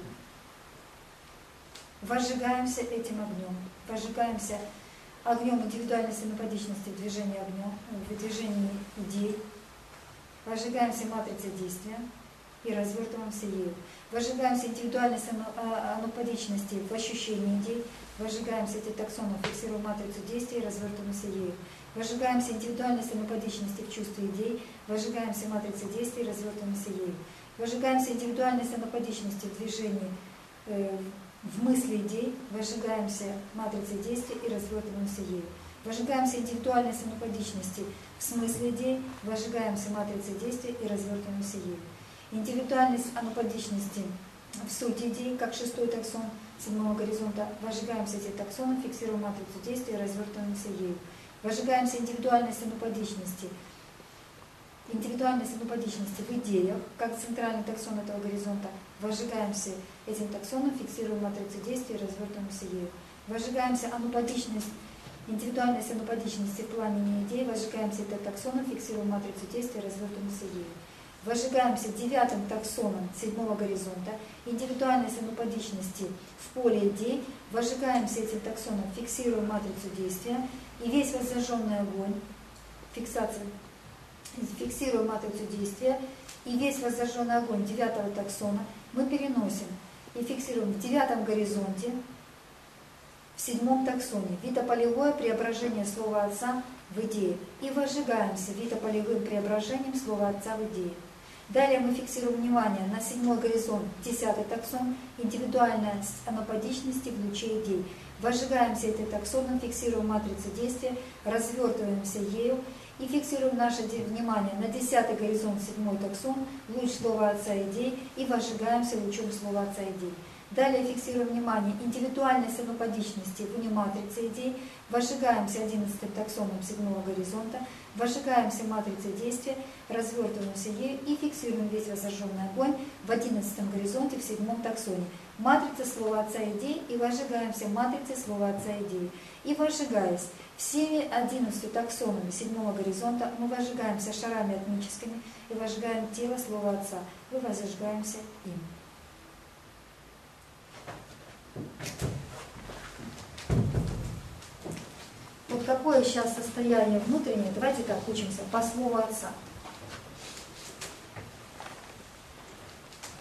Возжигаемся этим огнем. Возжигаемся огнем индивидуальности анупадичности в движении огнем, в движении идей. Возжигаемся матрицей действия и развертываемся ею. Возжигаемся индивидуальность анупадичности в ощущении идей. Возжигаемся эти таксоны, фиксируем матрицу действия и развертываемся ею. Возжигаемся индивидуальность анупадичности в чувстве идей. Возжигаемся матрицей действия и развертываемся ею. Возжигаемся индивидуальность анупадичности в движении, э, в мысли идей. Возжигаемся матрицей действия и развертываемся ею. Возжигаемся индивидуальность анупадичности в смысле идей. Возжигаемся матрицей действия и развертываемся ею. Индивидуальность анупадичности в суть идей, как шестой таксон седьмого горизонта. Возжигаемся эти таксоны, фиксируем матрицу действия и развертываемся ею. Возжигаемся индивидуальность анупадичности. Индивидуальность анупадичности в идеях, как центральный таксон этого горизонта. Возжигаемся этим таксоном, фиксируем матрицу действия и развертываемся ею. Возжигаемся анупадичность, индивидуальность анупадичности в пламени идей. Возжигаемся этим таксоном, фиксируем матрицу действия и развертываемся ею. Возжигаемся девятым таксоном седьмого горизонта, индивидуальность анупадичности в поле идей. Возжигаемся этим таксоном, фиксируем матрицу действия и весь воззажженный огонь, фиксация, фиксируем матрицу действия и весь воззажженный огонь девятого таксона мы переносим и фиксируем в девятом горизонте, в седьмом таксоне, витополевое преображение слова Отца в идее. И возжигаемся витополевым преображением слова Отца в идее. Далее мы фиксируем внимание на седьмой горизонт, десятый таксон, индивидуальная анупадичности в луче идей. Возжигаемся этой таксоном, фиксируем матрицу действия, развертываемся ею и фиксируем наше внимание на десятый горизонт, седьмой таксон, луч слова Отца идей и возжигаемся лучом слова Отца идей. Далее фиксируем внимание индивидуальность анупадичности вне матрицы идей, возжигаемся одиннадцатым таксоном седьмого горизонта, возжигаемся матрицей действия, развертываемся ею и фиксируем весь воззажженный огонь в одиннадцатом горизонте в седьмом таксоне. Матрица слова Отца идей и возжигаемся матрицей слова Отца идей. И возжигаясь всеми одиннадцатью таксонами седьмого горизонта, мы возжигаемся шарами атмическими и возжигаем тело слова Отца. И возжигаемся им. Вот какое сейчас состояние внутреннее, давайте так учимся, по слову Отца.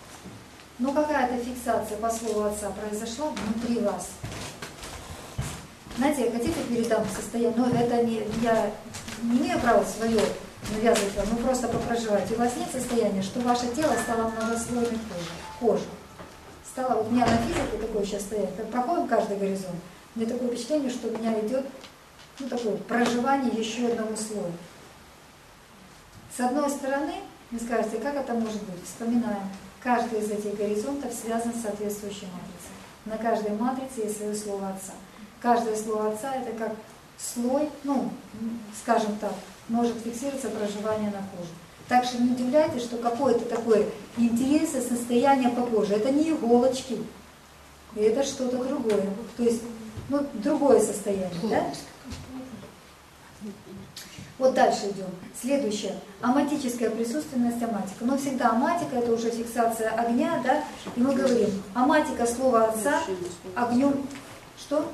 но какая-то фиксация по слову Отца произошла внутри вас. Знаете, я хотите передам состояние, но это не, я не имею права свое навязывать вам, ну просто попроживать. У вас нет состояния, что ваше тело стало многослойной кожей. Кожа. Стало, вот у меня на физике такое сейчас состояние, проходим каждый горизонт, у меня такое впечатление, что у меня идет ну, такое проживание еще одного слоя. С одной стороны, вы скажете, как это может быть? Вспоминаем, каждый из этих горизонтов связан с соответствующей матрицей. На каждой матрице есть свое слово Отца. Каждое слово Отца это как слой, ну, скажем так, может фиксироваться проживание на коже. Так что не удивляйтесь, что какое-то такое интересное состояние по коже. Это не иголочки, это что-то другое. То есть, ну, другое состояние, да? Вот дальше идем. Следующее. Аматическая присутственность аматика. Но всегда аматика это уже фиксация огня, да? И мы говорим, аматика слова Отца огнем. Что?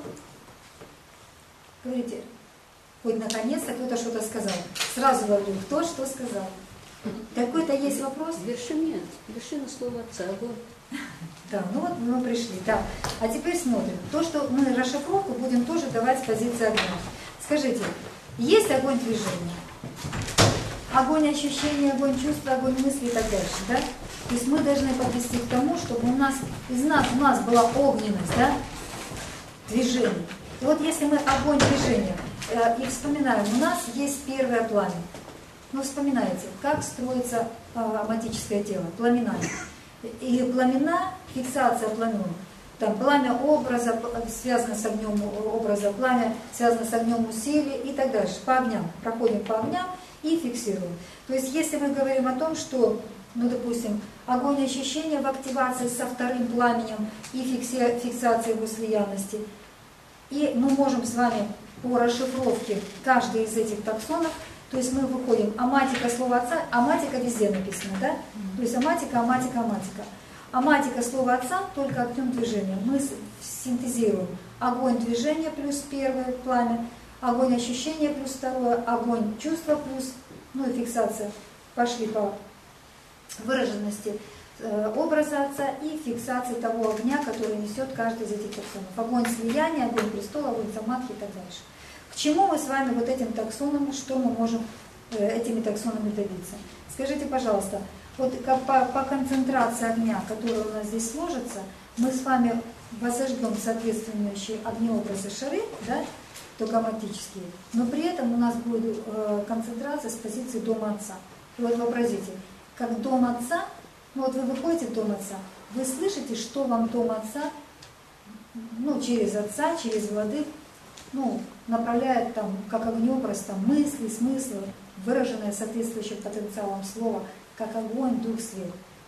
Говорите. Хоть наконец-то кто-то что-то сказал. Сразу говорю, кто что сказал. Какой-то есть вопрос? Вершина. Вершина слова Отца. Огонь. Да, ну вот мы пришли. Да. А теперь смотрим. То, что мы расшифровку будем тоже давать с позиции огня. Скажите, есть огонь движения, огонь ощущения, огонь чувства, огонь мысли и так дальше, да? То есть мы должны подвести к тому, чтобы у нас, из нас, у нас была огненность, да? Движение. И вот если мы огонь движения, э, и вспоминаем, у нас есть первое пламя. Ну, вспоминайте, как строится э, аматическое тело, пламена. И пламена, фиксация пламен. Там пламя образа связано с огнем образа, пламя связано с огнем усилия и так дальше. По огням. Проходим по огням и фиксируем. То есть если мы говорим о том, что, ну допустим, огонь ощущения в активации со вторым пламенем и фикси, фиксацией его слиянности, и мы можем с вами по расшифровке каждый из этих таксонов, то есть мы выходим, аматика слова Отца, аматика везде написано, да? То есть аматика, аматика, аматика. Аматика слова Отца только огнем движения. Мы синтезируем огонь движения плюс первое пламя, огонь ощущения плюс второе, огонь чувства плюс, ну и фиксация. Пошли по выраженности э, образа Отца и фиксации того огня, который несет каждый из этих таксонов. Огонь слияния, огонь престола, огонь самадхи и так дальше. К чему мы с вами вот этим таксоном, что мы можем э, этими таксонами добиться? Скажите, пожалуйста, вот как по, по концентрации огня, который у нас здесь сложится, мы с вами возожгем соответствующие огнеобразы шары, да, только аматические, но при этом у нас будет э, концентрация с позиции дома Отца. И вот вообразите, как дом Отца, ну вот вы выходите в дом Отца, вы слышите, что вам дом Отца, ну через Отца, через Владык, ну, направляет там, как огнеобраз, там, мысли, смыслы, выраженные соответствующим потенциалом слова, как огонь, дух, свет.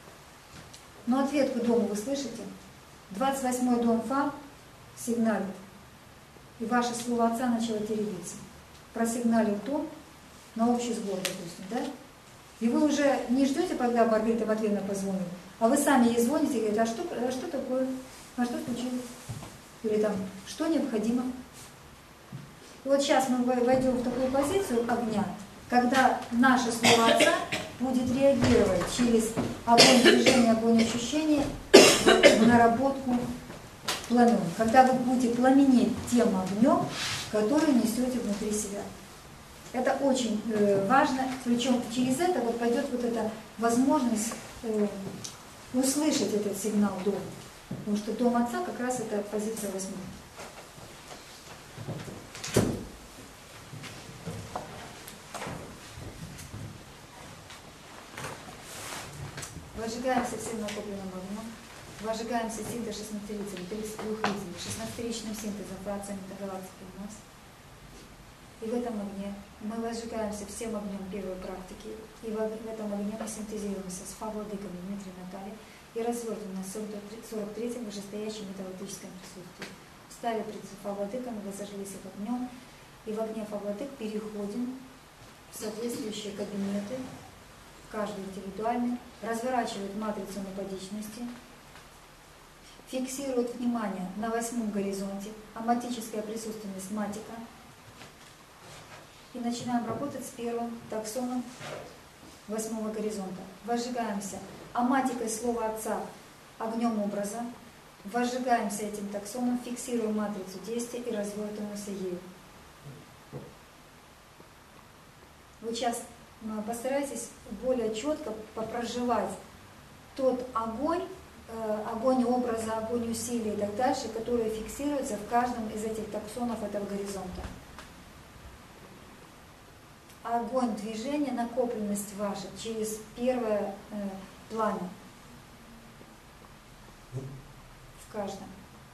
Но ответку дома вы слышите? двадцать восьмой дом Фа сигналит, и ваше слово Отца начало теребиться. Просигналил дом на общий сбор, допустим, да? И вы уже не ждете, когда Маргарита Матвеевна позвонит, а вы сами ей звоните и говорите, а что, а что такое? А что случилось? Или там, что необходимо? И вот сейчас мы войдем в такую позицию огня, когда наше слово Отца будет реагировать через огонь движения, огонь ощущения в наработку пламен. Когда вы будете пламенеть тем огнем, который несете внутри себя. Это очень э, важно, причем через это вот пойдет вот эта возможность э, услышать этот сигнал дома. Потому что дом Отца как раз это позиция восьмой. Возжигаемся всем накопленным огнем, возжигаемся синтез шестнадцатиричным, шестнадцатиричным синтезом фракции метагалактики у нас. И в этом огне мы возжигаемся всем огнем первой практики, и в этом огне мы синтезируемся с Фа-владыками Дмитрия Натальи и развертываем на сорок третьем вышестоящем метагалактическом присутствии. Стали пред Фа-владыками, возожглись их огнем, и в огне Фа-владык переходим в соответствующие кабинеты, каждый индивидуальный, разворачивает матрицу нападичности, фиксирует внимание на восьмом горизонте, аматическая присутственность матика, и начинаем работать с первым таксоном восьмого горизонта. Возжигаемся аматикой слова Отца огнем образа, возжигаемся этим таксоном, фиксируем матрицу действия и развертываемся ею. Вы сейчас постарайтесь более четко попроживать тот огонь, огонь образа, огонь усилий и так дальше, которые фиксируются в каждом из этих таксонов этого горизонта. Огонь движения, накопленность ваша через первое э, пламя в каждом.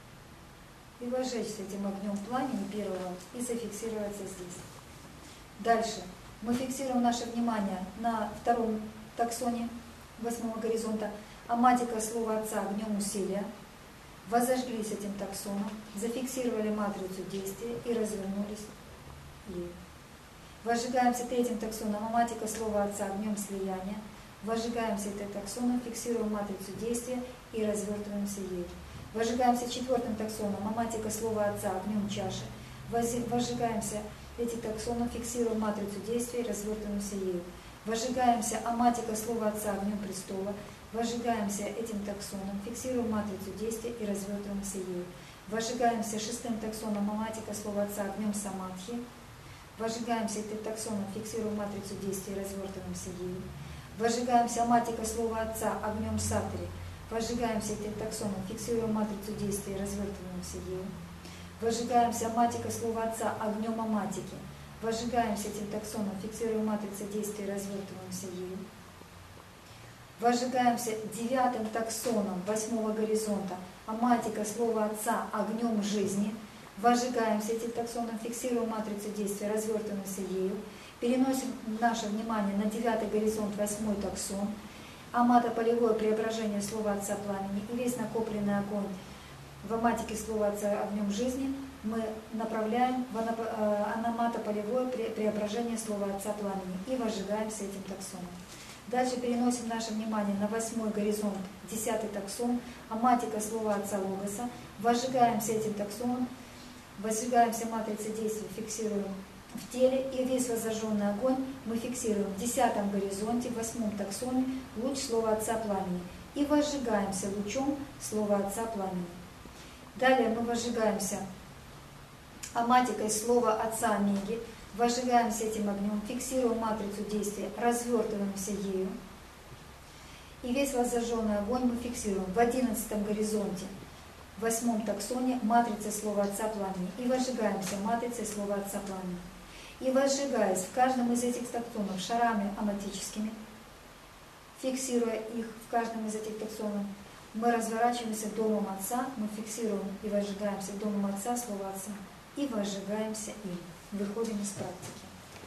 И возжечься этим огнем пламени первого и зафиксироваться здесь. Дальше. Мы фиксируем наше внимание на втором таксоне восьмого горизонта. Аматика слова Отца огнем усилия. Возожглись этим таксоном, зафиксировали матрицу действия и развернулись ею. Возжигаемся третьим таксоном, аматика слова Отца огнем слияния. Возжигаемся этим таксоном, фиксируем матрицу действия и развертываемся ею. Возжигаемся четвертым таксоном, аматика слова Отца огнем чаши. Возжигаемся этим таксоном, фиксируем матрицу действия и развертываемся ею. Возжигаемся аматика слова Отца огнем престола. Возжигаемся этим таксоном, фиксируем матрицу действия и развертываемся ею. Возжигаемся шестым таксоном, аматика слова Отца огнем самадхи. Возжигаемся этим таксоном, фиксируем матрицу действия и развертываемся ею. Возжигаемся аматика слова Отца огнем сатри. Возжигаемся этим таксоном, фиксируем матрицу действия и развертываемся ею. Возжигаемся аматика слова Отца огнем аматики. Возжигаемся этим таксоном, фиксируем матрицу действия и развертываемся ею. Возжигаемся девятым таксоном восьмого горизонта, аматика слова Отца огнем жизни. Возжигаемся этим таксоном, фиксируем матрицу действия, развертываемся ею. Переносим наше внимание на девятый горизонт, восьмой таксон. Амата полевое преображение слова Отца пламени и весь накопленный огонь в аматике слова Отца огнем жизни мы направляем в анамата полевое преображение слова Отца пламени и возжигаемся этим таксоном. Дальше переносим наше внимание на восьмой горизонт, десятый таксон, аматика слова Отца логоса. Возжигаемся этим таксоном, возжигаемся матрицей действия, фиксируем в теле, и весь возожженный огонь мы фиксируем в десятом горизонте, в восьмом таксоне, луч слова Отца пламени. И возжигаемся лучом слова Отца пламени. Далее мы возжигаемся аматикой слова Отца омеги. Возжигаемся этим огнем, фиксируем матрицу действия, развертываемся ею. И весь возожженный огонь мы фиксируем в одиннадцатом горизонте, в восьмом таксоне, матрицы слова Отца пламени. И возжигаемся матрицей слова Отца пламени. И возжигаясь в каждом из этих таксонов шарами аматическими, фиксируя их в каждом из этих таксонов, мы разворачиваемся домом Отца, мы фиксируем и возжигаемся домом Отца, слова Отца, и возжигаемся им. Выходим из практики.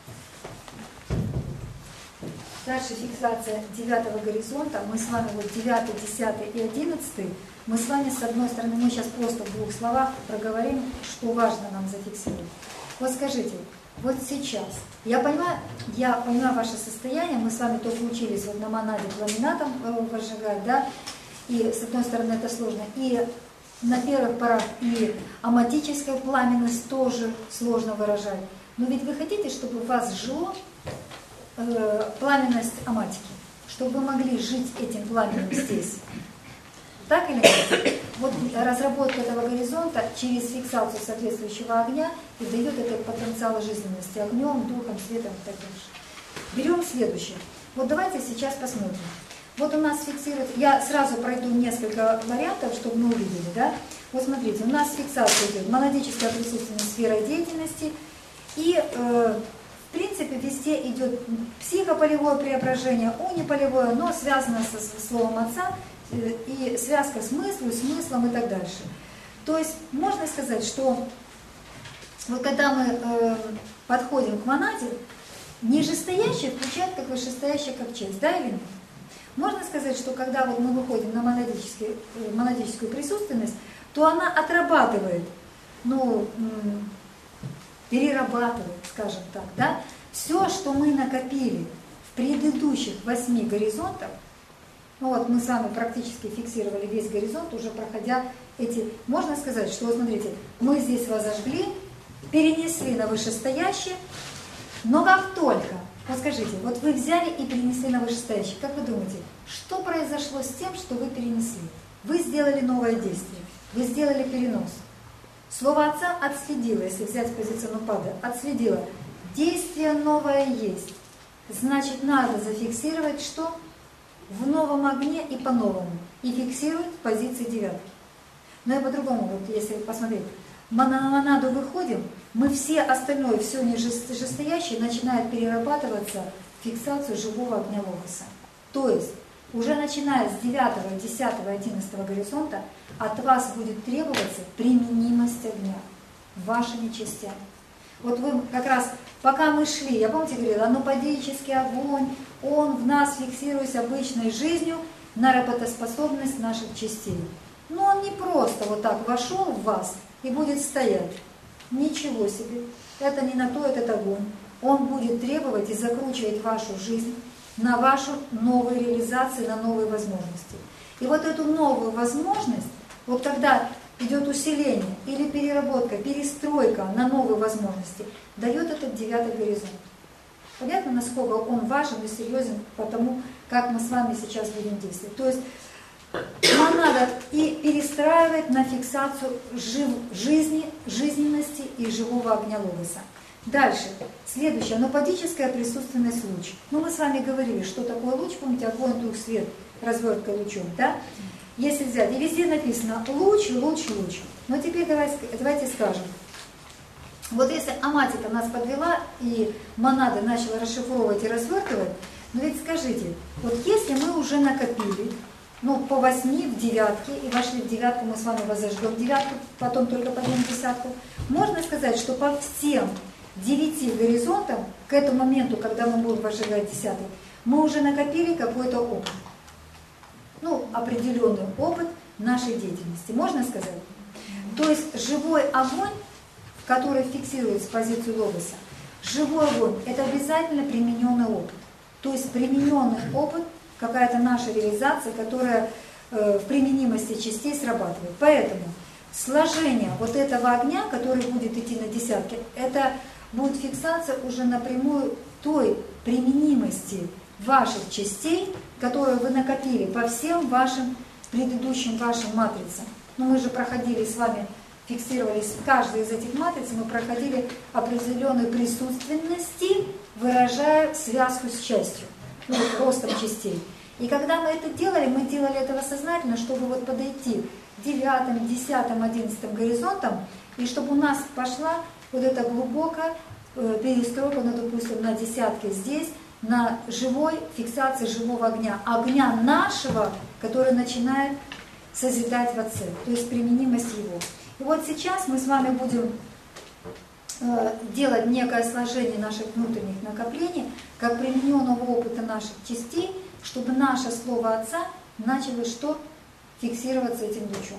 Дальше фиксация девятого горизонта. Мы с вами вот девятый, десятый и одиннадцатый. Мы с вами с одной стороны, мы сейчас просто в двух словах проговорим, что важно нам зафиксировать. Вот скажите, вот сейчас, я понимаю, я понимаю ваше состояние, мы с вами только учились вот на монаде пламенатом возжигать, да, и с одной стороны это сложно, и на первых порах и аматическая пламенность тоже сложно выражать. Но ведь вы хотите, чтобы у вас жило э, пламенность аматики, чтобы вы могли жить этим пламенем здесь. Так или нет? Вот разработка этого горизонта через фиксацию соответствующего огня и дает этот потенциал жизненности огнем, духом, светом и так дальше. Берем следующее. Вот давайте сейчас посмотрим. Вот у нас фиксируется, я сразу пройду несколько вариантов, чтобы мы увидели, да? Вот смотрите, у нас фиксация идет монадическая присутственная сфера деятельности, и э, в принципе везде идет психополевое преображение, униполевое, но связано со, со словом Отца, э, и связка с мыслью, смыслом и так дальше. То есть можно сказать, что вот когда мы э, подходим к монаде, нижестоящее включает как вышестоящее как часть, да или нет? Можно сказать, что когда вот мы выходим на монадическую, монадическую присутственность, то она отрабатывает, ну, перерабатывает, скажем так, да, все, что мы накопили в предыдущих восьми горизонтах. Ну вот мы с вами практически фиксировали весь горизонт, уже проходя эти, можно сказать, что, вот смотрите, мы здесь возожгли, перенесли на вышестоящее, но как только, вот скажите, вот вы взяли и перенесли на вышестоящее, как вы думаете, что произошло с тем, что вы перенесли? Вы сделали новое действие, вы сделали перенос. Слово Отца отследило, если взять позицию Нупады, отследило. Действие новое есть. Значит, надо зафиксировать что? В новом огне и по-новому. И фиксировать в позиции девятки. Но и по-другому, вот если посмотреть. Мы на монаду выходим, мы все остальное, все нижестоящее начинает перерабатываться в фиксацию живого огня логоса. То есть, уже начиная с девятого, десятого, одиннадцатого горизонта, от вас будет требоваться применимость огня вашими частями. Вот вы как раз, пока мы шли, я помните, говорила, анупадический огонь, он в нас, фиксируясь обычной жизнью, на работоспособность наших частей. Но он не просто вот так вошел в вас и будет стоять. Ничего себе. Это не на то этот огонь. Он будет требовать и закручивать вашу жизнь на вашу новую реализацию, на новые возможности. И вот эту новую возможность, вот когда идет усиление или переработка, перестройка на новые возможности, дает этот девятый горизонт. Понятно, насколько он важен и серьезен по тому, как мы с вами сейчас будем действовать. То есть нам надо и перестраивать на фиксацию жив, жизни, жизненности и живого огня логоса. Дальше. Следующее. Анупадическая присутственность луч. Ну, мы с вами говорили, что такое луч. Помните, огонь, дух, свет, развертка лучом, да? Если взять, и везде написано луч, луч, луч. Но теперь давайте, давайте скажем. Вот если аматика нас подвела, и монада начала расшифровывать и развертывать, ну ведь скажите, вот если мы уже накопили, ну, по восьми в девятке, и вошли в девятку, мы с вами возожжем девятку, потом только пойдем в десятку, можно сказать, что по всем девяти горизонтам, к этому моменту, когда мы будем возжигать десятый, мы уже накопили какой-то опыт. Ну, определенный опыт нашей деятельности, можно сказать? То есть живой огонь, который фиксируется в позицию логоса, живой огонь – это обязательно примененный опыт. То есть примененный опыт, какая-то наша реализация, которая э, в применимости частей срабатывает. Поэтому сложение вот этого огня, который будет идти на десятки, это будет фиксация уже напрямую той применимости ваших частей, которые вы накопили по всем вашим предыдущим вашим матрицам. Но мы же проходили с вами, фиксировались в каждой из этих матриц, мы проходили определенные присутственности, выражая связку с частью, ну, ростом частей. И когда мы это делали, мы делали этого сознательно, чтобы вот подойти к девятым, десятым, одиннадцатым горизонтам, и чтобы у нас пошла вот эта глубокая э, перестройка, ну, допустим, на десятке здесь, на живой фиксации живого огня, огня нашего, который начинает созидать в Отце, то есть применимость его. И вот сейчас мы с вами будем э, делать некое сложение наших внутренних накоплений, как примененного опыта наших частей, чтобы наше слово Отца начало что? Фиксироваться этим лучом.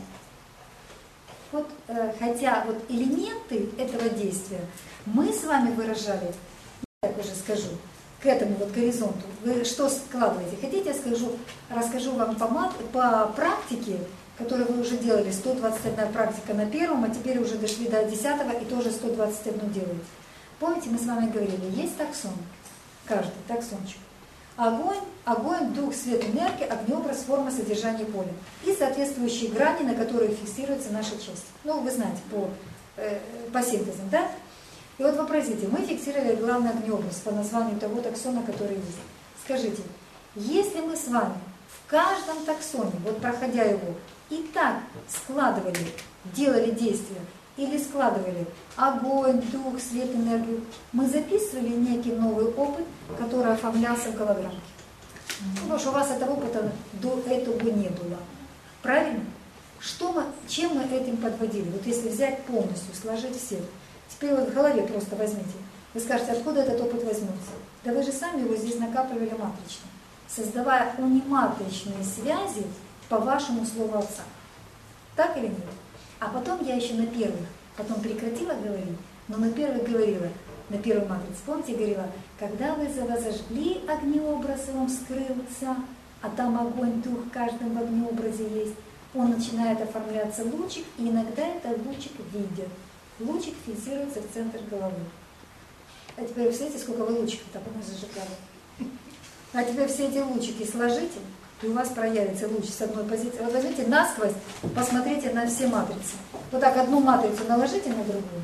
Вот, э, хотя вот элементы этого действия мы с вами выражали, я так уже скажу, к этому вот горизонту. Вы что складываете? Хотите, я скажу, расскажу вам по, мат, по практике, которую вы уже делали, сто двадцать одна практика на первом, а теперь уже дошли до десятого и тоже сто двадцать одну делаете. Помните, мы с вами говорили, есть таксон, каждый таксончик. Огонь, огонь, дух, свет, энергия, огнеобраз, форма, содержание поля. И соответствующие грани, на которые фиксируется наша часть. Ну, вы знаете, по, э, по синтезам, да? И вот вопросите, мы фиксировали главный огнеобраз по названию того таксона, который есть. Скажите, если мы с вами в каждом таксоне, вот проходя его, и так складывали, делали действия, или складывали огонь, дух, свет, энергию, мы записывали некий новый опыт, который оформлялся в голограммке. Ну, потому что у вас этого опыта до этого не было. Правильно? Что мы, чем мы этим подводили? Вот если взять полностью, сложить все. Теперь вот в голове просто возьмите. Вы скажете, откуда этот опыт возьмется? Да вы же сами его здесь накапливали матрично, создавая унематричные связи по вашему слову Отца. Так или нет? А потом я еще на первых, потом прекратила говорить, но на первых говорила, на первой матрице, помните, говорила, когда вы возожгли огнеобраз, и он вскрылся, а там огонь, дух в каждом в огнеобразе есть, он начинает оформляться лучик, и иногда этот лучик видят. Лучик фиксируется в центр головы. А теперь представляете, сколько вы лучиков так у нас зажигали. А теперь все эти лучики сложите и у вас проявится луч с одной позиции. Вот возьмите насквозь, посмотрите на все матрицы. Вот так одну матрицу наложите на другую.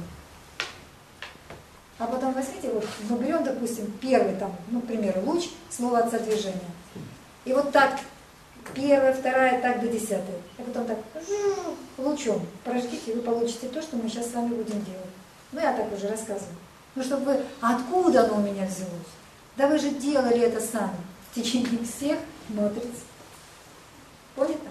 А потом возьмите, вот, мы берем, допустим, первый там, ну, к примеру, луч, слово отца движения. И вот так, первая, вторая, так до десятой. И потом так, лучом прожгите, и вы получите то, что мы сейчас с вами будем делать. Ну, я так уже рассказываю. Ну, чтобы вы, откуда оно у меня взялось? Да вы же делали это сами в течение всех матриц. Понятно?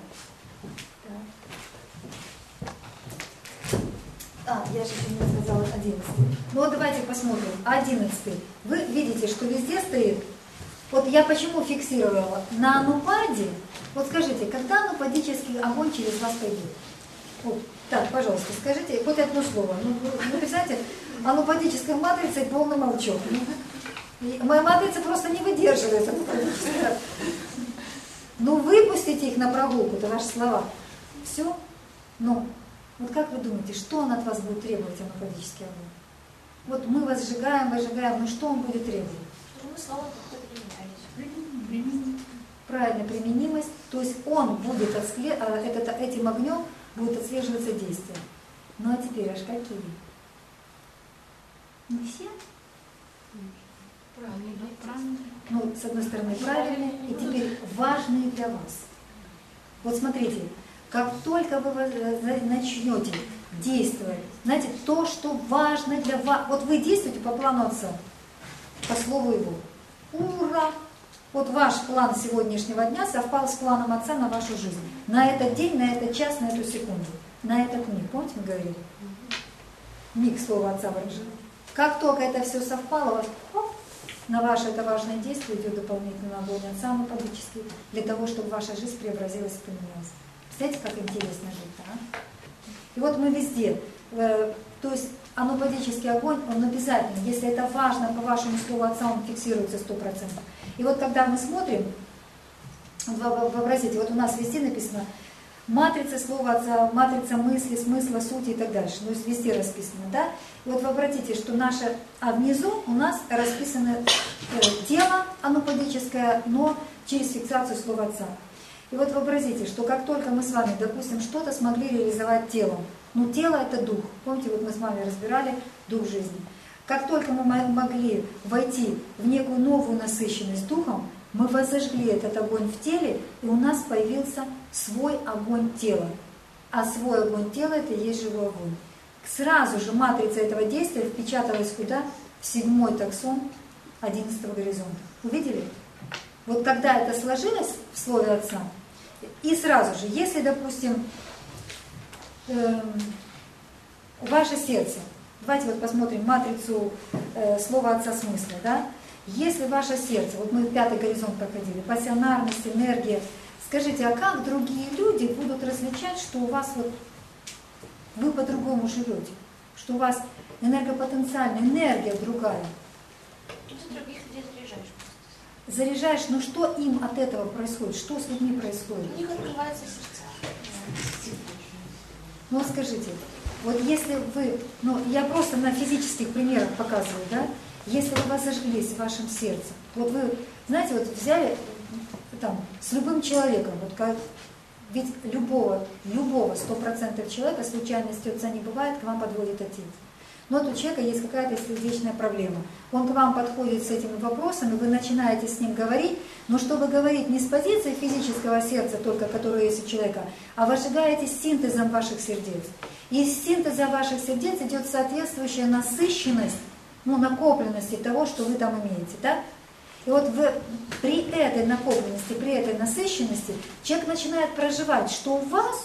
А, я же еще не сказала одиннадцатый. Ну вот давайте посмотрим. одиннадцатый. Вы видите, что везде стоит. Вот я почему фиксировала? На анупаде, вот скажите, когда анупадический огонь через вас пойдет? Вот, так, пожалуйста, скажите хоть одно слово. Ну, вы представляете, анупадическая матрица и полный молчок. Моя матрица просто не выдерживает. Ну, выпустите их на прогулку, это ваши слова. Все? Ну, вот как вы думаете, что он от вас будет требовать, анупадический огонь? Вот мы вас сжигаем, выжигаем, ну что он будет требовать? Чтобы мы слово какое-то применялись. Правильно, применимость. То есть он будет, отслед... этот, этим огнем будет отслеживаться действие. Ну а теперь аж какие? Не все? Правильно, правильно. Ну, с одной стороны, правильные, и теперь важные для вас. Вот смотрите, как только вы начнете действовать, знаете, то, что важно для вас, вот вы действуете по плану Отца, по слову Его. Ура! Вот ваш план сегодняшнего дня совпал с планом Отца на вашу жизнь. На этот день, на этот час, на эту секунду. На этот миг. Помните, мы говорили? Миг слова Отца выражено. Как только это все совпало, у вас, оп, на ваше это важное действие идет дополнительный огонь Отца анупадический, для того, чтобы ваша жизнь преобразилась и поменялась. Представляете, как интересно жить, а? И вот мы везде, э, то есть анупадический огонь, он обязательно, если это важно по вашему слову Отца, он фиксируется сто процентов. И вот когда мы смотрим, вообразите, вот у нас везде написано матрица слова Отца, матрица мысли, смысла, сути и так дальше. То есть везде расписано, да? И вот вы обратите, что наше, а внизу у нас расписано э, тело анупадическое, но через фиксацию слова Отца. И вот вообразите, что как только мы с вами, допустим, что-то смогли реализовать телом, ну тело это дух, помните, вот мы с вами разбирали дух жизни. Как только мы могли войти в некую новую насыщенность духом, мы возожгли этот огонь в теле, и у нас появился свой огонь тела. А свой огонь тела это и есть живой огонь. Сразу же матрица этого действия впечаталась куда? В седьмой таксон одиннадцатого горизонта. Увидели? Вот когда это сложилось в слове Отца, и сразу же, если, допустим, э, ваше сердце, давайте вот посмотрим матрицу э, слова Отца смысла, да? Если ваше сердце, вот мы пятый горизонт проходили, пассионарность, энергия, скажите, а как другие люди будут различать, что у вас вот, вы по-другому живете, что у вас энергопотенциальная энергия другая? Ты других людей заряжаешь. Заряжаешь, но что им от этого происходит? Что с людьми происходит? У них открываются сердца. Ну вот скажите, вот если вы, ну я просто на физических примерах показываю, да, если у вас зажглись в вашем сердце, вот вы, знаете, вот взяли там с любым человеком, вот как, ведь любого, любого сто процентов человека случайности Отца не бывает, к вам подводит Отец. Но вот у человека есть какая-то сердечная проблема. Он к вам подходит с этими вопросами, вы начинаете с ним говорить, но чтобы говорить не с позиции физического сердца только, которое есть у человека, а возжигаете синтезом ваших сердец. И из синтеза ваших сердец идет соответствующая насыщенность, ну, накопленности того, что вы там имеете, да? И вот вы, при этой накопленности, при этой насыщенности человек начинает проживать, что у вас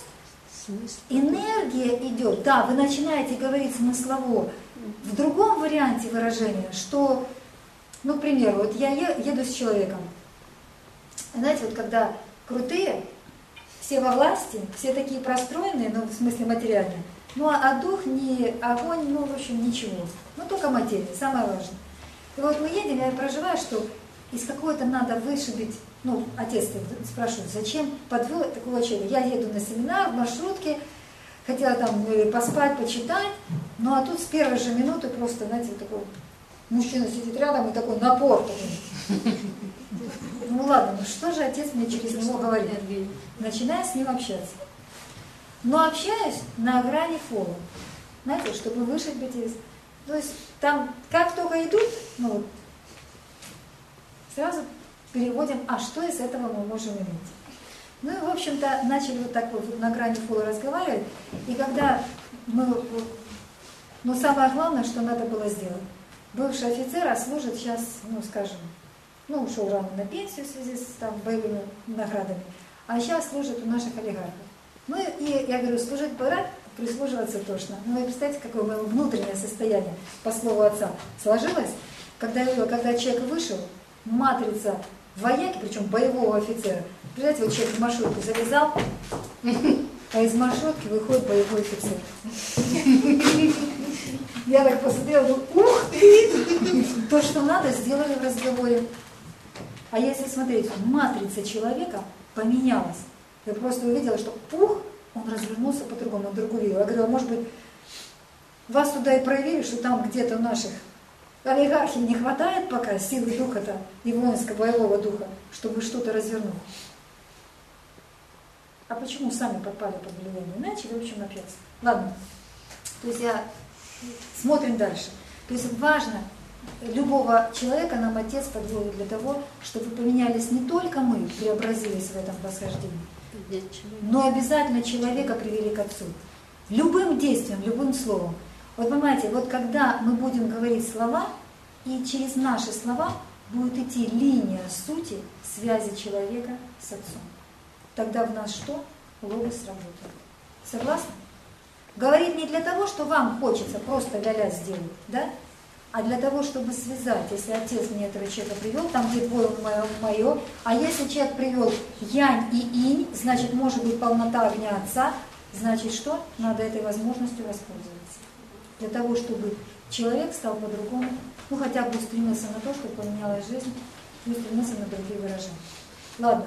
энергия идет, да, вы начинаете говорить смыслово. В другом варианте выражения, что, ну, к примеру, вот я еду с человеком, знаете, вот когда крутые, все во власти, все такие простроенные, ну, в смысле материальные, ну, а дух не огонь, ну, в общем, ничего, ну, только материя, самое важное. И вот мы едем, я проживаю, что из какой-то надо вышибить, ну, отец спрашивает, зачем подвел такого человека? Я еду на семинар в маршрутке, хотела там поспать, почитать, ну, а тут с первой же минуты просто, знаете, вот такой мужчина сидит рядом и такой напор такой. Ну ладно, ну что же отец мне через него говорит? Начинаю с ним общаться. Но общаюсь на грани фола. Знаете, чтобы вышить бытие. То есть там, как только идут, ну вот, сразу переводим, а что из этого мы можем иметь. Ну и, в общем-то, начали вот так вот на грани фола разговаривать. И когда мы... Но самое главное, что надо было сделать. Бывший офицер, а служит сейчас, ну, скажем, ну, ушел рано на пенсию в связи с там, боевыми наградами, а сейчас служит у наших олигархов. Ну и я говорю, служить брат, прислуживаться тошно. Ну, вы представляете, какое мое внутреннее состояние, по слову отца, сложилось, когда, когда человек вышел, матрица вояки, причем боевого офицера. Представляете, вот человек в маршрутку завязал, а из маршрутки выходит боевой офицер. Я так посмотрела, думаю, ух ты! То, что надо, сделали в разговоре. А если смотреть, матрица человека поменялась. Я просто увидела, что пух, он развернулся по-другому, другую видела. Я говорю, а может быть, вас туда и проявили, что там где-то наших олигархий не хватает пока силы духа-то и воинского боевого духа, чтобы что-то развернуть. А почему сами подпали под влияние? Начали, в общем, общаться. Ладно. То есть я... Смотрим дальше. То есть важно, любого человека нам Отец подводит для того, чтобы поменялись не только мы, преобразились в этом восхождении, но обязательно человека привели к Отцу. Любым действием, любым словом. Вот понимаете, вот когда мы будем говорить слова, и через наши слова будет идти линия сути связи человека с Отцом. Тогда в нас что? Логос работает. Согласны? Говорит не для того, что вам хочется просто ля-ля сделать, да? А для того, чтобы связать, если Отец мне этого человека привел, там где твое мое, мое, а если человек привел янь и инь, значит, может быть полнота огня Отца, значит, что? Надо этой возможностью воспользоваться. Для того, чтобы человек стал по-другому, ну хотя бы устремился на то, чтобы поменялась жизнь, и устремился на другие выражения. Ладно.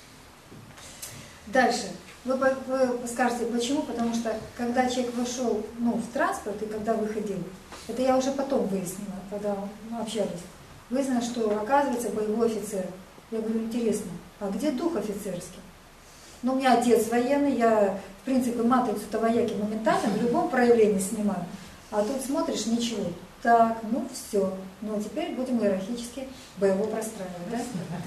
Дальше. Вы, вы скажете, почему? Потому что, когда человек вошел ну, в транспорт и когда выходил, это я уже потом выяснила, когда мы общались, выяснилось, что, оказывается, боевой офицер. Я говорю, интересно, а где дух офицерский? Ну, у меня отец военный, я, в принципе, матрицу-то вояки моментально в любом проявлении снимаю. А тут смотришь, ничего. Так, ну все. Ну, а теперь будем иерархически боево простраивать, да?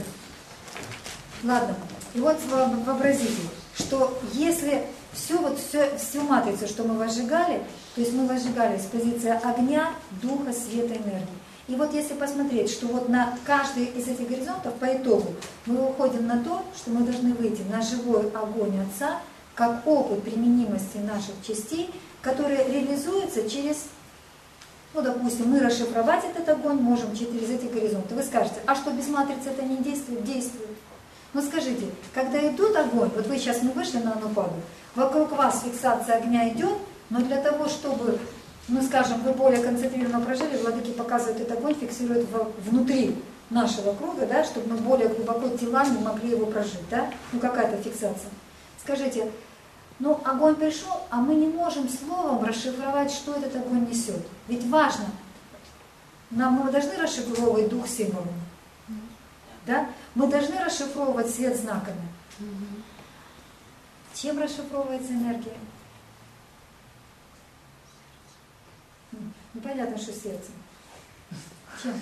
Ладно. И вот вообразите, что если всю, вот, все, всю матрицу, что мы возжигали, то есть мы возжигали с позиции огня, духа, света, энергии. И вот если посмотреть, что вот на каждый из этих горизонтов по итогу мы выходим на то, что мы должны выйти на живой огонь Отца, как опыт применимости наших частей, который реализуется через, ну, допустим, мы расшифровать этот огонь можем через эти горизонты. Вы скажете, а что без матрицы это не действует? Действует. Но скажите, когда идут огонь, вот вы сейчас мы вышли на Анупаду, вокруг вас фиксация огня идет, но для того, чтобы, ну скажем, вы более концентрированно прожили, владыки показывают этот огонь, фиксируют внутри нашего круга, да, чтобы мы более глубоко телами могли его прожить, да, ну какая-то фиксация. Скажите, ну огонь пришел, а мы не можем словом расшифровать, что этот огонь несет. Ведь важно, нам мы должны расшифровывать дух символами. Да? Мы должны расшифровывать свет знаками. Mm-hmm. Чем расшифровывается энергия? Непонятно, что сердцем. Чем?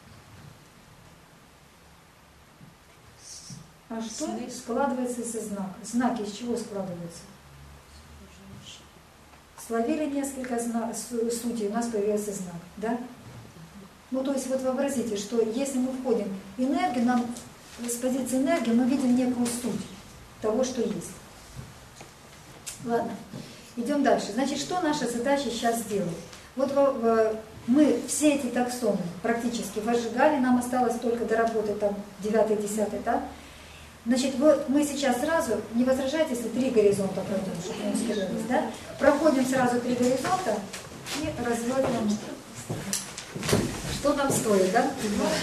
А что складывается из знака? Знаки из чего складываются? Словили несколько зна... сутей, у нас появился знак. Да? Ну, то есть, вот вообразите, что если мы входим в энергию, нам с позиции энергии мы видим некую суть того, что есть. Ладно, идем дальше. Значит, что наша задача сейчас сделать? Вот мы все эти таксоны практически возжигали, нам осталось только доработать там девятый, десятый, да? Значит, вот мы сейчас сразу, не возражайте, если три горизонта пройдем, чтобы не успевались, да? Проходим сразу три горизонта и развиваем. Что нам стоит, да?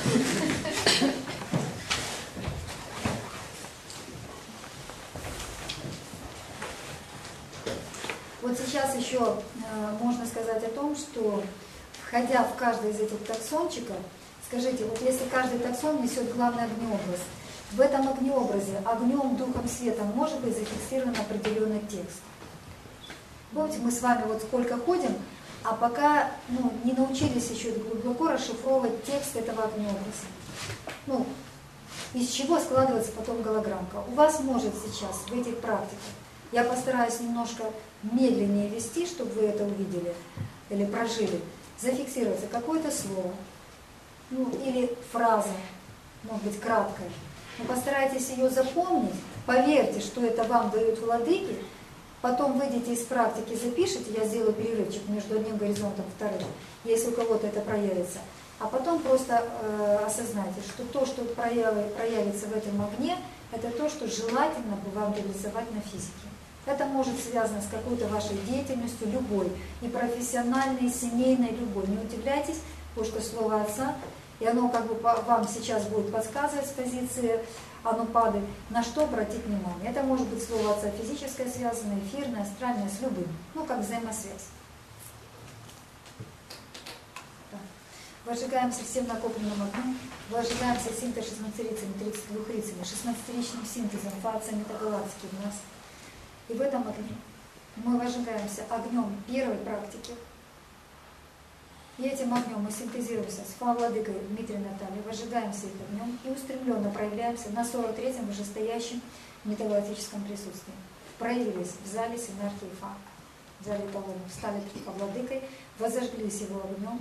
Вот сейчас еще э, можно сказать о том, что, входя в каждый из этих таксончиков, Скажите, вот если каждый таксон несет главный огнеобраз, в этом огнеобразе огнем, духом, светом может быть зафиксирован определенный текст. Помните, мы с вами вот сколько ходим, а пока ну, не научились еще глубоко расшифровывать текст этого огнеобраза. Ну, из чего складывается потом голограммка. У вас может сейчас в этих практиках, я постараюсь немножко медленнее вести, чтобы вы это увидели или прожили, зафиксироваться какое-то слово, ну, или фраза, может быть, краткая. Но постарайтесь ее запомнить, поверьте, что это вам дают владыки, потом выйдете из практики, запишите, я сделаю перерывчик между одним горизонтом и вторым, если у кого-то это проявится. А потом просто э, осознайте, что то, что прояви, проявится в этом огне, это то, что желательно бы вам реализовать на физике. Это может связано с какой-то вашей деятельностью, любой, и профессиональной, и семейной, любой. Не удивляйтесь, потому что слово Отца, и оно как бы вам сейчас будет подсказывать с позиции анупады, на что обратить внимание. Это может быть слово Отца физическое связанное, эфирное, астральное, с любым, ну как взаимосвязь. Возжигаемся всем накопленным огнем, возжигаемся синтез шестнадцатирицами, тридцатидвухрицами, шестнадцатиричным синтезом, фация метагалактики в нас. И в этом огне мы возжигаемся огнем первой практики. И этим огнем мы синтезируемся с Фа-владыкой Дмитрием Натальей, возжигаемся их огнем и устремленно проявляемся на сорок третьем вышестоящем метагалактическом присутствии. Проявились в зале Синархии Фа. В зале того мы встали перед Фа-владыкой, возожглись его огнем.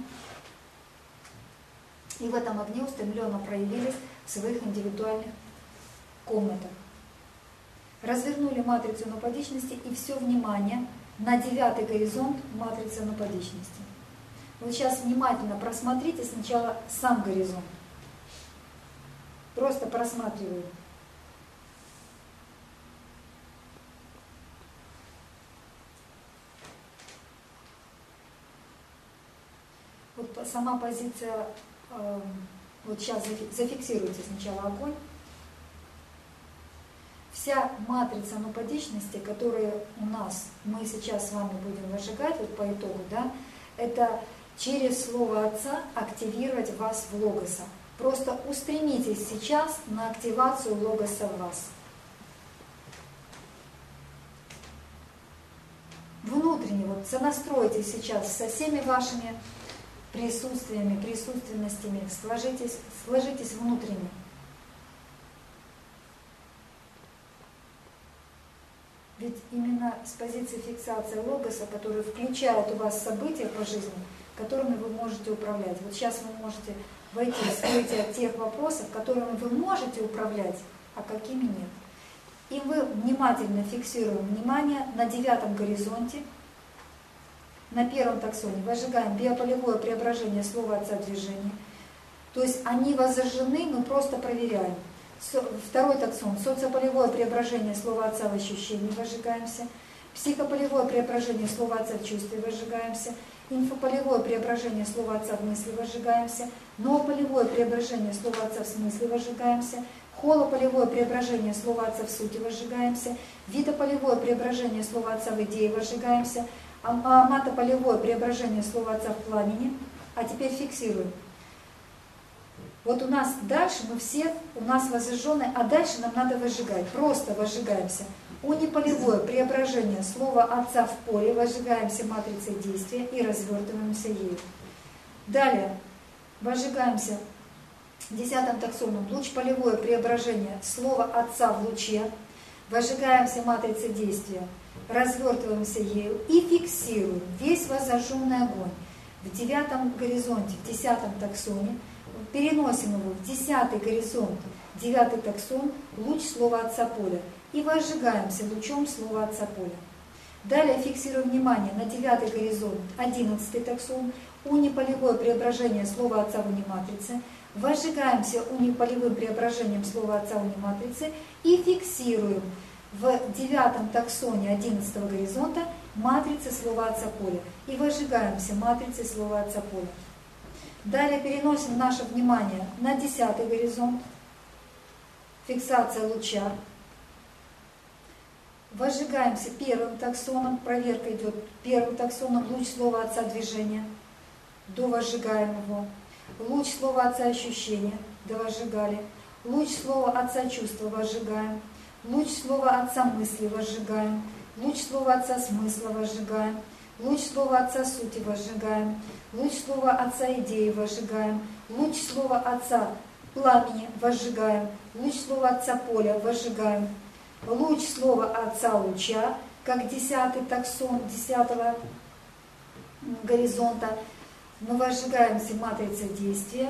И в этом огне устремленно проявились в своих индивидуальных комнатах. Развернули матрицу анупадичности и все внимание на девятый горизонт матрицы анупадичности. Вы сейчас внимательно просмотрите сначала сам горизонт. Просто просматриваю. Вот сама позиция, э, вот сейчас зафиксируйте сначала огонь. Вся матрица анупадичности, которую у нас, мы сейчас с вами будем возжигать, вот по итогу, да, это через слово Отца активировать вас в логоса. Просто устремитесь сейчас на активацию логоса в вас. Внутренне вот сонастройтесь сейчас со всеми вашими присутствиями, присутственностями, сложитесь, сложитесь внутренне. Ведь именно с позиции фиксации логоса, который включает у вас события по жизни, которыми вы можете управлять. Вот сейчас вы можете войти в скрытие тех вопросов, которыми вы можете управлять, а какими нет. И мы внимательно фиксируем внимание на девятом горизонте, на первом таксоне, возжигаем биополевое преображение слова Отца движения. То есть они возжжены, мы просто проверяем. Второй таксон, социополевое преображение слова Отца в ощущении, возжигаемся. Психополевое преображение слова Отца в чувстве, возжигаемся. Инфополевое преображение слова Отца в мысли, возжигаемся. Новополевое преображение слова Отца в смысле, возжигаемся. Холополевое преображение слова Отца в сути, возжигаемся. Видополевое преображение слова Отца в идее, возжигаемся. Аматополевое преображение слова Отца в пламени. А теперь фиксируем. Вот у нас дальше мы все, у нас возжжены, а дальше нам надо возжигать. Просто возжигаемся. Униполевое преображение слова Отца в поле, возжигаемся матрицей действия и развертываемся ею. Далее возжигаемся десятым таксоном луч-полевое преображение слова Отца в луче, возжигаемся матрицей действия, развертываемся ею и фиксируем весь возожженный огонь в девятом горизонте, в десятом таксоне. Переносим его в десятый горизонт, девятый таксон, луч слова Отца поля. И возжигаемся лучом слова Отца поля. Далее фиксируем внимание на девятый горизонт, одиннадцатый таксон, униполевое преображение слова Отца в униматрице. Возжигаемся униполевым преображением слова Отца в униматрице и фиксируем в девятом таксоне одиннадцатого горизонта матрицы слова Отца поля. И возжигаемся матрицей слова Отца поля. Далее переносим наше внимание на десятый горизонт, фиксация луча. Возжигаемся первым таксоном, проверка идет первым таксоном, луч слова Отца движения, довозжигаем его. Луч слова Отца ощущения, да возжигали. Луч слова Отца чувства возжигаем. Луч слова Отца мысли возжигаем. Луч слова Отца смысла возжигаем. Луч слова Отца сути возжигаем. Луч слова Отца идеи возжигаем. Луч слова Отца пламени возжигаем. Луч слова Отца поля возжигаем. Луч слова Отца луча, как десятый таксон десятого горизонта. Мы возжигаемся матрицей действия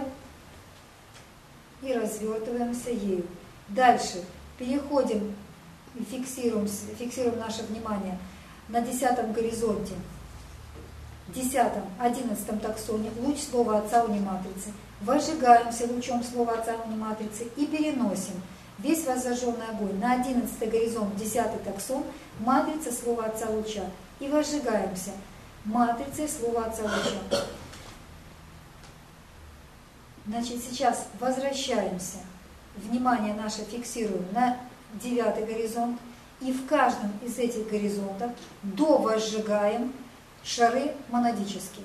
и развертываемся ею. Дальше переходим и фиксируем, фиксируем наше внимание на десятом горизонте, десятом, одиннадцатом таксоне, луч слова Отца униматрицы. Возжигаемся лучом слова Отца униматрицы и переносим весь воззажженный огонь на одиннадцатый горизонт, десятый таксон, матрица слова Отца луча. И возжигаемся матрицей слова Отца луча. Значит, сейчас возвращаемся, внимание наше фиксируем на девятый горизонт, и в каждом из этих горизонтов довозжигаем шары монадические.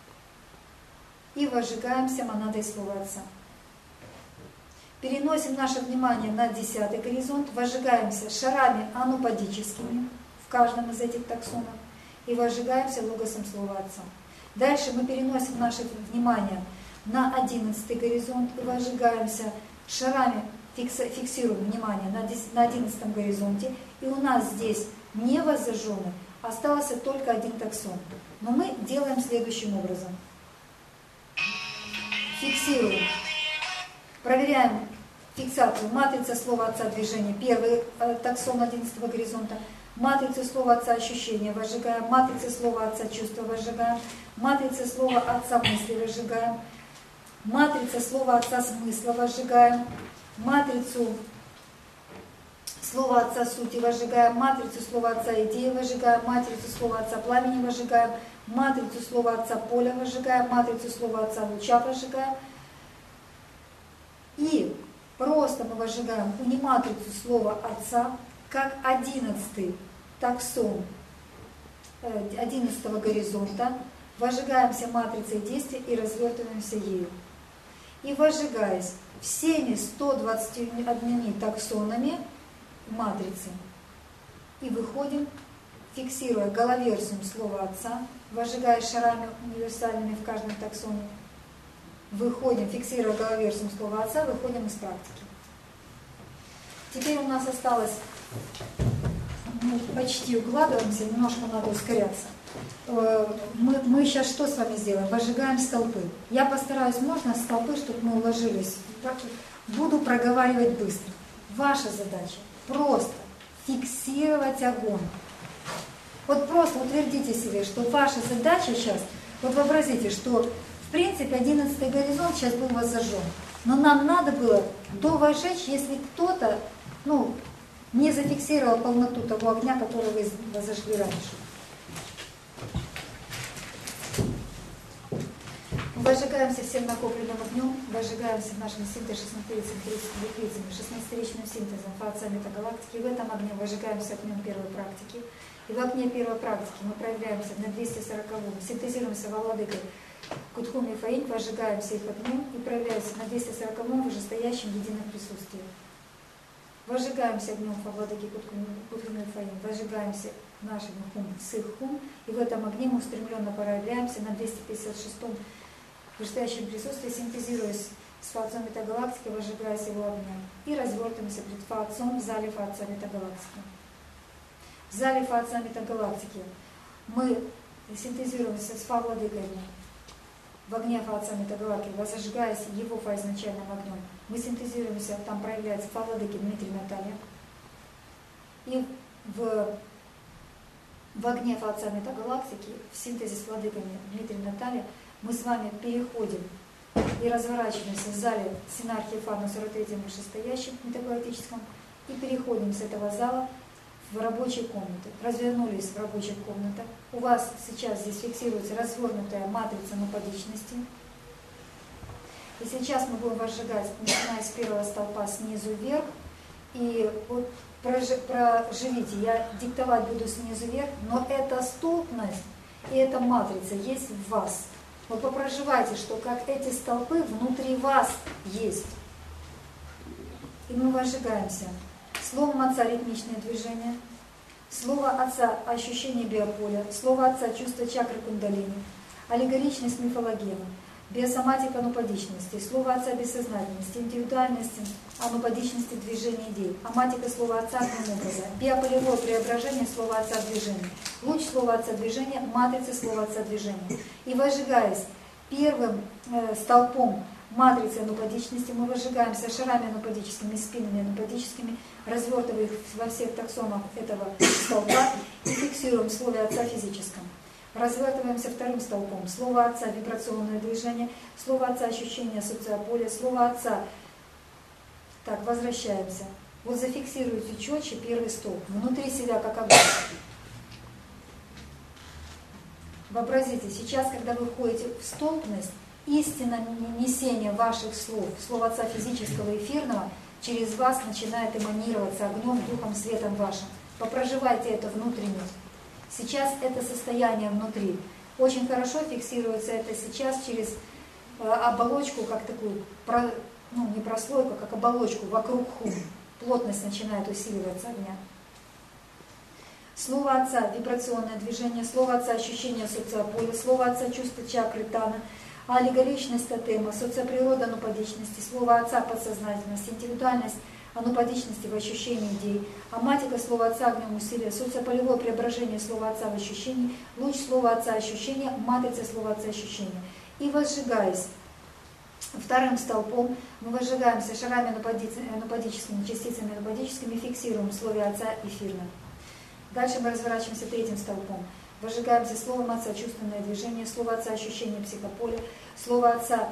И возжигаемся монадой слова Отца. Переносим наше внимание на десятый горизонт, возжигаемся шарами анупадическими в каждом из этих таксонов и возжигаемся логосом слова Отца. Дальше мы переносим наше внимание на одиннадцатый горизонт и возжигаемся шарами, фиксируем внимание на одиннадцатом горизонте, и у нас здесь не воззажженный, остался только один таксон. Но мы делаем следующим образом. Фиксируем, проверяем фиксацию. Матрица слова Отца движения, первый таксон одиннадцатого горизонта. Матрицу слова Отца ощущения возжигаем. Матрицу слова Отца чувства возжигаем. Матрицу слова Отца мысли возжигаем. Матрица слова Отца смысла возжигаем. Матрицу слова Отца сути возжигаем. Матрицу слова Отца идеи возжигаем. Матрицу слова Отца пламени возжигаем. Матрицу слова Отца поля возжигаем. Матрицу слова Отца луча возжигаем. И просто мы возжигаем униматрицу слова Отца, как одиннадцатый таксон одиннадцатого горизонта. Возжигаемся матрицей действия и развертываемся ею. И возжигаясь всеми ста двадцатью одними таксонами матрицы, и выходим, фиксируя головерсиум слова Отца, возжигая шарами универсальными в каждом таксоне, выходим, фиксируя головерсиум слова Отца, выходим из практики. Теперь у нас осталось, мы почти укладываемся, немножко надо ускоряться. Мы, мы сейчас что с вами сделаем? Возжигаем столпы. Я постараюсь, можно столпы, чтобы мы уложились. Буду проговаривать быстро. Ваша задача просто фиксировать огонь. Вот просто утвердите себе, что ваша задача сейчас, вот вообразите, что в принципе одиннадцатый горизонт сейчас был воззажжен. Но нам надо было довозжечь, если кто-то ну, не зафиксировал полноту того огня, который вы возожгли раньше. Возжигаемся всем накопленным огнем, возжигаемся нашим синтезом, шестнадцатиричным синтезом Фаотца метагалактики. В этом огне возжигаемся огнем первой практики. И в огне первой практики мы проявляемся на двести сороковом, синтезируемся во владыкой Кутхуми Фаинь, возжигаемся их огнем и проявляемся на двести сороковом вышестоящем едином присутствии. Возжигаемся огнем во владыке Кутхуми Фаинь, возжигаемся нашим хум с их хум, и в этом огне мы устремленно проявляемся на двести пятьдесят шестом в вышестоящем присутствии, синтезируясь с Фаотцом метагалактики, возжигаясь его огнем, и развертываемся пред Фаотцом в зале Фаотца метагалактики. В зале Фаотца метагалактики мы синтезируемся с Фа-владыкой в огне Фаотца метагалактики, возжигаясь его фа-изначальным огнем. Мы синтезируемся, там проявляется Фа-владыки Дмитрий Наталья. И в, в огне Фаотца метагалактики, в синтезе с владыками Дмитрий Наталья, мы с вами переходим и разворачиваемся в зале Синархии Фа на сорок третьем вышестоящем метагалактическом и переходим с этого зала в рабочие комнаты. Развернулись в рабочих комнатах. У вас сейчас здесь фиксируется развернутая матрица нападичности. И сейчас мы будем возжигать, начиная с первого столпа снизу вверх. И вот проживите, я диктовать буду снизу вверх, но эта столпность и эта матрица есть в вас. Вот попроживайте, что как эти столпы внутри вас есть. И мы возжигаемся. Словом Отца ритмичное движение, слово Отца ощущение биополя, слово Отца чувство чакры кундалини, аллегоричность мифологема, биосоматика анупадичности, слово Отца бессознательности, индивидуальности анупадичности движения идей, аматика слова Отца огнем образа, биополевое преображение слова Отца движения, луч слова Отца движения, матрица слова Отца движения. И возжигаясь первым э, столпом матрицы анупадичности, мы возжигаемся шарами анупадическими, спинами анупадическими, развертывая их во всех таксонах этого столпа и фиксируем в слове Отца физическом. Развертываемся вторым столпом. Слово Отца вибрационное движение, слово Отца ощущение социополя, слово Отца. Так, возвращаемся. Вот зафиксируйте четче первый столб. Внутри себя как огонь. Вообразите, сейчас, когда вы входите в столбность, истинное несение ваших слов, слов Отца физического и эфирного, через вас начинает эманироваться огнем, духом, светом вашим. Попроживайте это внутренне. Сейчас это состояние внутри. Очень хорошо фиксируется это сейчас через оболочку, как такую, ну не прослойку, как оболочку вокруг хум. Плотность начинает усиливаться огня. Слово Отца вибрационное движение, слово Отца ощущение социополя, слово Отца чувство чакры тана, аллегоричность тотема, социоприрода анупадичности, слово Отца подсознательность, индивидуальность анупадичности в ощущении идей, аматика слова Отца огнем усилия, социополевое преображение слова Отца в ощущении, луч слова Отца ощущения, матрица слова Отца ощущения. И возжигаясь вторым столпом, мы возжигаемся шарами анупадическими, частицами анупадическими, фиксируем в слове Отца эфирно. Дальше мы разворачиваемся третьим столпом. Возжигаемся словом Отца чувственное движение, слово Отца ощущение психополя, слово Отца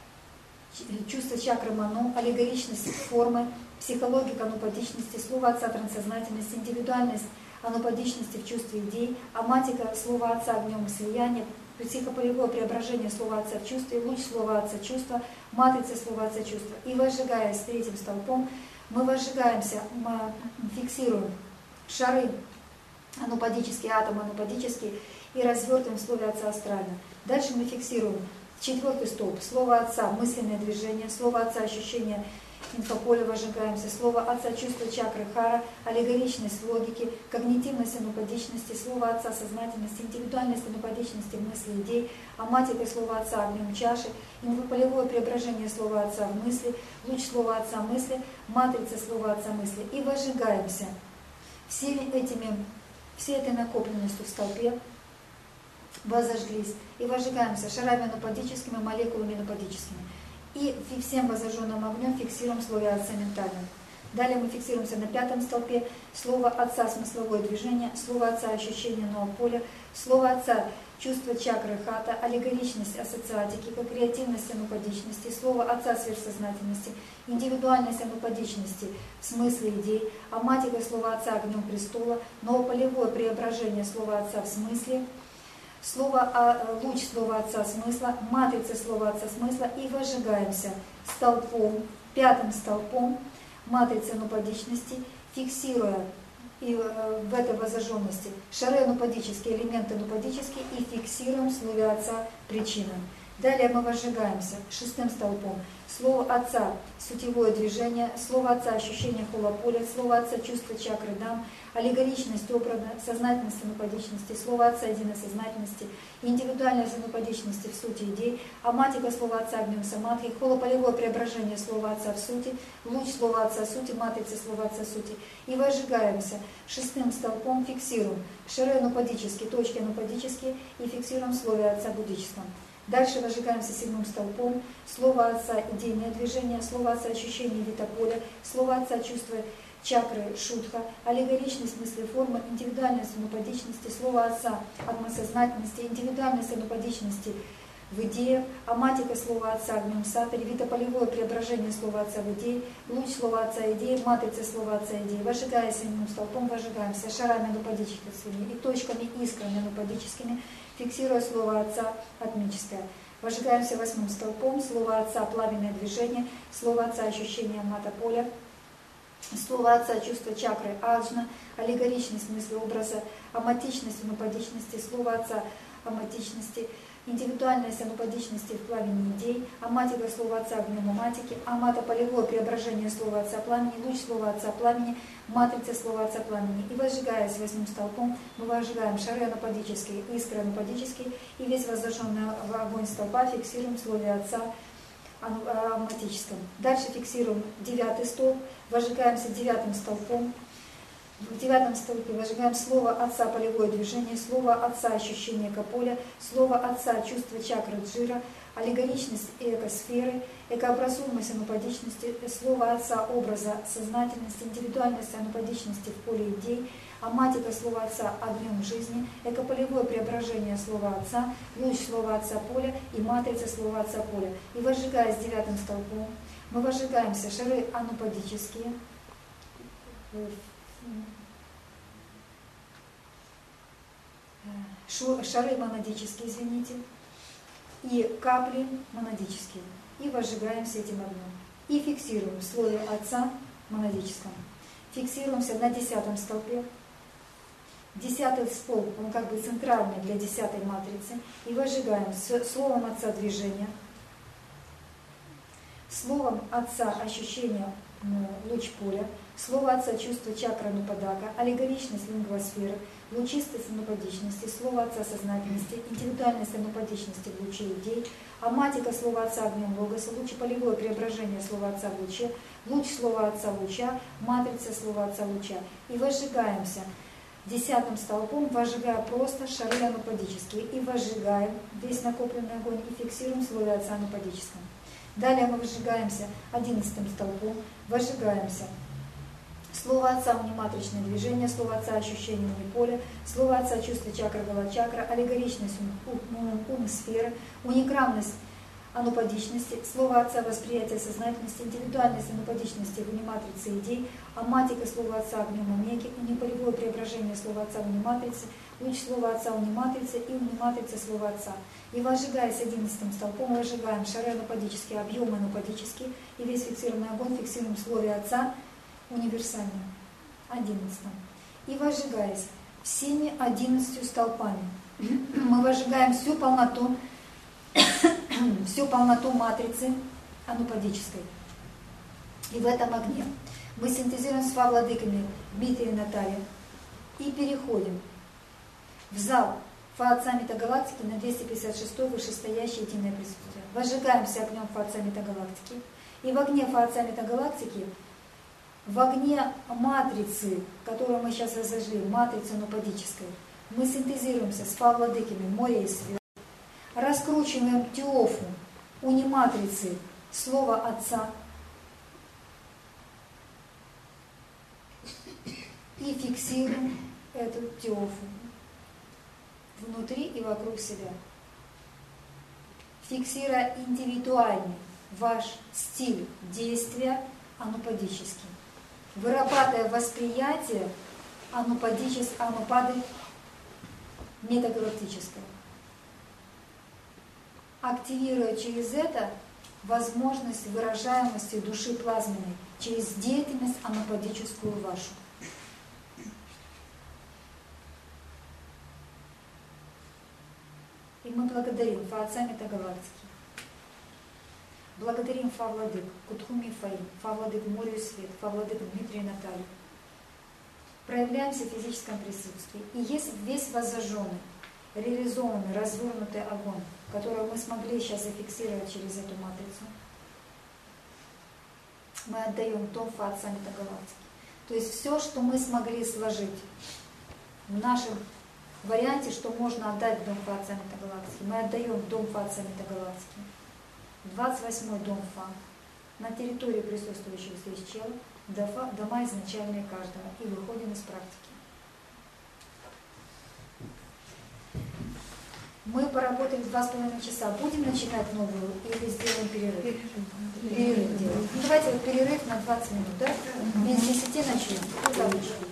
чувство чакры ману, аллегоричность формы, психологика анупадичности, слово Отца трансознательность, индивидуальность анупадичности в чувстве идей, аматика слова Отца огнем слияния, психополевое преображение слова Отца в чувстве, луч слова Отца чувства, матрица слова Отца чувства. И возжигаясь третьим столпом, мы возжигаемся, мы фиксируем шары анупадические, атомы анупадические и развертываем в слове Отца астрально. Дальше мы фиксируем четвертый столб, слово Отца мысленное движение, слово Отца ощущение инфополя, возжигаемся, слово Отца чувство чакры хара, аллегоричность логики, когнитивность анупадичности, слово Отца сознательности, индивидуальность анупадичности мысли идей, аматика слова Отца огнем чаши, инфополевое преображение слова Отца в мысли, луч слова Отца мысли, матрица слова Отца мысли. И возжигаемся всеми этими, всей этой накопленностью в столпе, возожглись и возжигаемся шарами анупадическими, молекулами анупадическими. И всем возожженным огнем фиксируем слово Отца ментально. Далее мы фиксируемся на пятом столпе. Слово Отца смысловое движение, слово Отца ощущение нового поля, слово Отца чувство чакры хата, аллегоричность ассоциатики, как креативность анупадичности, слово Отца сверхсознательности, индивидуальность анупадичности в смысле идей, аматика слова Отца огнем престола, новополевое преображение слова Отца в смысле, слово луч слова Отца смысла, матрица слова Отца смысла. И возжигаемся столпом, пятым столпом матрицы анупадичности, фиксируя и в этой возожженности шары анупадические, элементы анупадические, и фиксируем в слове Отца причину. Далее мы возжигаемся шестым столпом. Слово Отца сутевое движение, слово Отца ощущение холополя, слово Отца чувство чакры дам, аллегоричность образа, сознательность анупадичности, слово Отца единой сознательности, индивидуальность анупадичности в сути идей, аматика слова Отца огнем самадхи, холополевое преображение слова Отца в сути, луч слова Отца сути, матрица слова Отца сути. И возжигаемся шестым столпом, фиксируем шары анупадические, точки анупадические, и фиксируем в слове Отца буддическом. Дальше возжигаемся седьмым столпом. Слово Отца идейное движение, слово Отца ощущение витополя, слово Отца чувство чакры шутха, аллегоричность мысли формы, индивидуальность анупадичности, слово Отца атмосознательности, индивидуальность анупадичности в идеях, аматика слова Отца огнем сатари, витополевое преображение слова Отца в идее, луч слова Отца идеи, матрица слова Отца идеи. Возжигаясь седьмым столпом, возжигаемся шарами анупадическими и точками, искрами анупадическими, фиксируя слово Отца атмическое. Возжигаемся восьмым столпом, слово Отца пламенное движение, слово Отца ощущение матополя, слово Отца чувство чакры аджна, аллегоричность мысли образа, аматичность анупадичности, слово Отца аматичности, индивидуальность анупадичности в пламени идей, аматика слова Отца огнем аматики, амата полевое преображение слова Отца пламени, луч слова Отца пламени, матрица слова Отца пламени. И возжигаясь восьмым столпом, мы возжигаем шары анупадические, искры анупадические, и весь возжженный в огонь столпа фиксируем в слове Отца аматическом. Дальше фиксируем девятый столб, возжигаемся девятым столпом. В девятом столбе возжигаем слово Отца полевое движение, слово Отца ощущение поля, слово Отца чувство чакры джира, аллегоричность экосферы, экообразуемость анупадичности, слово Отца образа сознательности, индивидуальность анупадичности в поле идей, аматика слова Отца огнем жизни, экополевое преображение слова Отца, луч слова Отца поля и матрица слова Отца поля. И возжигая с девятым столбом, мы возжигаемся шары анупадические, шары монадические, извините, и капли монадические. И возжигаемся этим огнем. И фиксируем в слове Отца монадическом. Фиксируемся на десятом столпе. Десятый столб, он как бы центральный для десятой матрицы. И возжигаем с словом Отца движения, словом Отца ощущение луч поля, слово Отца чувство чакра нупадака, аллегоричность лингвосферы, лучистость анупадичности, слово Отца сознательности, индивидуальность анупадичности в луче идей, аматика слова Отца огнем логоса, лучеполевое преображение слова Отца в луче, луч слова Отца луча, матрица слова Отца луча. И возжигаемся десятым столбом, возжигая просто шары анупадические, и возжигаем весь накопленный огонь и фиксируем слово Отца анупадическом. Далее мы возжигаемся одиннадцатым столбом, возжигаемся слово Отца униматричное движение, слово Отца ощущение униполя, слово Отца чувство чакра галачакра, аллегоричность ум, ум сферы, уникрамность анупадичности, слово Отца восприятие сознательности, индивидуальность анупадичности в униматрице идей, аматика слова Отца огнем омеги, униполевое преображение слова Отца в униматрице, луч слова Отца в униматрице и униматрица слова Отца. И возжигаясь одиннадцатым столпом, возжигаем шары анупадические, объемы анупадические, и весь фиксированный огонь фиксируем в слове Отца универсальным, одиннадцатым. И возжигаясь всеми одиннадцатью столпами, мы возжигаем всю полноту, всю полноту матрицы анупадической. И в этом огне мы синтезируем с фа-владыками Дмитрия и Наталья и переходим в зал Фа-Отца Метагалактики на двести пятьдесят шестой вышестоящее единое присутствие. Возжигаемся огнем Фа-Отца Метагалактики. И в огне Фа-Отца Метагалактики, в огне матрицы, которую мы сейчас разожгли, матрицы анупадической, мы синтезируемся с Фа-владыками моря и света, раскручиваем теофу униматрицы слова Отца и фиксируем эту теофу внутри и вокруг себя, фиксируя индивидуальный ваш стиль действия анупадический, вырабатывая восприятие анупадическое, анупады метагалактическое, активируя через это возможность выражаемости души плазменной через деятельность анупадическую вашу. И мы благодарим Фа-Отца Метагалактики, благодарим Фа-Владык, Кутхуми Фаим, Фа-Владык Море и Свет, Фа-Владык Дмитрия и Наталью. Проявляемся в физическом присутствии. И есть весь воззаженный, реализованный, развернутый огонь, который мы смогли сейчас зафиксировать через эту матрицу, мы отдаем том Фа-Отца Метагалактики. То есть все, что мы смогли сложить в нашем варианте, что можно отдать Дом Фа-Отца Метагалактики, мы отдаем Дом Фа-Отца Метагалактики, двадцать восьмой Дом Фа, на территории присутствующих здесь чел, дома изначальные каждого, и выходим из практики. Мы поработали два с половиной часа. Будем начинать новую или сделаем перерыв? Перерыв делаем. Ну, давайте вот перерыв на двадцать минут, да? Без десяти начнем.